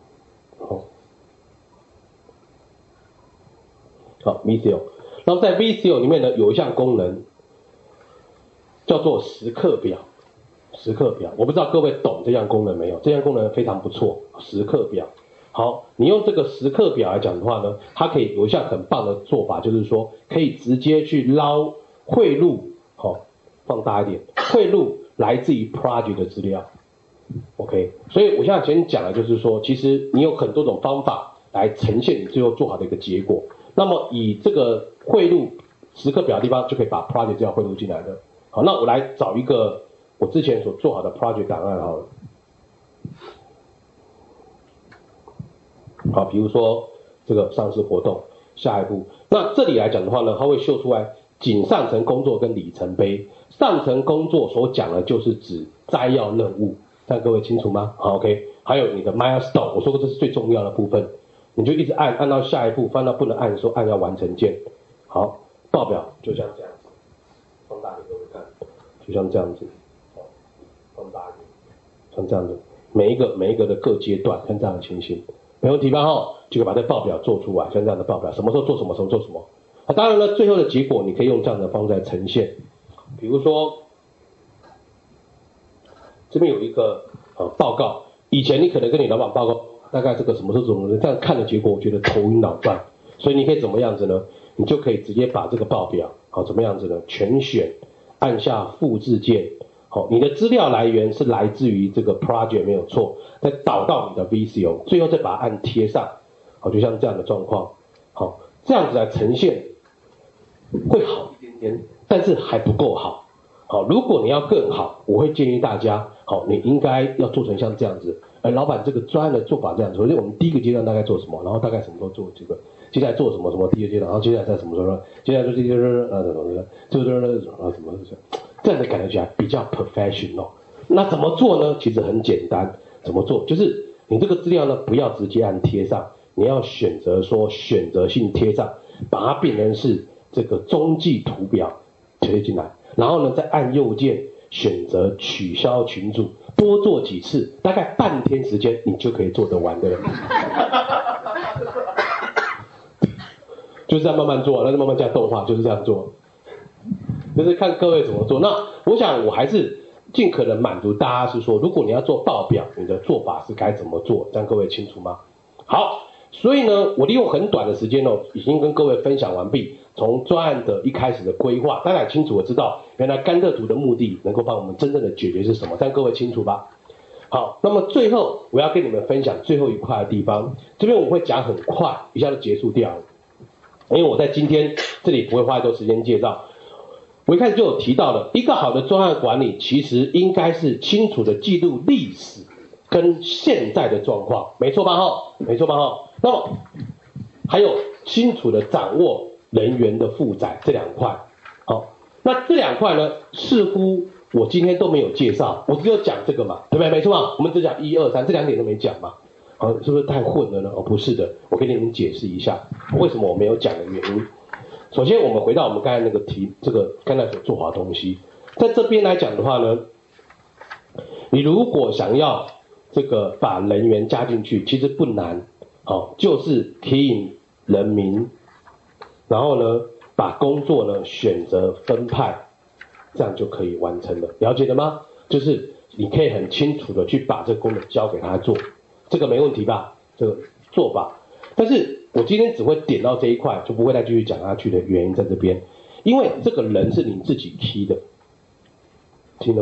好 Visio， 然后在 Visio 里面呢有一项功能叫做时刻表。时刻表，我不知道各位懂这项功能没有？这项功能非常不错，时刻表。好，你用这个时刻表来讲的话呢，它可以有一项很棒的做法，就是说可以直接去捞汇入，放大一点，汇入来自于 project 的资料。OK， 所以我现在先讲的就是说，其实你有很多种方法来呈现你最后做好的一个结果。那么以这个汇入时刻表的地方，就可以把 project 资料汇入进来的。好，那我来找一个我之前所做好的 project 档案好了。好，比如说这个上市活动，下一步，那这里来讲的话呢，它会秀出来仅上层工作跟里程碑。上层工作所讲的就是指摘要任务，这样各位清楚吗？好 ，OK。还有你的 milestone， 我说过这是最重要的部分，你就一直按到下一步，翻到不能按的时候按要完成键。好，报表就像这样子，放大给各位看，就像这样子。放大一点，像这样子，每一个的各阶段，像这样的情形，没问题吧？就可以把这报表做出来，像这样的报表，什么时候做什么，什么做什么。当然了，最后的结果你可以用这样的方式来呈现，比如说这边有一个报告，以前你可能跟你老板报告，大概这个什么时候怎么这样看的结果，我觉得头晕脑转，所以你可以怎么样子呢？你就可以直接把这个报表，怎么样子呢？全选，按下复制键。好，你的资料来源是来自于这个 project 没有错，再导到你的 Visio， 最后再把它按贴上，好，就像这样的状况，好，这样子来呈现会好一点点，但是还不够好，好，如果你要更好，我会建议大家，好，你应该要做成像这样子，老板这个专案的做法这样子，所以我们第一个阶段大概做什么，然后大概什么时候做这个，接下来做什么什么第二阶段，然后接下来在什么时候，接下来就这些什么这样的感觉起来比较 professional。那怎么做呢？其实很简单，怎么做？就是你这个资料呢，不要直接按贴上，你要选择说选择性贴上，把它变成是这个中继图表贴进来，然后呢再按右键选择取消群组，多做几次，大概半天时间你就可以做得完的了。就是这样慢慢做，那就慢慢加动画，就是这样做。就是看各位怎么做。那我想我还是尽可能满足大家，是说如果你要做报表，你的做法是该怎么做，这样各位清楚吗？好，所以呢，我利用很短的时间已经跟各位分享完毕。从专案的一开始的规划，大家也清楚的知道，原来甘特图的目的能够帮我们真正的解决是什么，这样各位清楚吧？好，那么最后我要跟你们分享最后一块的地方，这边我会讲很快，一下就结束掉了，因为我在今天这里不会花太多时间介绍。我一开始就有提到了，一个好的专案管理其实应该是清楚的记录历史跟现在的状况，没错吧？没错吧？那么还有清楚的掌握人员的负载这两块。好，那这两块呢，似乎我今天都没有介绍，我只有讲这个嘛，对不对？没错嘛，我们只讲1、2、3这两点都没讲嘛。好，是不是太混了呢？不是的，我给你们解释一下为什么我没有讲的原因。首先，我们回到我们刚才那个这个刚才所做好的东西，在这边来讲的话呢，你如果想要这个把人员加进去，其实不难，就是 key in 人名，然后呢，把工作呢选择分派，这样就可以完成了，了解了吗？就是你可以很清楚的去把这个功能交给他做，这个没问题吧？这个做法，但是我今天只会点到这一块，就不会再继续讲下去的原因在这边，因为这个人是你自己 key 的，听得吗？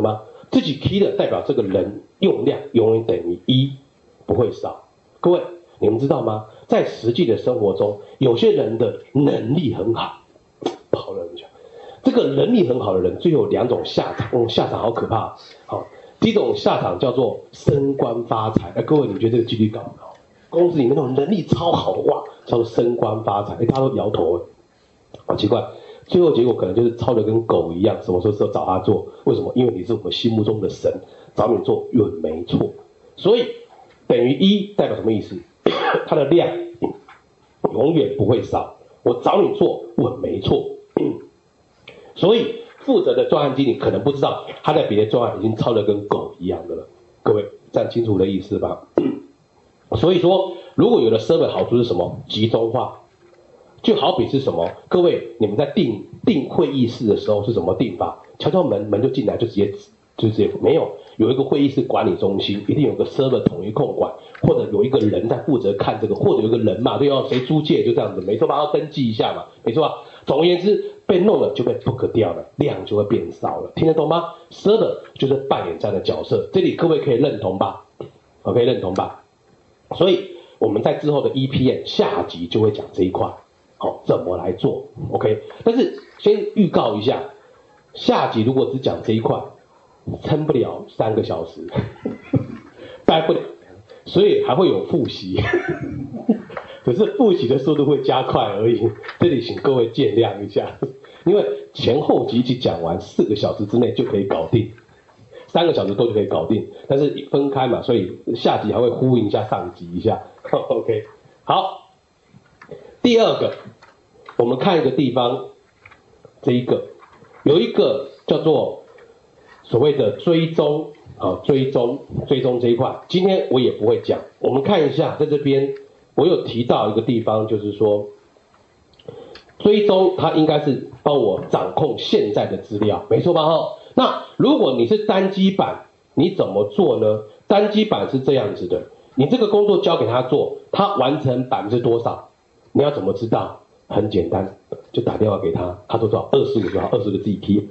自己 key 的代表这个人用量永远等于1，不会少。各位，你们知道吗？在实际的生活中，有些人的能力很好，跑了人家。这个能力很好的人，最后有2种下场，下场好可怕。好，第一种下场叫做升官发财。各位，你觉得这个几率高不高？公司里面那种能力超好的话，叫做升官发财。大家都摇头，好奇怪。最后结果可能就是操得跟狗一样，什么时候找他做？为什么？因为你是我们心目中的神，找你做远没错。所以等于1代表什么意思？它的量永远不会少，我找你做稳没错。所以负责的专案经理可能不知道，他在别的专案已经操得跟狗一样的了。各位，这样清楚的意思吧？所以说，如果有了 server 好处是什么？集中化。就好比是什么？各位，你们在订会议室的时候是怎么订法？敲敲门就进来，就直接没有。有一个会议室管理中心，一定有个 server 统一控管，或者有一个人在负责看这个，或者有一个人嘛，对哦，谁租借就这样子，没错吧？要登记一下嘛，没错吧？总而言之，被弄了就被 book 掉了，量就会变少了，听得懂吗 ？server 就是扮演这样的角色，这里各位可以认同吧？可以认同吧？所以我们在之后的 EPM 下集就会讲这一块。好，怎么来做 ？OK， 但是先预告一下，下集如果只讲这一块，撑不了3个小时，待不了，所以还会有复习，可是复习的速度会加快而已。这里请各位见谅一下，因为前后集一起讲完4个小时之内就可以搞定，3个小时多就可以搞定，但是分开嘛，所以下集还会呼应一下上集一下。OK， 好。第二个，我们看一个地方，这一个有一个叫做所谓的追踪追踪这一块，今天我也不会讲。我们看一下，在这边我有提到一个地方，就是说追踪它应该是帮我掌控现在的资料，没错吧？那如果你是单机版，你怎么做呢？单机版是这样子的，你这个工作交给他做，他完成多少？你要怎么知道？很简单，就打电话给他，他说多少25就好，20个自己key。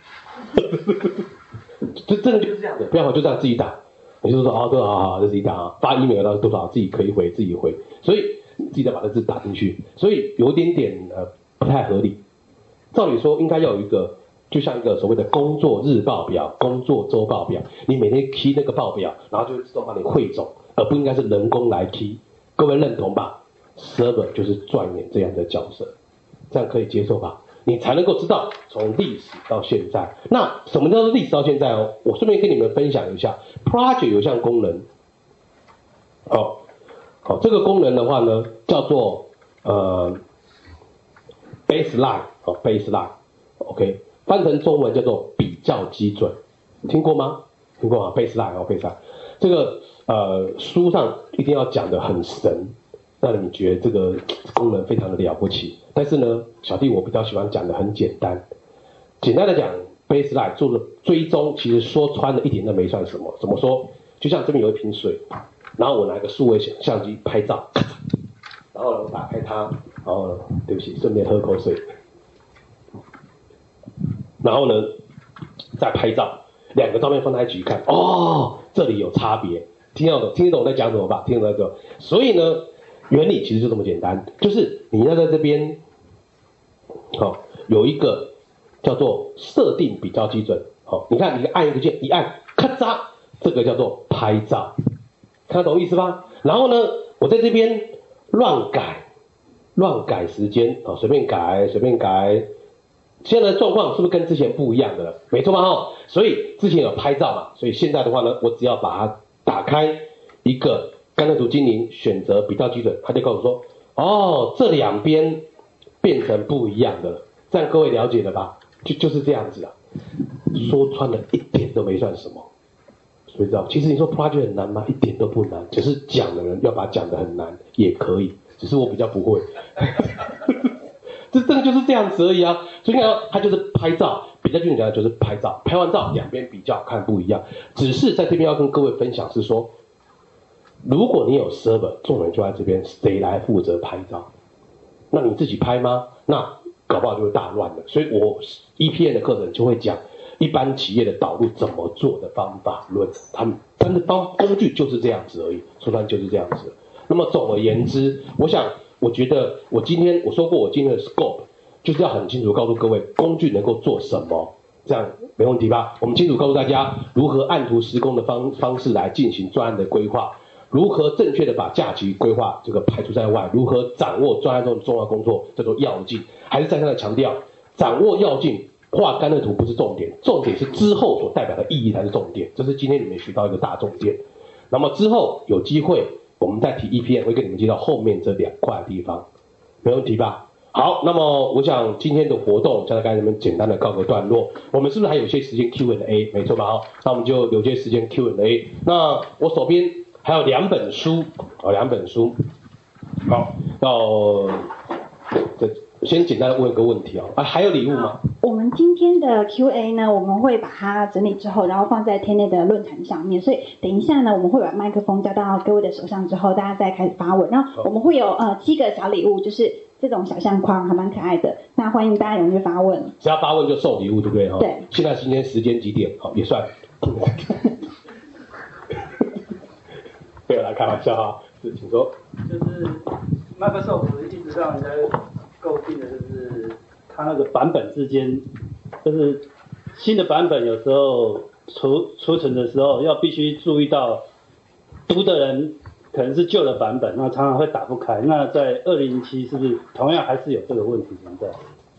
这真的就是这样的，不要好就这样自己打，你就说多少好，就自己打啊，发 email 到多少自己可以回，自己回，所以自己再把这字打进去，所以有一点点不太合理。照理说应该要有一个，就像一个所谓的工作日报表、工作周报表，你每天 key 那个报表，然后就自动帮你汇总，而不应该是人工来 key。各位认同吧？ server 就是扮演这样的角色，这样可以接受吧？你才能够知道从历史到现在。那什么叫做历史到现在哦？我顺便跟你们分享一下 ，project 有一项功能，好，这个功能的话呢，叫做baseline，baseline，OK， 翻成中文叫做比较基准，听过吗？听过吗 ？baseline，baseline， 这个书上一定要讲得很神。 让你觉得这个功能非常的了不起，但是呢，小弟我比较喜欢讲的很简单。简单的讲 ，baseline 做的追踪，其实说穿了一点都没算什么。怎么说？就像这边有一瓶水，然后我拿个数位相机拍照，然后呢我打开它，然后呢，对不起，顺便喝口水，然后呢再拍照，2个照片放在一起看，哦，这里有差别，听得懂我在讲什么吧？听得懂在讲，所以呢。 原理其实就这么简单，就是你要在这边，有一个叫做设定比较基准，你看你按一个键，一按，咔嚓，这个叫做拍照，看得懂意思吧？然后呢，我在这边乱改时间，随便改，现在的状况是不是跟之前不一样的了？没错吧？所以之前有拍照嘛，所以现在的话呢，我只要把它打开一个。 甘特图精灵选择比较基准，他就告诉我说：“哦，这2边变成不一样的了。”这样各位了解了吧？就是这样子啊。说穿了一点都没算什么，所以知道，其实你说 project 很难吗？一点都不难，只是讲的人要把它讲的很难也可以，只是我比较不会。这真的就是这样子而已啊。所以呢，它就是拍照，比较基准讲的就是拍照，拍完照2边比较看不一样。只是在这边要跟各位分享是说。 如果你有 server， 重点就在这边，谁来负责拍照？那你自己拍吗？那搞不好就会大乱了。所以我 EPM 的课程就会讲， 一般企业的导入怎么做的方法论，他们的工具就是这样子而已，说穿就是这样子。那么总而言之，我觉得我说过我今天的 scope 就是要很清楚告诉各位工具能够做什么，这样没问题吧？我们清楚告诉大家如何按图施工的方式来进行专案的规划，如何正确的把假期规划这个排除在外，如何掌握专案中的重要工作叫做要进，还是再三的强调，掌握要进，画甘特图不是重点，重点是之后所代表的意义才是重点，这是今天你们学到一个大重点。那么之后有机会我们再提 EPM 会跟你们介绍后面这2块的地方，没问题吧？好，那么我想今天的活动将跟你们简单的告个段落，我们是不是还有一些时间 Q&A？ 没错吧？好，那我们就留些时间 Q&A。那我手边还有2本书，2本书。好，先简单的问个问题还有礼物吗？ 我们今天的 Q&A 呢，我们会把它整理之后，然后放在天内的论坛上面。所以等一下呢，我们会把麦克风交到各位的手上之后，大家再开始发问。然后我们会有7个小礼物，就是这种小相框，还蛮可爱的。那欢迎大家踊跃发问。 只要发问就送礼物，对不对？ 对。 现在今天时间几点？好，也算。没有来开玩笑哈，请说。 就是 Microsoft 一直让人家诟病的就是它那个版本之间，就是新的版本有时候储存的时候要必须注意到读的人可能是旧的版本，那常常会打不开。那在2007是不是同样还是有这个问题存在？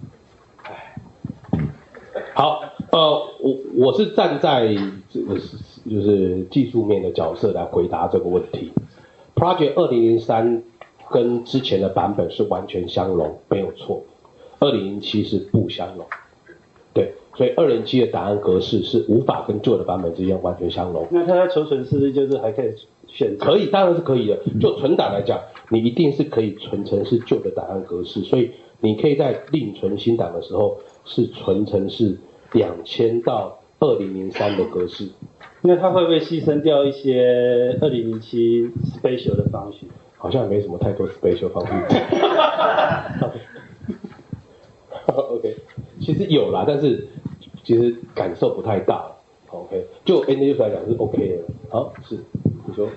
好，我是站在这个就是技术面的角色来回答这个问题。Project 2003跟之前的版本是完全相容，没有错。2007是不相容，对，所以2007的档案格式是无法跟旧的版本之间完全相容。 那它在储存是不是就是还可以选择？ 可以，当然是可以的。就存档来讲，你一定是可以存成是旧的档案格式，所以你可以在另存新档的时候是存成是2000到2003的格式。 那它会不会牺牲掉一些2007 special 的方式？ 好像也没什么太多 special 方式。OK， 其实有啦，但是其实感受不太大。OK， 就 end user 来讲是 OK 的。好，是你说。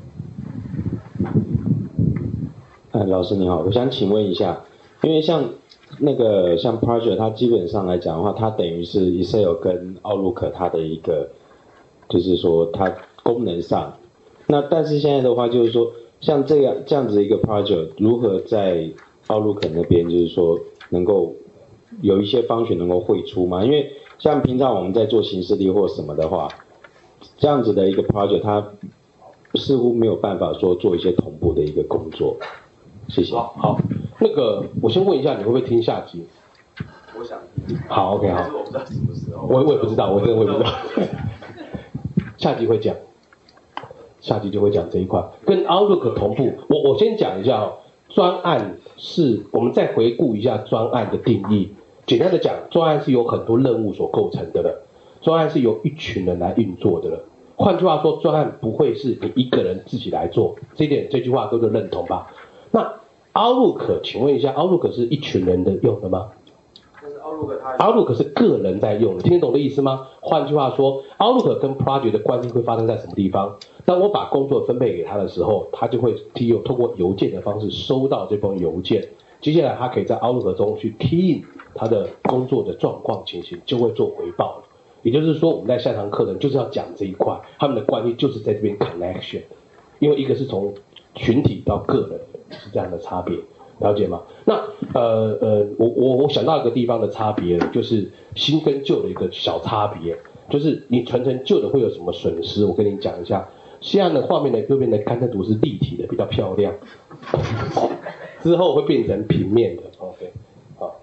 老师你好，我想请问一下，因为像 Project 它基本上来讲的话，它等于是 Excel 跟 Outlook 它的一个，就是说它功能上，那但是现在的话就是说，像这样子一个 project 如何在 Outlook 那边就是说能够有一些function能够汇出吗？因为像平常我们在做行事历或什么的话，这样子的一个 project 它似乎没有办法说做一些同步的一个工作。谢谢。 好，那个我先问一下，你会不会听下集？ 我想听。 好 ，OK， 好。 但是我不知道什么时候。 我也不知道，我真的也不知道。下集会讲。下集就会讲这一块，跟 Outlook 同步。我先讲一下专案是，我们再回顾一下专案的定义。简单的讲，专案是由很多任务所构成的了，专案是由一群人来运作的了。换句话说，专案不会是你一个人自己来做，这句话各位认同吧？那 Outlook， 请问一下 ，Outlook 是一群人的用的吗？Outlook 是个人在用的，听得懂的意思吗？换句话说 ，Outlook 跟 Project 的关系会发生在什么地方？当我把工作分配给他的时候，他就会透过邮件的方式收到这封邮件。接下来他可以在 Outlook 中去 key in 他的工作的状况情形，就会做回报了。也就是说，我们在下堂课程就是要讲这一块，他们的关系就是在这边 connection， 因为一个是从群体到个人是这样的差别。了解吗？那我想到一个地方的差别，就是新跟旧的一个小差别，就是你传承旧的会有什么损失？我跟你讲一下。现在的画面的右边的甘特图是立体的，比较漂亮，之后会变成平面的。OK， 好，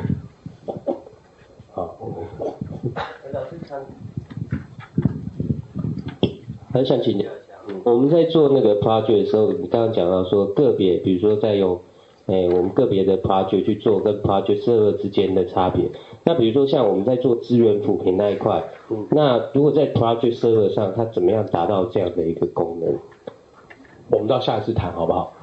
好。 很想请教一下，我们在做那个 project 的时候，你刚刚讲到说个别，比如说在用我们个别的 project 去做跟 project server 之间的差别。那比如说像我们在做资源抚平那一块，那如果在 project server 上，它怎么样达到这样的一个功能？ 我们到下一次谈好不好？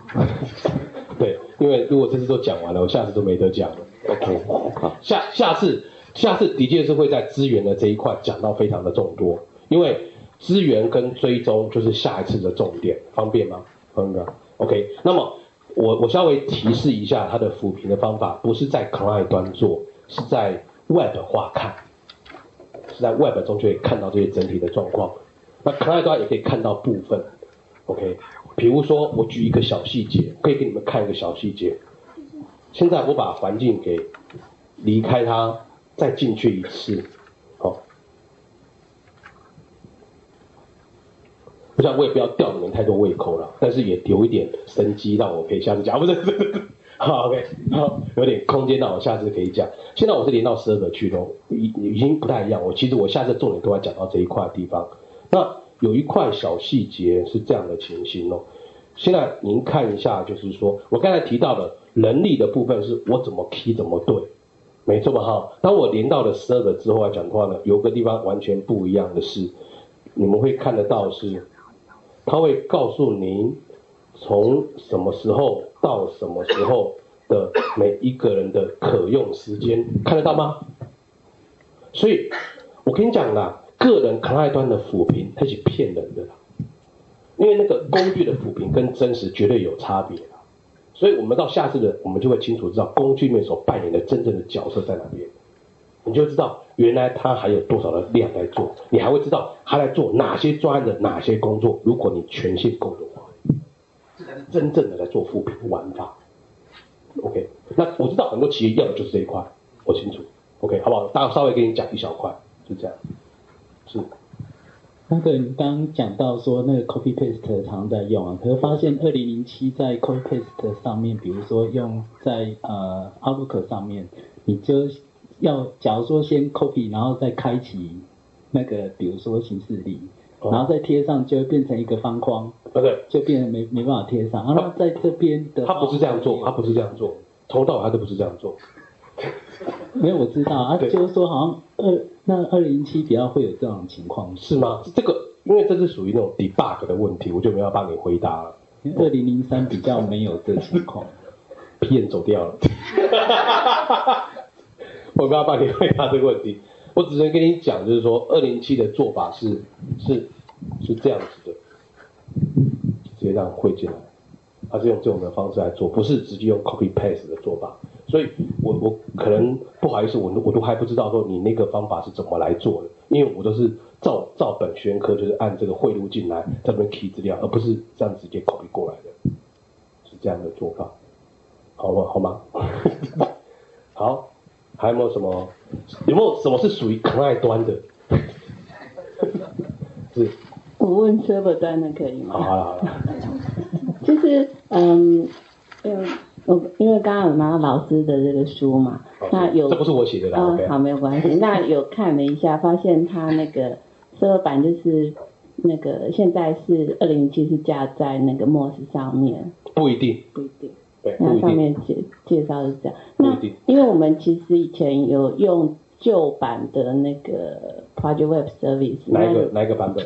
对，因为如果这次都讲完了，我下次都没得讲了。 OK， 好。 下次下次的确是会在资源的这一块讲到非常的众多，因为资源跟追踪就是下一次的重点，方便吗？方便吗 ？OK， 那么我稍微提示一下它的抚平的方法，不是在 client 端做，是在 web 化看，是在 web 中就可以看到这些整体的状况。那 client 端也可以看到部分 ，OK。比如说我举一个小细节，可以给你们看一个小细节。现在我把环境给离开它，再进去一次，好。我想我也不要吊你们太多胃口了，但是也留一点生机让我可以下次讲，不是，好 OK， 好，有点空间让我下次可以讲。现在我是连到12个去了，已经不太一样。其实我下次重点都要讲到这一块地方。那有一块小细节是这样的情形哦。现在您看一下，就是说我刚才提到的人力的部分是我怎么 key 怎么对，没错吧？哈。当我连到了12个之后来讲的话呢，有个地方完全不一样的是，你们会看得到是。他会告诉您从什么时候到什么时候的每一个人的可用时间，看得到吗？所以我跟你讲啦，个人 client 端的抚平它是骗人的啦，因为那个工具的抚平跟真实绝对有差别啦。所以我们到下次的我们就会清楚知道工具面所扮演的真正的角色在哪边。你就知道原来他还有多少的量在做，你还会知道他在做哪些专案的哪些工作。如果你权限够的话，这才是真正的在做扶贫玩法。OK， 那我知道很多企业要的就是这一块，我清楚。OK， 好不好？大家稍微给你讲一小块，就这样。是。 那个你刚刚讲到说那个 copy paste 常在用啊，可是发现2007在 copy paste 上面，比如说用在Outlook 上面，你就要假如说先 copy， 然后再开启那个比如说行事历，然后再贴上，就会变成一个方框， 对， 就变成没办法贴上。然后在这边的他不是这样做，他不是这样做，从头到尾他都不是这样做。 没有，我知道啊，就是说好像那2007比较会有这种情况， 是吗？这个因为这是属于那种 debug 的问题，我就没有帮你回答了。 因为2003比较没有这情况 ，PM 走掉了。我不要帮你回答这个问题，我只能跟你讲，就是说207的做法是这样子的，直接这样汇进来，他是用这种的方式来做，不是直接用 copy paste 的做法。所以我可能不好意思，我都还不知道说你那个方法是怎么来做的，因为我都是照本宣科，就是按这个汇入进来，在那边 key 资料，而不是这样直接 copy 过来的，是这样的做法，好吗？好。还有没有什么？有没有什么是属于client端的？是。 我问 server 端的可以吗？ 好了。 就是因为刚刚有拿到老师的这个书嘛，那有这不是我写的啦。 好，没有关系。那有看了一下，发现它那个 server 版就是那个现在是2007是架在那个 MOS 上面。 不一定。对， 那上面介绍是这样。那因为我们其实以前有用旧版的那个 Project Web Service， 哪一个版本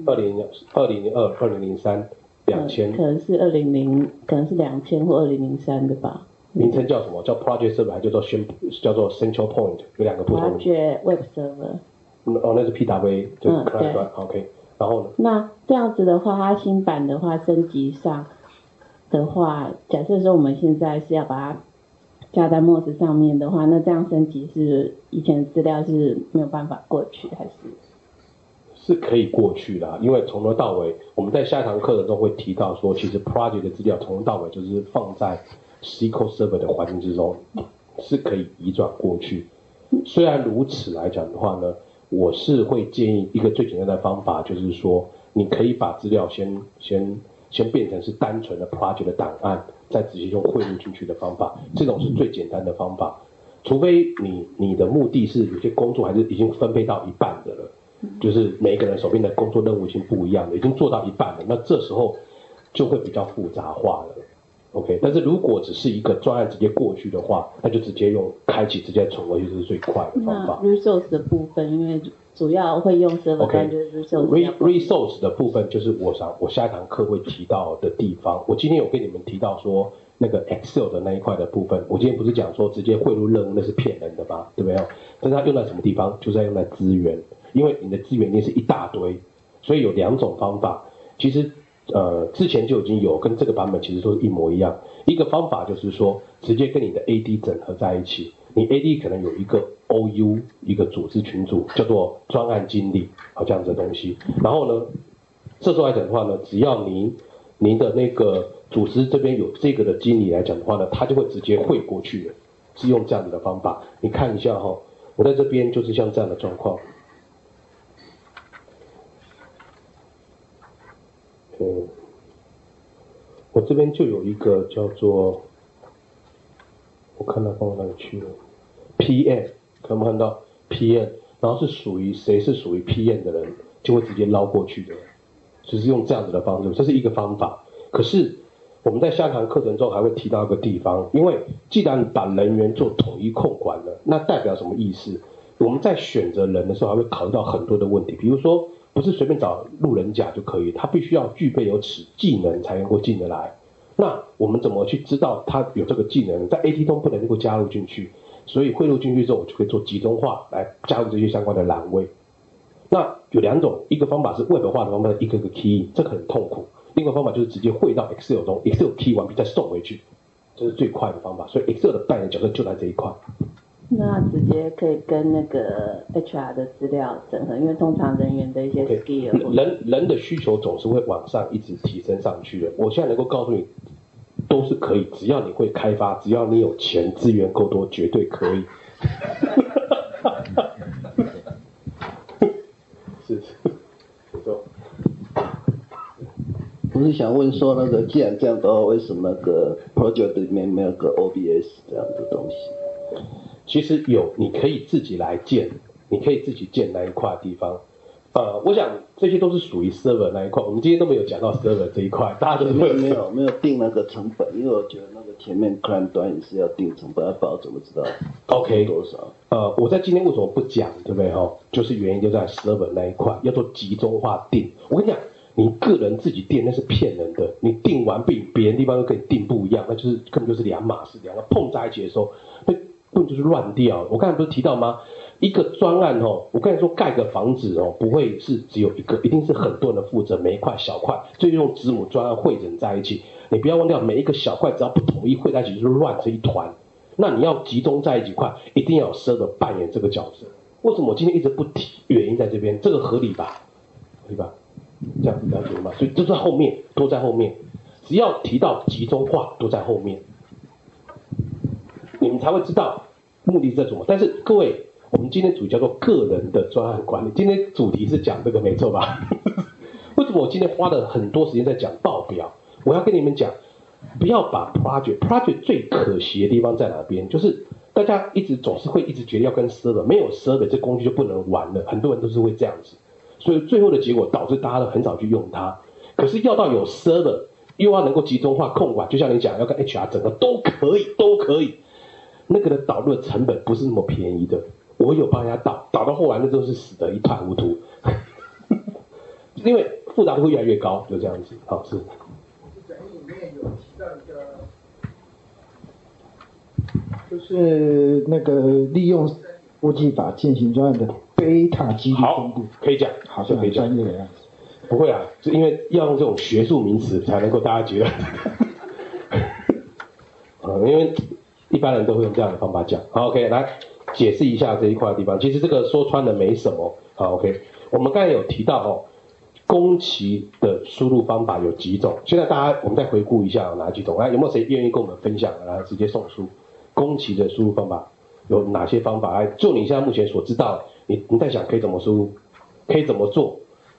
？2002、2003、2000。 可能是2000或2003的吧。 名称叫什么？叫 Project Server 还叫做 Central Point， 有两个不同。 Project Web Server。 那是 PWA， 就是 client 端。OK， 然后呢？ 那这样子的话，它新版的话升级上的话，假设说我们现在是要把它加在 MOS 上面的话，那这样升级是以前资料是没有办法过去，还是可以过去的，因为从头到尾我们在下一堂课的时候会提到说，其实 project 的资料从头到尾就是放在 SQL Server 的环境之中，是可以移转过去。虽然如此来讲的话呢，我是会建议一个最简单的方法，就是说你可以把资料先变成是单纯的 project 的档案，再直接用汇入进去的方法，这种是最简单的方法。除非你的目的是有些工作还是已经分配到一半的了，就是每一个人手边的工作任务已经不一样了，已经做到一半了，那这时候就会比较复杂化了。OK， 但是如果只是一个专案直接过去的话，那就直接用开启直接存回去，这是最快的方法。 那 resource 的部分，因为主要会用 server， 但就是 resource 的部分就是我下一堂课会提到的地方。我今天有跟你们提到说那个 Excel 的那一块的部分，我今天不是讲说直接汇入任务那是骗人的吗？对不对？但是它用在什么地方？就是在用在资源，因为你的资源一定是一大堆，所以有2种方法。其实之前就已经有，跟这个版本其实都是一模一样。一个方法就是说直接跟你的 AD 整合在一起。你 AD 可能有一个 OU 一个组织群组叫做专案经理，好这样子的东西。然后呢，这时候来讲的话呢，只要您的那个组织这边有这个的经理来讲的话呢，他就会直接汇过去了，是用这样子的方法。你看一下哈，我在这边就是像这样的状况。我这边就有一个叫做。我看到放到哪里去了 ？PM， 看没看到 PM？ 然后是属于谁是属于 PM 的人，就会直接捞过去的，就是用这样子的方式，这是一个方法。可是我们在下堂课程中还会提到一个地方，因为既然把人员做统一控管了，那代表什么意思？我们在选择人的时候还会考虑到很多的问题，比如说不是随便找路人甲就可以，他必须要具备有此技能才能够进得来。那我们怎么去知道他有这个技能？在 AT 中不能够加入进去，所以汇入进去之后，我就可以做集中化来加入这些相关的栏位。那有2种，一个方法是 Web 化的方法，一个 key， 这个很痛苦；另一个方法就是直接汇到 Excel 中 ，Excel key 完毕再送回去，这是最快的方法。所以 Excel 的扮演角色就在这一块。 那直接可以跟那个 HR 的资料整合，因为通常人员的一些 skill， 人的需求总是会往上一直提升上去的。我现在能够告诉你，都是可以，只要你会开发，只要你有钱，资源够多，绝对可以。是，没错。 我是想问说，那个既然这样的话，为什么那个 project 里面没有个 OBS 这样的东西？ 其实有，你可以自己来建，你可以自己建那一块地方。我想这些都是属于 server 那一块，我们今天都没有讲到 server 这一块，大家都没有定那个成本，因为我觉得那个前面 client 端也是要定成本，不知道怎么知道 OK 多少。 我在今天为什么不讲，对不对哈？就是原因就在 server 那一块，要做集中化定。我跟你讲，你个人自己定那是骗人的，你定完比别人地方又跟你定不一样，那就是根本就是2码事，两个碰在一起的时候，那根本就是乱掉。我刚才不是提到吗？一个专案我跟你说盖个房子不会是只有一个，一定是很多人的负责，每一块小块，最后用子母专案汇整在一起。你不要忘掉，每一个小块只要不统一汇在一起就是乱成一团。那你要集中在一起块，一定要有 server 扮演这个角色。为什么我今天一直不提？原因在这边，这个合理吧？合理吧？这样了解吗？所以都在后面，都在后面。只要提到集中化，都在后面，你们才会知道目的是在什么。但是各位，我们今天主题叫做个人的专案管理，今天主题是讲这个没错吧？为什么我今天花了很多时间在讲报表？我要跟你们讲，不要把 project 最可惜的地方在哪边？就是大家总是会一直觉得要跟 server， 没有 server 这工具就不能玩了，很多人都是会这样子，所以最后的结果导致大家都很少去用它。可是要到有 server， 又要能够集中化控管，就像你讲要跟 HR 整个都可以，那个的导入的成本不是那么便宜的。我有帮人家导到后来那都是死得一塌糊涂，因为复杂度会越来越高，就这样子。好，是。 这里面有提到一个，就是那个利用国际法进行专案的贝塔几率分布。 可以讲， 好像很专业的样子。 不会啊，是因为要用这种学术名词才能够大家觉得，因为一般人都会用这样的方法讲。好 ，OK， 来。解释一下这一块的地方，其实这个说穿了没什么。好 ，OK， 我们刚才有提到攻击的输入方法有几种，现在我们再回顾一下哪几种？来，有没有谁愿意跟我们分享？来，直接送书。攻击的输入方法有哪些方法？来，就你现在目前所知道，你在想可以怎么输入，可以怎么做？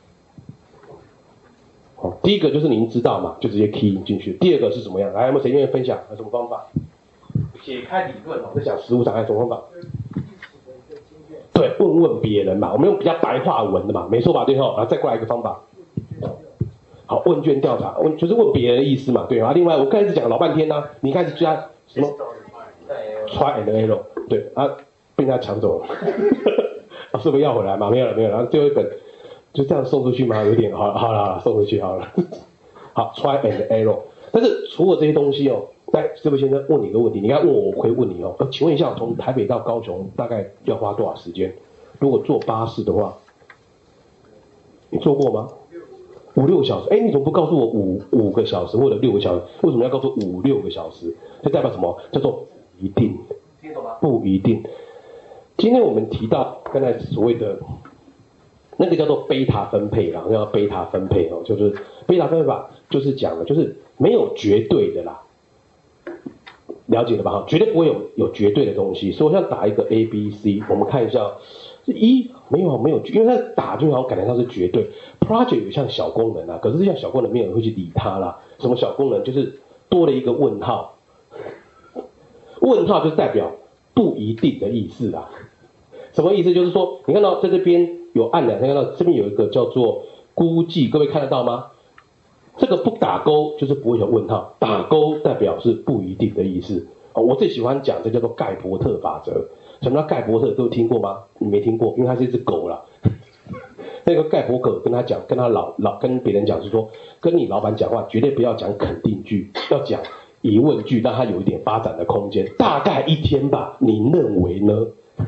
好，第一个就是您知道嘛，就直接 key 进去。第二个是怎么样？来，有没有谁愿意分享？有什么方法？解开理论在讲实务上还有什么方法？对，问别人嘛，我们用比较白话文的嘛，没错吧？对然后再过来一个方法，好，问卷调查，就是问别人的意思嘛，对啊。另外我刚才讲老半天呢，你开始加什么 try and error， 对啊，被人家抢走了。 是不是要回来嘛？没有了，然后最后一本就这样送出去吗？有点好了，送出去好了。好 ，try and error。但是除了这些东西哦，来，这位先生问你一个问题，你刚问我，我可以问你哦。请问一下，从台北到高雄大概要花多少时间？如果坐巴士的话，你坐过吗？5-6个小时。你怎么不告诉我5个小时或者6个小时？为什么要告诉5-6个小时？这代表什么？叫做一定。听懂吗？不一定。今天我们提到刚才所谓的那个叫做贝塔分配啦，叫贝塔分配哦，就是贝塔分配法，就是讲的，就是没有绝对的啦，了解了吧？绝对不会有绝对的东西。所以我想打一个 A、B、C， 我们看一下，没有，因为它打就好像感觉上是绝对。Project 有一项小功能啊，可是这项小功能没有人会去理它啦。什么小功能？就是多了一个问号，问号就代表不一定的意思啦。什么意思？就是说，你看到在这边有按两下，看到这边有一个叫做估计，各位看得到吗？这个不打勾就是不会有问号，打勾代表是不一定的意思。我最喜欢讲这叫做盖伯特法则。什么叫盖伯特？各位听过吗？你没听过，因为它是一只狗啦。那个盖伯特跟他讲，跟别人讲是说，跟你老板讲话绝对不要讲肯定句，要讲疑问句，让他有一点发展的空间。大概1天吧，你认为呢？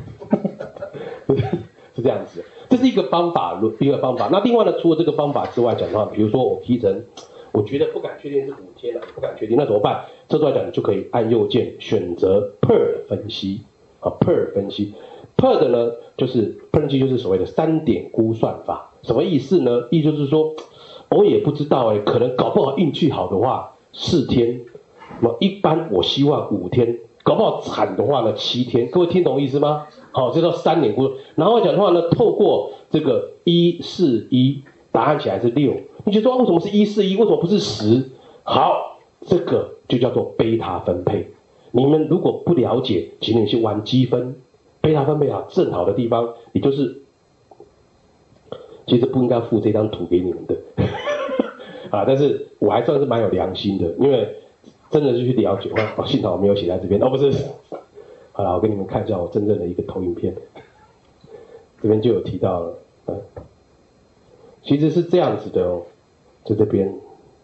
是这样子，这是一个方法。那另外呢，除了这个方法之外讲的话，比如说我批成，我觉得不敢确定是5天了，不敢确定，那怎么办？这段讲你就可以按右键选择 per 分析，per 分析。per 的呢，就是分析就是所谓的3点估算法，什么意思呢？意思就是说，我也不知道可能搞不好运气好的话4天，那么一般我希望5天。搞不好惨的话呢，7天，各位听懂意思吗？好，这叫3点估。然后讲的话呢，透过这个141，答案起来是6。你觉得说为什么是141？为什么不是10？好，这个就叫做贝塔分配。你们如果不了解，请你去玩积分。贝塔分配正好的地方，也就是其实不应该附这张图给你们的但是我还算是蛮有良心的，因为真的是去了解幸好我没有写在这边不是。好了，我给你们看一下我真正的一个投影片，这边就有提到了，其实是这样子的在这边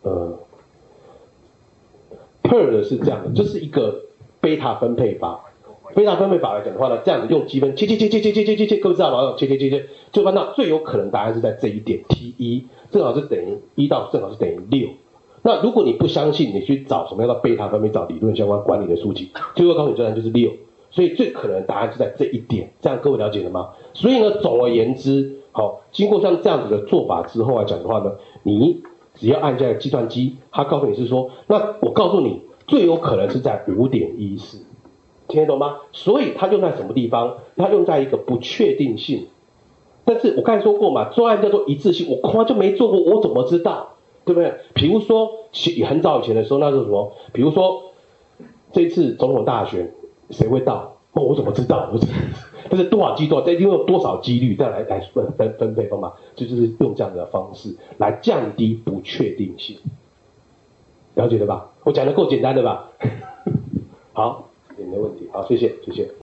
per 的是这样的，这是一个贝塔分配法。贝塔分配法来讲的话呢，这样子用积分切，各位知道吗？切，就翻到最有可能答案是在这一点 T1， 正好是等于1到正好是等于6。那如果你不相信，你去找什么样的贝塔分配，找理论相关管理的书籍，最后告诉你答案就是6。所以最可能的答案是在这一点，这样各位了解了吗？所以呢，总而言之，经过像这样子的做法之后来讲的话呢，你只要按下计算机，它告诉你是说，那我告诉你，最有可能是在5.14，听得懂吗？所以它用在什么地方？它用在一个不确定性。但是我刚才说过嘛，专案叫做一致性，我恐怕就没做过，我怎么知道？对不对？比如说很早以前的时候，那是什么？比如说这次总统大选谁会到？我怎么知道？但是多少几率，因为有多少几率再来分配方法，就是用这样的方式来降低不确定性，了解了吧？我讲的够简单的吧？好，没问题，好，谢谢。